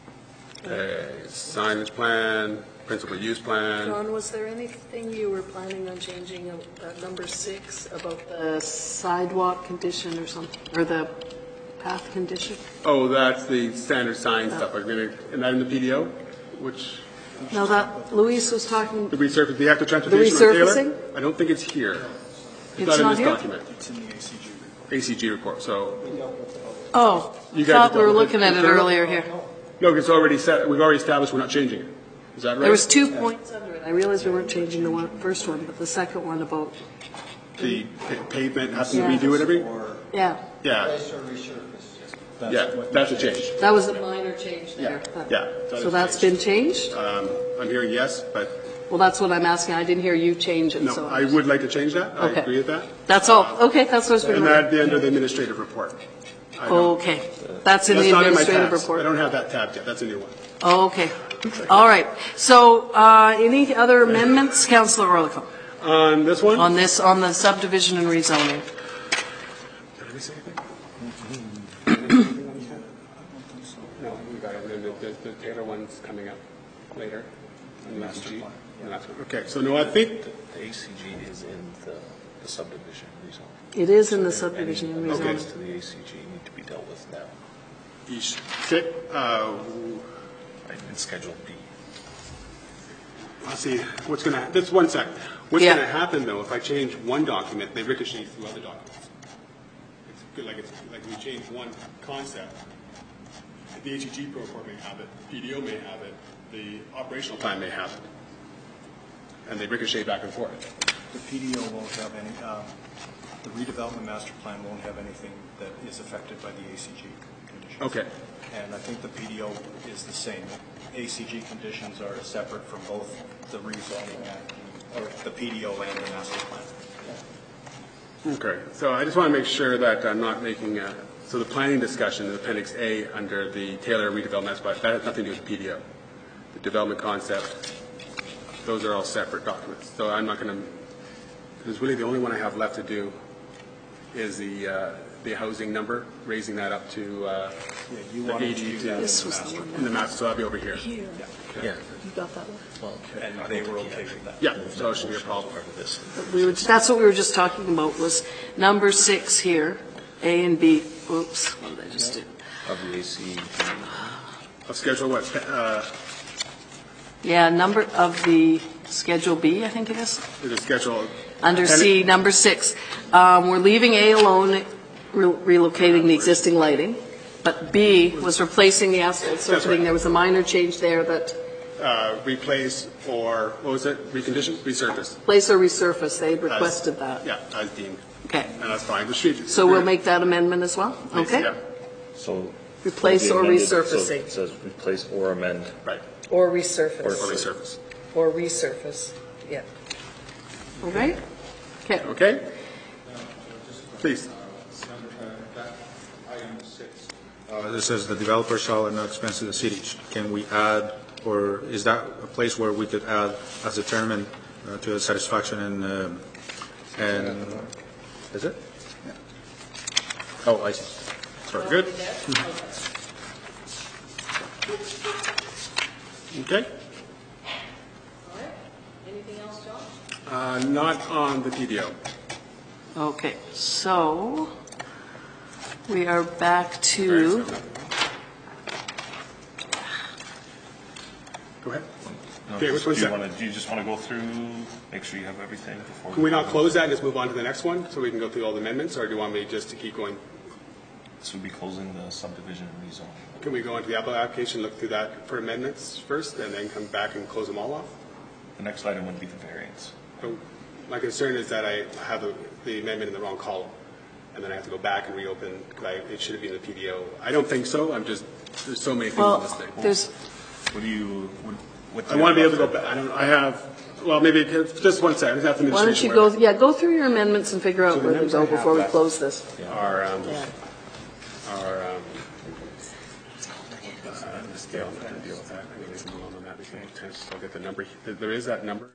E: Signage plan, principal use plan.
B: John, was there anything you were planning on changing number 6 about the sidewalk condition or something, or the path condition?
E: Oh, that's the standard sign stuff. Isn't that in the PDO? Which...
B: No, that Luis was talking.
E: The resurfacing, the active transportation.
B: The resurfacing?
E: I don't think it's here.
B: It's
E: not
B: not
E: in this
B: here?
E: document. It's in the ACG report. So.
B: Oh,
E: You
B: I
E: guys
B: thought we were
E: dealt with
B: looking
E: it.
B: at it earlier here.
E: No, it's already set. We've already established we're not changing it. Is that right?
B: There was 2 points under it. I realized we weren't changing the first one, but the second one about.
E: The pavement has to redo it every.
B: Yeah.
E: Yeah. Yeah, that's a change.
B: That was a minor change there.
E: Yeah.
B: So that's been changed?
E: I'm hearing yes, but.
B: Well, that's what I'm asking. I didn't hear you change it.
E: No,
B: so
E: I would like to change that. I
B: Okay.
E: agree with that.
B: That's all. Okay, that's what I was
E: And
B: going
E: that at the end of the administrative report.
B: Okay. That's in the
E: not in my
B: administrative
E: tabs.
B: report.
E: I don't have that tabbed yet. That's a new one.
B: Okay. All right. So, any other amendments, Councillor Orlico?
E: On this one?
B: On the subdivision and rezoning.
E: Did we say anything? No, we got it. The Taylor one's coming up later. On the ACG. Okay, so no, I think.
A: The ACG is in the subdivision rezone.
B: It is in the subdivision and rezoning.
A: Amendments to the ACG need to be dealt with now.
E: You sit,
A: In Schedule B.
E: let's see, what's going to, just 1 sec. What's going to happen though, if I change one document, they ricochet through other documents? It's good, like we change one concept. The HEG report may have it, PDO may have it, the operational plan may have it. And they ricochet back and forth.
P: The PDO won't have any, the redevelopment master plan won't have anything that is affected by the ACG conditions.
E: Okay.
P: And I think the PDO is the same. ACG conditions are separate from both the rezoning or the PDO and the master plan.
E: Okay, so I just want to make sure that I'm not making so the planning discussion in Appendix A under the Taylor redevelopment master plan, that has nothing to do with the PDO. The development concept, those are all separate documents. So I'm not going to, because really the only one I have left to do is the housing number, raising that up to the 80 to in the master, so that'll be over here.
B: Yeah. You got that one?
P: Well, and they were okay with that.
E: Yeah, so it should be a problem.
B: That's what we were just talking about, was number 6 here, A and B. Oops, what did I just do?
A: Of the ACG.
E: Of schedule what?
B: Yeah, number of the Schedule B, I think it is.
E: Is it schedule?
B: Under C, number 6. We're leaving A alone, relocating the existing lighting, but B was replacing the asphalt surfacing.
E: right.
B: There was a minor change there that
E: Replace or, what was it? Recondition? Resurface.
B: replace or resurface, they requested that.
E: Yeah, as deemed.
B: Okay.
E: And that's fine. The street.
B: So we'll make that amendment as well? Okay.
E: Yeah.
A: So.
B: Replace or resurfacing.
A: It says replace or amend.
E: Right.
B: Or resurface.
E: Or resurface.
B: Or resurface, yeah. Okay? Okay.
E: Okay? Please.
H: Item 6. This says the developer shall at no expense to the city. Can we add, or is that a place where we could add as determined to the satisfaction and is it? Yeah. Oh, I see.
E: Very good. Okay.
B: Anything else, John?
E: Not on the PDO.
B: Okay, so we are back to,
E: Go ahead.
A: No,
E: Okay, which one's that?
A: do you just want to go through, make sure you have everything before?
E: Can we not close that and just move on to the next one so we can go through all the amendments, or do you want me just to keep going?
A: This would be closing the subdivision and rezone.
E: Can we go into the application, look through that for amendments first, and then come back and close them all off?
A: The next item would be the variance.
E: So my concern is that I have the amendment in the wrong column, and then I have to go back and reopen, because it should have been in the PDO. I don't think so, there's so many things on this thing.
A: What do you,
E: I want to be able to go back, well, maybe, just one second, I have to
B: why don't you go through your amendments and figure out where to go before we close this.
E: Scale, I'm not going to deal with that. I'm going to leave them alone on that. I'll get the number. There is that number.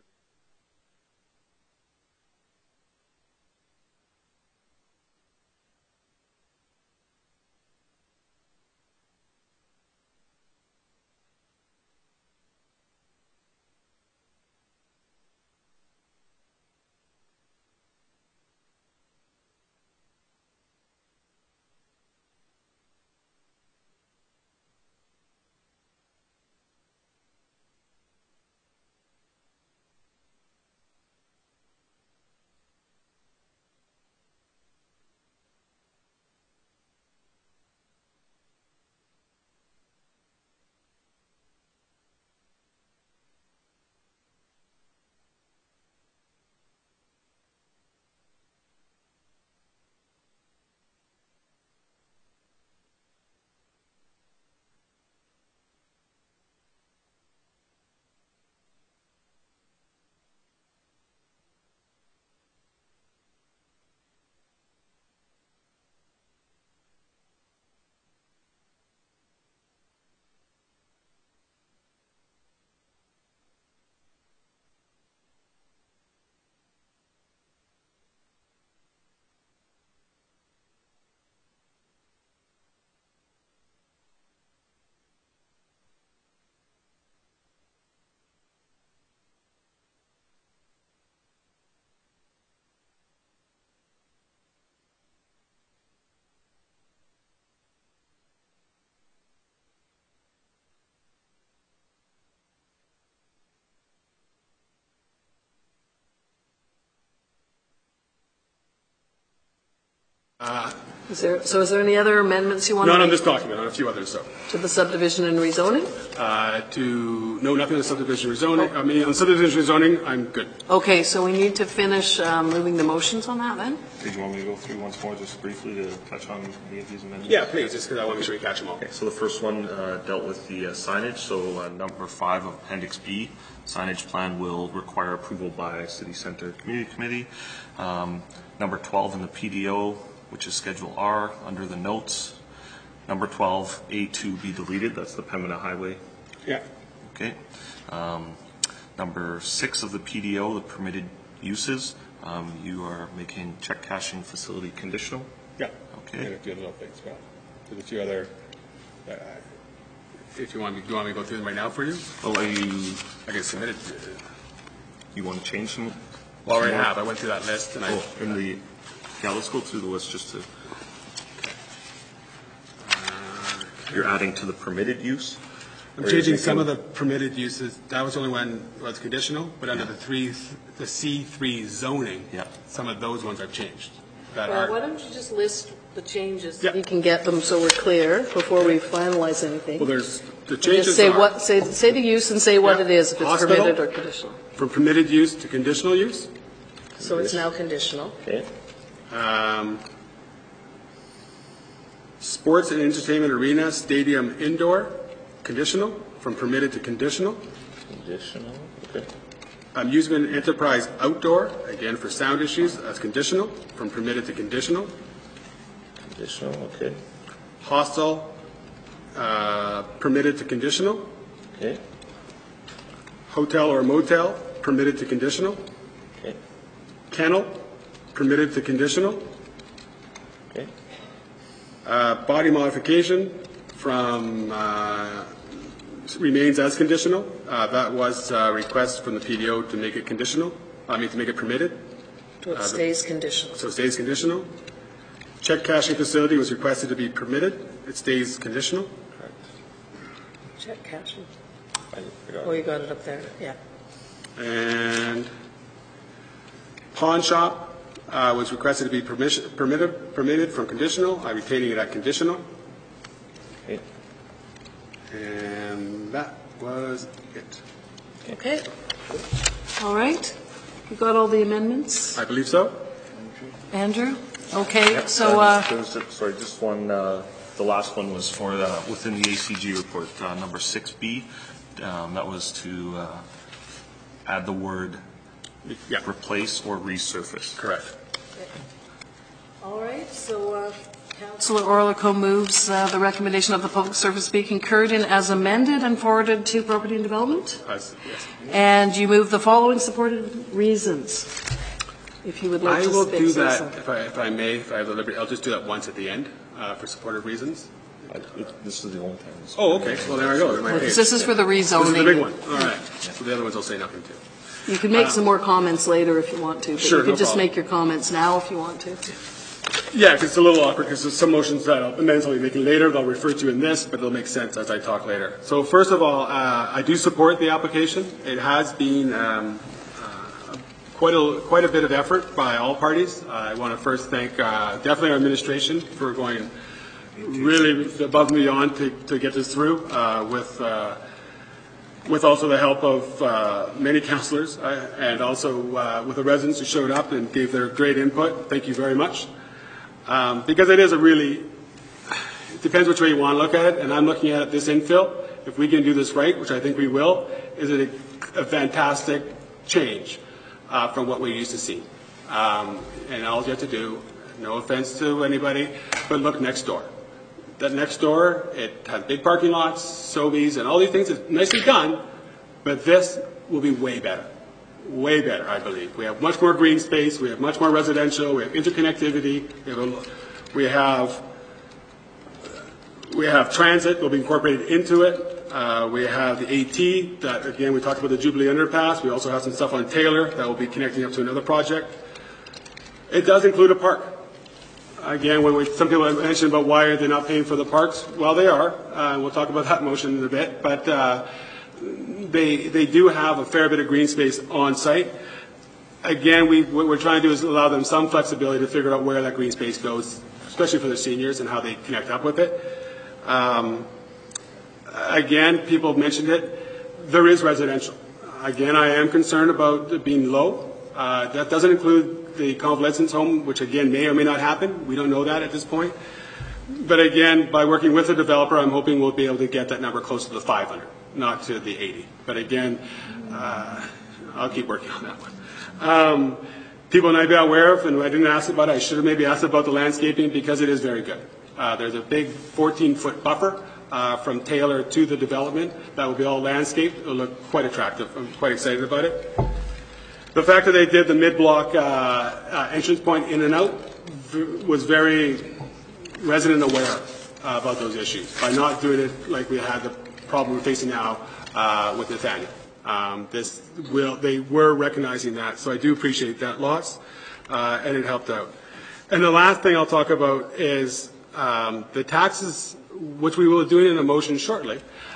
B: Is there any other amendments you want to
E: Not
B: make?
E: on this document, on a few others, though.
B: To the subdivision and rezoning?
E: No, nothing on the subdivision rezoning. I mean, on subdivision rezoning, I'm good.
B: Okay, so we need to finish moving the motions on that then?
A: Did you want me to go through once more just briefly to touch on any of these amendments?
E: Yeah, please, just because I want to make sure we catch them all.
A: Okay, so the first one dealt with the signage. So number 5 of Appendix B, signage plan will require approval by City Center Community Committee. Number 12 in the PDO, which is Schedule R, under the notes. Number 12, A2 be deleted. That's the Pembina Highway.
E: Yeah.
A: Okay. Number 6 of the PDO, the permitted uses. You are making check cashing facility conditional.
E: Yeah.
A: Okay.
E: And a few other things, well, there's a few other. If you want me, do you want me to go through them right now for you?
A: Well,
E: I can submit it.
A: You want to change them?
E: Well, I already have. I went through that list and
A: yeah, let's go through the list just to. You're adding to the permitted use.
E: I'm changing some of the permitted uses. That was only when it was conditional, but under the C3 zoning, some of those ones I've changed.
B: Well, why don't you just list the changes so you can get them so we're clear before we finalize anything?
E: Well, there's the
B: And
E: changes
B: just say
E: are
B: say the use and say what it is, if it's
E: hospital,
B: permitted or conditional.
E: from permitted use to conditional use.
B: So it's now conditional.
A: Okay.
E: Sports and entertainment arena, stadium, indoor, conditional, from permitted to conditional.
A: Conditional, okay.
E: Amusement enterprise outdoor, again for sound issues, that's conditional, from permitted to conditional.
A: Conditional, okay.
E: Hostel, permitted to conditional.
A: Okay.
E: Hotel or motel, permitted to conditional.
A: Okay.
E: Kennel, permitted to conditional.
A: Okay.
E: Body modification from remains as conditional. That was a request from the PDO to make it conditional, to make it permitted.
B: So it stays conditional.
E: So it stays conditional. Check cashing facility was requested to be permitted. It stays conditional.
B: Check cashing. Oh, you got it up there, yeah.
E: And pawn shop was requested to be permitted from conditional. I'm retaining it at conditional.
A: Okay.
E: And that was it.
B: Okay. All right. You got all the amendments?
E: I believe so.
B: Andrew? Okay,
A: Yep,
B: so,
A: sorry, just one, the last one was for, within the ACG report, number 6B. That was to add the word replace or resurface.
E: Correct.
B: all right, so Councillor Orlico moves the recommendation of the Public Service be concurred in as amended and forwarded to Property and Development.
E: Yes.
B: And you move the following supported reasons. If you would like
E: I
B: to
E: will
B: say
E: do
B: so.
E: that, if I may, if I have the liberty, I'll just do that once at the end for supported reasons.
A: This is the only time.
E: Oh, okay, well, there I go.
B: Because this is for the rezoning.
E: This is the big one, all right. So the other ones I'll say nothing to.
B: You can make some more comments later if you want to, but
E: Sure,
B: you can
E: no
B: just
E: problem.
B: make your comments now if you want to.
E: Yeah, because it's a little awkward, because there's some motions that amendments I'll be making later, they'll refer to in this, but they'll make sense as I talk later. So first of all, I do support the application. It has been quite a bit of effort by all parties. I want to first thank definitely our administration for going really above and beyond to get this through with also the help of many councillors and also with the residents who showed up and gave their great input. Thank you very much. Because it is it depends which way you want to look at it, and I'm looking at it this infill. If we can do this right, which I think we will, is it a fantastic change from what we used to see. And all you have to do, no offense to anybody, but look next door. That next door, it has big parking lots, Sobeys, and all these things. It's nicely done, but this will be way better. Way better, I believe. We have much more green space. We have much more residential. We have interconnectivity. We have transit will be incorporated into it. We have the AT that, again, we talked about the Jubilee Underpass. We also have some stuff on Taylor that will be connecting up to another project. It does include a park. Again, some people have mentioned about why are they not paying for the parks. Well, they are. We'll talk about that motion in a bit. But they do have a fair bit of green space on site. Again, what we're trying to do is allow them some flexibility to figure out where that green space goes, especially for the seniors and how they connect up with it. Again, people have mentioned it. There is residential. Again, I am concerned about it being low. That doesn't include the convalescence home, which again may or may not happen. We don't know that at this point. But again, by working with the developer, I'm hoping we'll be able to get that number close to the 500, not to the 80. But again, I'll keep working on that one. People might be aware of, and I didn't ask about it, I should have maybe asked about the landscaping because it is very good. There's a big 14-foot buffer from Taylor to the development. That will be all landscaped. It'll look quite attractive. I'm quite excited about it. The fact that they did the mid-block entrance point in and out was very resident aware about those issues by not doing it like we had the problem we're facing now with Nathaniel. They were recognizing that, so I do appreciate that loss, and it helped out. And the last thing I'll talk about is the taxes, which we will do in a motion shortly.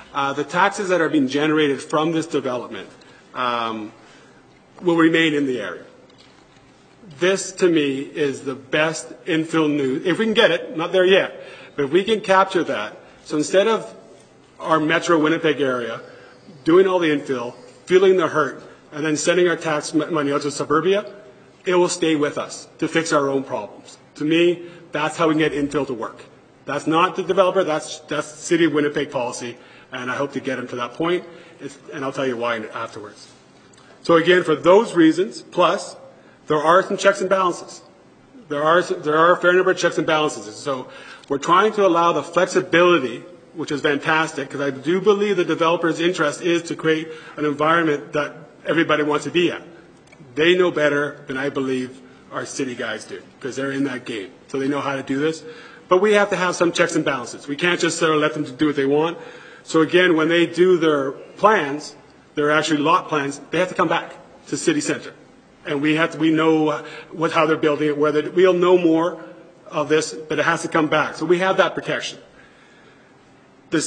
E: The taxes that are being generated from this development will remain in the area. This, to me, is the best infill news. If we can get it, not there yet, but if we can capture that, so instead of our metro Winnipeg area doing all the infill, feeling the hurt, and then sending our tax money out to suburbia, it will stay with us to fix our own problems. To me, that's how we can get infill to work. That's not the developer, that's City of Winnipeg policy, and I hope to get them to that point, and I'll tell you why afterwards. So again, for those reasons, plus, there are some checks and balances. There are a fair number of checks and balances. So we're trying to allow the flexibility, which is fantastic, because I do believe the developer's interest is to create an environment that everybody wants to be at. They know better than I believe our city guys do, because they're in that game. So they know how to do this. But we have to have some checks and balances. We can't just sort of let them do what they want. So again, when they do their plans, they're actually lot plans, they have to come back to city center. And we know how they're building it, we'll know more of this, but it has to come back. So we have that protection. The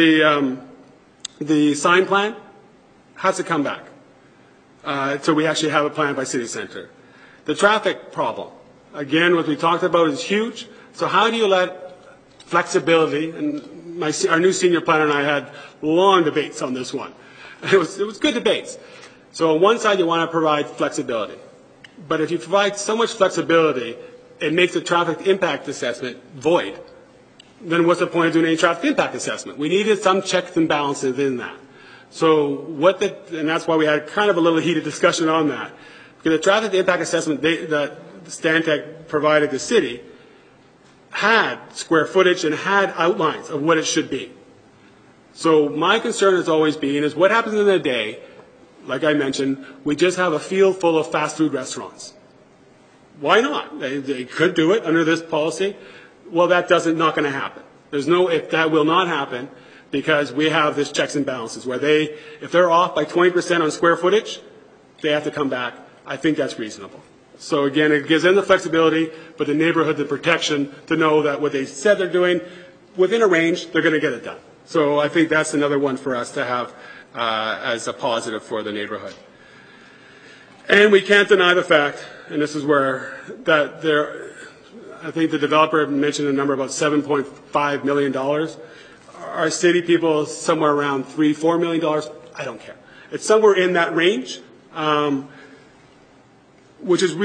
E: sign plan has to come back. So we actually have a plan by city center. The traffic problem, again, what we talked about is huge. So how do you let flexibility, and our new senior planner and I had long debates on this one. It was good debates. So on one side, you want to provide flexibility. But if you provide so much flexibility, it makes the traffic impact assessment void. Then what's the point of doing any traffic impact assessment? We needed some checks and balances in that. So and that's why we had kind of a little heated discussion on that. Because the traffic impact assessment that Stantec provided the city had square footage and had outlines of what it should be. So my concern has always been is what happens in the day, like I mentioned, we just have a field full of fast food restaurants. Why not? They could do it under this policy. Well, not going to happen. That will not happen because we have this checks and balances where if they're off by 20% on square footage, they have to come back. I think that's reasonable. So again, it gives them the flexibility, but the neighborhood the protection to know that what they said they're doing, within a range, they're going to get it done. So I think that's another one for us to have as a positive for the neighborhood. And we can't deny the fact, and this is where I think the developer mentioned a number about $7.5 million. Our city people somewhere around $3-4 million. I don't care. It's somewhere in that range, which is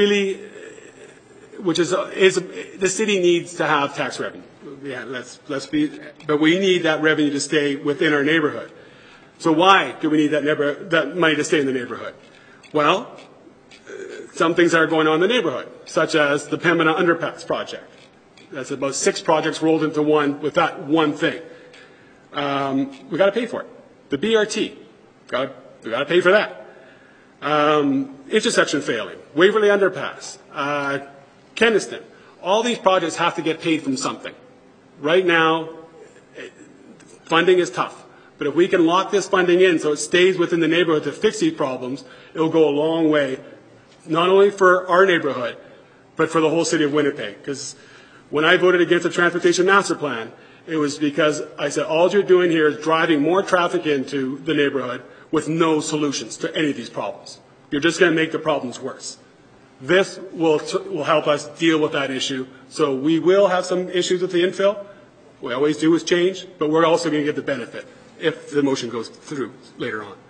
E: the city needs to have tax revenue. Yeah, but we need that revenue to stay within our neighborhood. So why do we need that money to stay in the neighborhood? Well, some things are going on in the neighborhood, such as the Pembina Underpass project. That's about 6 projects rolled into one with that one thing. We got to pay for it. The BRT, we got to pay for that. Intersection failing, Waverley Underpass, Keniston. All these projects have to get paid from something. Right now, funding is tough. But if we can lock this funding in so it stays within the neighborhood to fix these problems, it will go a long way, not only for our neighborhood, but for the whole city of Winnipeg. Because when I voted against the Transportation Master Plan, it was because I said all you're doing here is driving more traffic into the neighborhood with no solutions to any of these problems. You're just going to make the problems worse. This will help us deal with that issue. So we will have some issues with the infill. We always do with change, but we're also going to get the benefit if the motion goes through later on.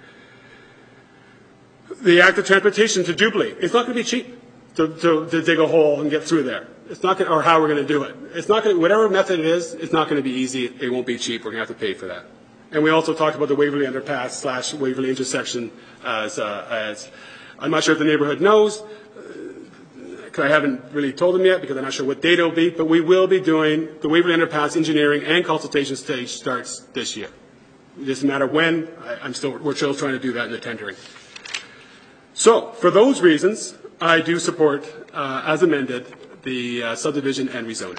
E: The active transportation to Jubilee, it's not going to be cheap to dig a hole and get through there. It's not going to, or how we're going to do it. It's not going to, whatever method it is, it's not going to be easy. It won't be cheap. We're going to have to pay for that. And we also talked about the Waverley Underpass / Waverley intersection as I'm not sure if the neighborhood knows. I haven't really told them yet because I'm not sure what date it will be, but we will be doing the Waverley Underpass engineering and consultation stage starts this year. It doesn't matter when. We're still trying to do that in the tendering. So for those reasons, I do support, as amended, the subdivision and rezoning.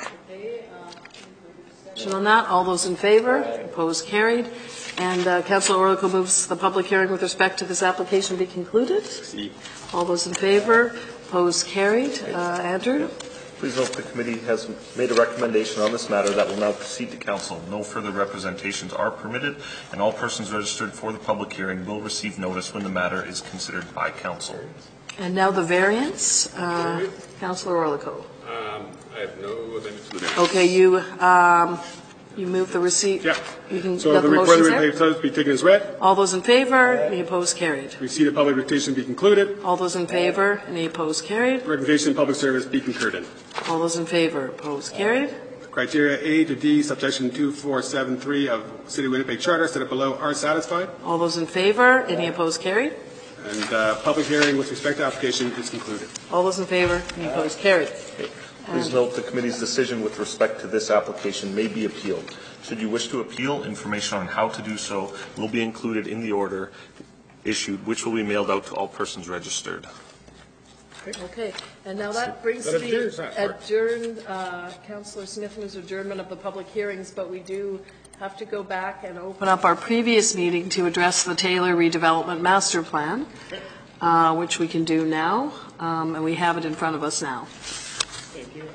B: On that, all those in favor, opposed, carried. And Councillor Orlikow moves the public hearing with respect to this application be concluded. All those in favor, opposed, carried. Andrew?
A: Please note the committee has made a recommendation on this matter that will now proceed to council. No further representations are permitted, and all persons registered for the public hearing will receive notice when the matter is considered by council.
B: And now the variance. Councillor Orlikow.
E: I have no amendments to the variance.
B: Okay, you move the receipt.
E: Yeah.
B: You can
E: So
B: let
E: the
B: the
E: report of
B: motions
E: the
B: there.
E: subject be taken as read.
B: All those in favor? Any opposed? Carried.
E: Receipt of public dictation be concluded.
B: All those in favor? Any opposed? Carried.
E: Recommendation in public service be concurred in.
B: All those in favor? Opposed? Carried.
E: Criteria A to D, subsection 2473 of City of Winnipeg Charter, set up below, are satisfied.
B: All those in favor? Any opposed? Carried.
E: And public hearing with respect to application is concluded.
B: All those in favor? Any opposed? Carried.
A: Please note the committee's decision with respect to this application may be appealed. Should you wish to appeal, information on how to do so will be included in the order issued, which will be mailed out to all persons registered.
B: Okay, and now that brings
E: That
B: the
E: appears that part.
B: adjourned, Councillor Smithman's adjournment of the public hearings, but we do have to go back and open up our previous meeting to address the Taylor Redevelopment Master Plan, which we can do now, and we have it in front of us now.
E: Thank you.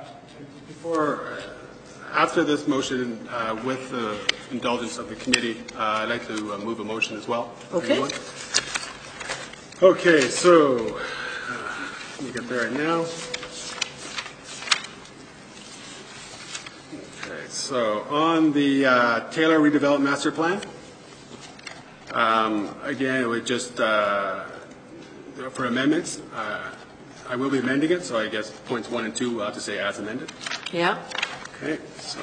E: After this motion, with the indulgence of the committee, I'd like to move a motion as well.
B: Okay.
E: Anyone? Okay, so let me get there right now. Okay, so on the Taylor Redevelopment Master Plan, again, it would just, for amendments, I will be amending it, so I guess points 1 and 2 will have to say as amended.
B: Yeah.
E: Okay, so.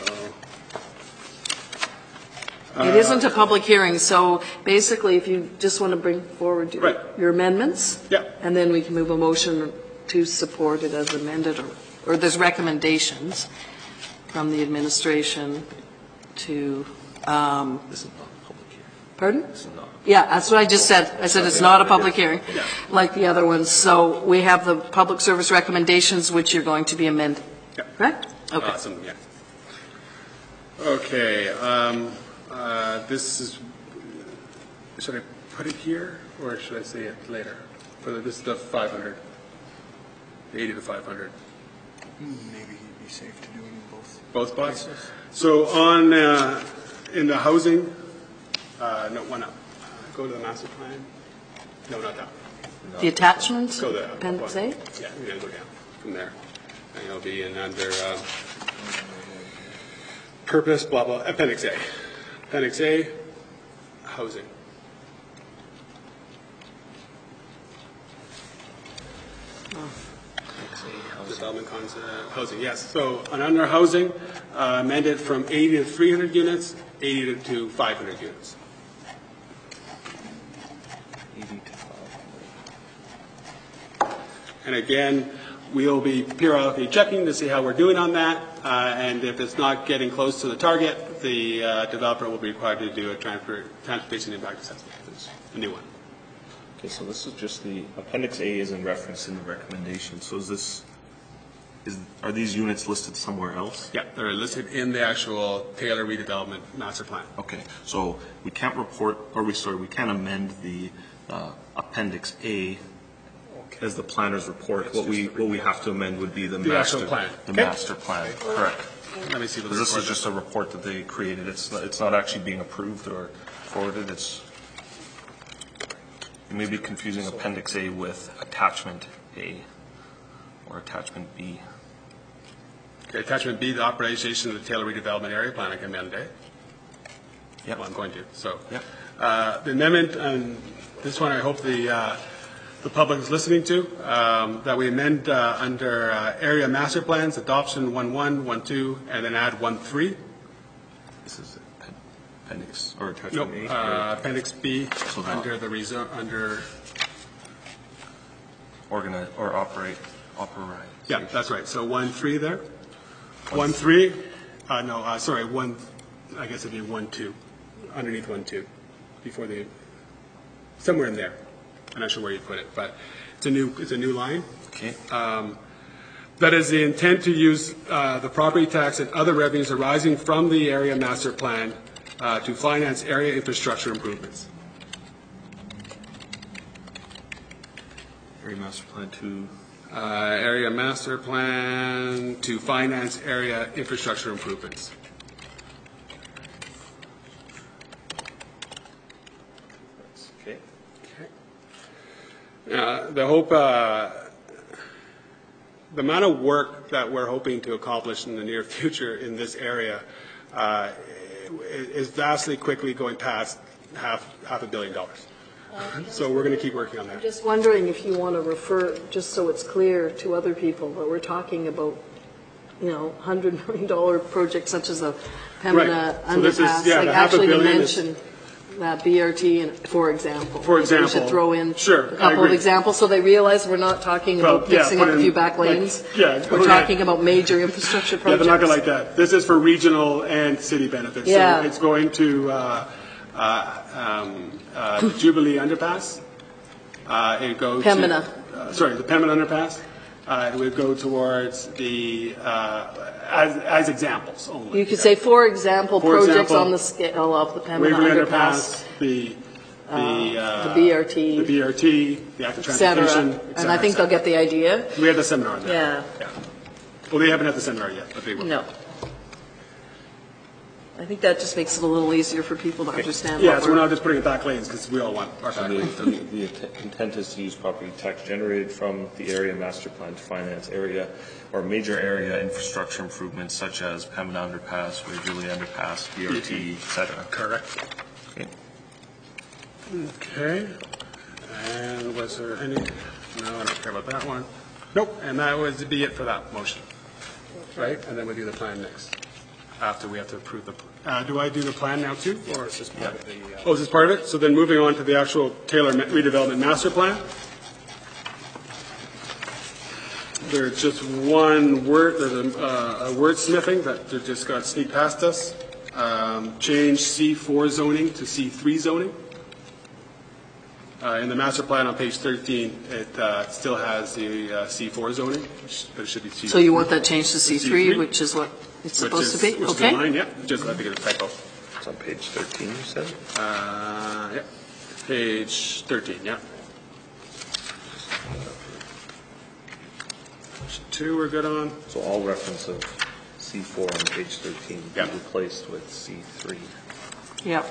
B: It isn't a public hearing, so basically, if you just want to bring forward
E: Right.
B: your amendments,
E: Yeah.
B: and then we can move a motion to support it as amended, or there's recommendations from the administration to,
A: This is not a public hearing.
B: pardon?
A: This is not.
B: Yeah, that's what I just said. I said it's not a public hearing,
E: Yeah.
B: like the other ones. So we have the public service recommendations, which you're going to be amending,
E: Yeah.
B: correct? Okay.
E: Awesome, yeah. Okay, this is, should I put it here, or should I say it later? This is the 500, the 80 to 500.
O: Maybe he'd be safe to do it in
E: Both spots? So on, in the housing, no, one up. Go to the master plan. No, not that.
B: The attachment,
E: Go there.
B: appendix A?
E: Yeah, you're going to go down from there. And it'll be in under purpose, blah, blah, appendix A. Appendix A, housing. Development concept, housing, yes. So on under housing, amended from 80 to 300 units, 80 to 500 units.
A: 80 to 500.
E: And again, we'll be periodically checking to see how we're doing on that. And if it's not getting close to the target, the developer will be required to do a transportation impact assessment. It's a new one.
A: Okay, so this is just the, Appendix A is in reference in the recommendation. So are these units listed somewhere else?
E: Yeah, they're listed in the actual Taylor Redevelopment Master Plan.
A: Okay, so we can't we can't amend the Appendix A as the planner's report. What we have to amend would be the master
E: actual plan.
A: The
E: Okay.
A: master plan, correct.
E: Let me see what
A: Because this is
E: report
A: just a report that they created. It's not actually being approved or forwarded. You may be confusing Appendix A with Attachment A or Attachment B.
E: Okay, attachment B, the authorization of the Taylor Redevelopment Area Plan, I can amend it.
A: Yep.
E: Well, I'm going to. So,
A: Yep.
E: the amendment, and this one I hope the public is listening to, that we amend under area master plans, adoption 1.1, 1.2, and then add 1.3.
A: This is Appendix or Attachment
E: Nope,
A: A.
E: Appendix B,
A: So the-
E: under the under.
A: Organize or operate.
E: Yeah, that's right. So 1.3 there. 1.3. Sorry. I guess it'd be 1.2, underneath 1.2, before somewhere in there. I'm not sure where you put it, but it's a new line.
A: Okay.
E: That is the intent to use the property tax and other revenues arising from the area master plan to finance area infrastructure improvements.
A: Area master plan to
E: area master plan to finance area infrastructure improvements.
A: Okay.
E: The hope, the amount of work that we're hoping to accomplish in the near future in this area is vastly quickly going past half $500 million. So we're going to keep working on that.
B: I'm just wondering if you want to refer, just so it's clear to other people, that we're talking about, $100 million projects such as the Pembina
E: Right. So this is,
B: underpass.
E: yeah,
B: Like
E: the half a
B: actually to
E: billion
B: mention that BRT, for example.
E: For example.
B: We should throw in
E: Sure,
B: a
E: I
B: couple of
E: agree.
B: examples so they realize we're not talking about fixing up a few back lanes. We're talking about major infrastructure
E: Yeah,
B: projects.
E: they're not going to like that. This is for regional and city benefits.
B: Yeah.
E: So it's going to the Jubilee Underpass. It goes
B: Pembina.
E: The Pembina Underpass. It would go towards the, as examples only.
B: You could say, for example,
E: For
B: projects
E: example,
B: on the scale of the Pembina
E: Waverley
B: Underpass,
E: the
B: BRT,
E: the BRT, the active
B: et cetera.
E: transportation,
B: And I think they'll get the idea.
E: We had the seminar on that.
B: Yeah.
E: Well, they haven't had the seminar yet, but they will.
B: No. I think that just makes it a little easier for people to understand.
E: Yeah,
B: what
E: so we're not just putting it back lanes because we all want our
A: So
E: back lanes.
A: the intent is to use property tax generated from the area master plan to finance area or major area infrastructure improvements such as Pembina Underpass, Waverley Underpass, BRT, et cetera.
E: Correct.
A: Okay.
E: Okay. And was there any? No, I don't care about that one. Nope. And that was be it for that motion. Right? And then we'll do the plan next. After we have to approve the, do I do the plan now too, or is this part of the? Oh, is this part of it? So then moving on to the actual Taylor redevelopment master plan. There's just one word, there's a wordsmithing that just got sneaked past us. Change C4 zoning to C3 zoning. In the master plan on page 13, it still has the C4 zoning, but it should be C3.
B: So you want that changed to C3, which is what it's supposed to be?
E: Which
B: Okay.
E: is mine, yeah. Just I think it's a typo.
A: It's on page 13, you said?
E: Yeah. Page 13, yeah. 2 we're good on.
A: So all reference of C4 on page 13 be replaced with C3.
B: Yep.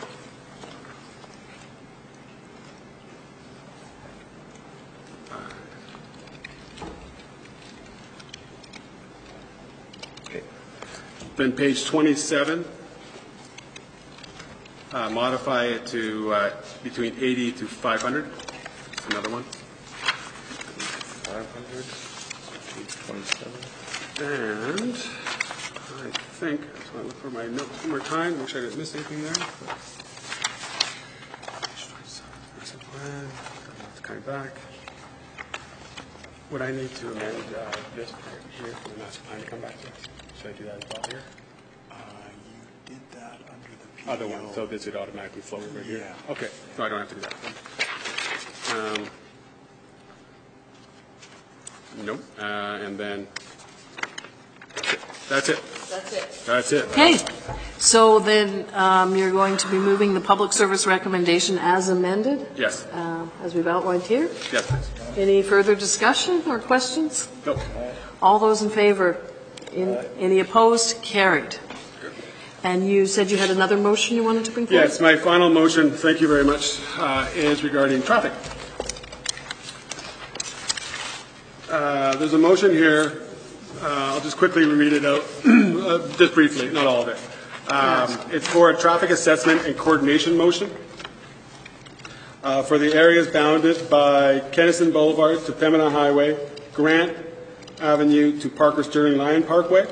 E: Then page 27, modify it to between 80 to 500. That's another one.
A: 500, page 27.
E: And I think, so I look for my notes one more time, make sure I didn't miss anything there. Master plan, that's coming back. Would I need to amend this part here for the master plan to come back to us? Should I do that as well here?
Q: You did that under the PDO.
E: Other one, so this would automatically flow over here?
Q: Yeah.
E: Okay, so I don't have to do that. Nope, and then, that's it.
B: That's it.
E: That's it.
B: Okay. So then you're going to be moving the public service recommendation as amended?
E: Yes.
B: As we've outlined here?
E: Yes, please.
B: Any further discussion or questions?
E: Nope.
B: All those in favor? Any opposed? Carried. And you said you had another motion you wanted to bring forward?
E: Yes, my final motion, thank you very much, is regarding traffic. There's a motion here. I'll just quickly read it out, just briefly, not all of it. It's for a traffic assessment and coordination motion for the areas bounded by Kennison Boulevard to Pembina Highway, Grant Avenue to Parker Sterling Lyon Parkway.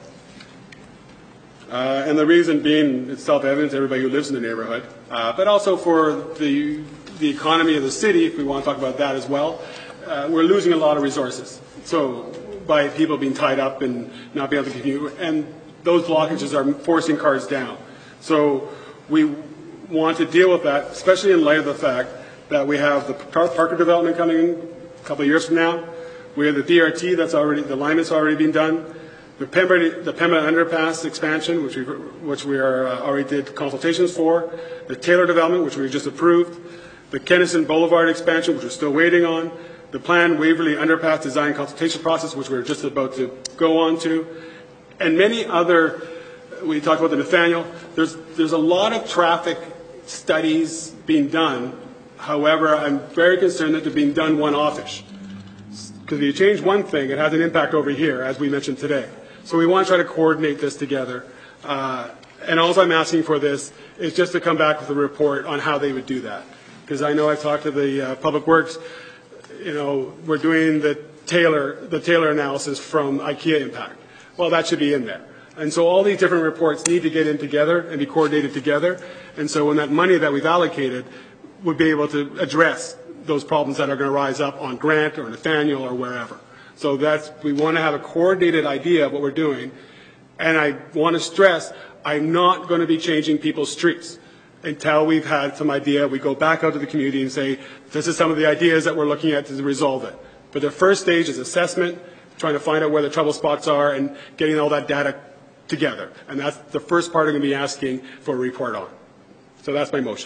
E: And the reason being, it's self-evident to everybody who lives in the neighborhood, but also for the economy of the city, if we want to talk about that as well. We're losing a lot of resources. So by people being tied up and not being able to commute, and those blockages are forcing cars down. So we want to deal with that, especially in light of the fact that we have the Parker development coming in a couple of years from now. We have the BRT that's already, the line that's already been done. The Pembina Underpass expansion, which we are already did consultations for. The Taylor development, which we just approved. the Kennison Boulevard expansion, which we're still waiting on, the planned Waverly Underpass design consultation process, which we're just about to go on to, and many other, we talked about the Nathaniel, there's a lot of traffic studies being done. However, I'm very concerned that they're being done one-offish. Because if you change one thing, it has an impact over here, as we mentioned today. So we want to try to coordinate this together. And all I'm asking for this is just to come back with a report on how they would do that. Because I know I've talked to the Public Works, we're doing the Taylor analysis from IKEA impact. Well, that should be in there. And so all these different reports need to get in together and be coordinated together. And so when that money that we've allocated would be able to address those problems that are going to rise up on Grant or Nathaniel or wherever. So we want to have a coordinated idea of what we're doing. And I want to stress, I'm not going to be changing people's streets until we've had some idea. We go back out to the community and say, this is some of the ideas that we're looking at to resolve it. But the first stage is assessment, trying to find out where the trouble spots are and getting all that data together. And that's the first part I'm going to be asking for a report on. So that's my motion.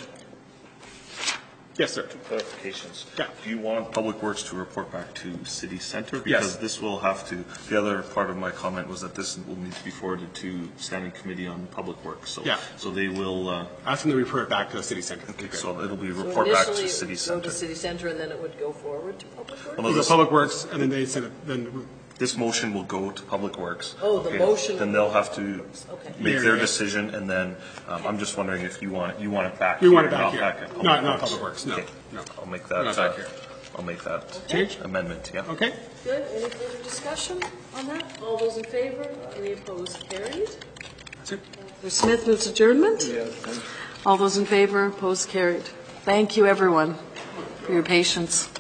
E: Yes, sir.
A: 2 clarifications.
E: Yeah.
A: Do you want Public Works to report back to City Centre?
E: Yes.
A: Because this will have to, the other part of my comment was that this will need to be forwarded to Standing Committee on Public Works. So,
E: yeah.
A: So they will...
E: ask them to report back to the City Centre.
A: Okay, so it'll be report back to City Centre.
B: Go to City Centre and then it would go forward to Public Works?
E: Well, the Public Works, and then they send it, then...
A: This motion will go to Public Works.
B: Oh, the motion.
A: Then they'll have to make their decision, and then I'm just wondering if you want it back.
E: We want it back
A: not
E: here.
A: Back at
E: Not Public Works. No.
A: Okay.
E: No.
A: I'll make that.
E: Not back here.
A: I'll make that
E: change
A: amendment. Yeah.
E: Okay.
B: Good. Any further discussion on that? All those in favor? Any opposed? Carried.
E: That's it.
B: Mr. Smith moves adjournment.
O: Yes.
B: All those in favor? Opposed? Carried. Thank you, everyone, for your patience.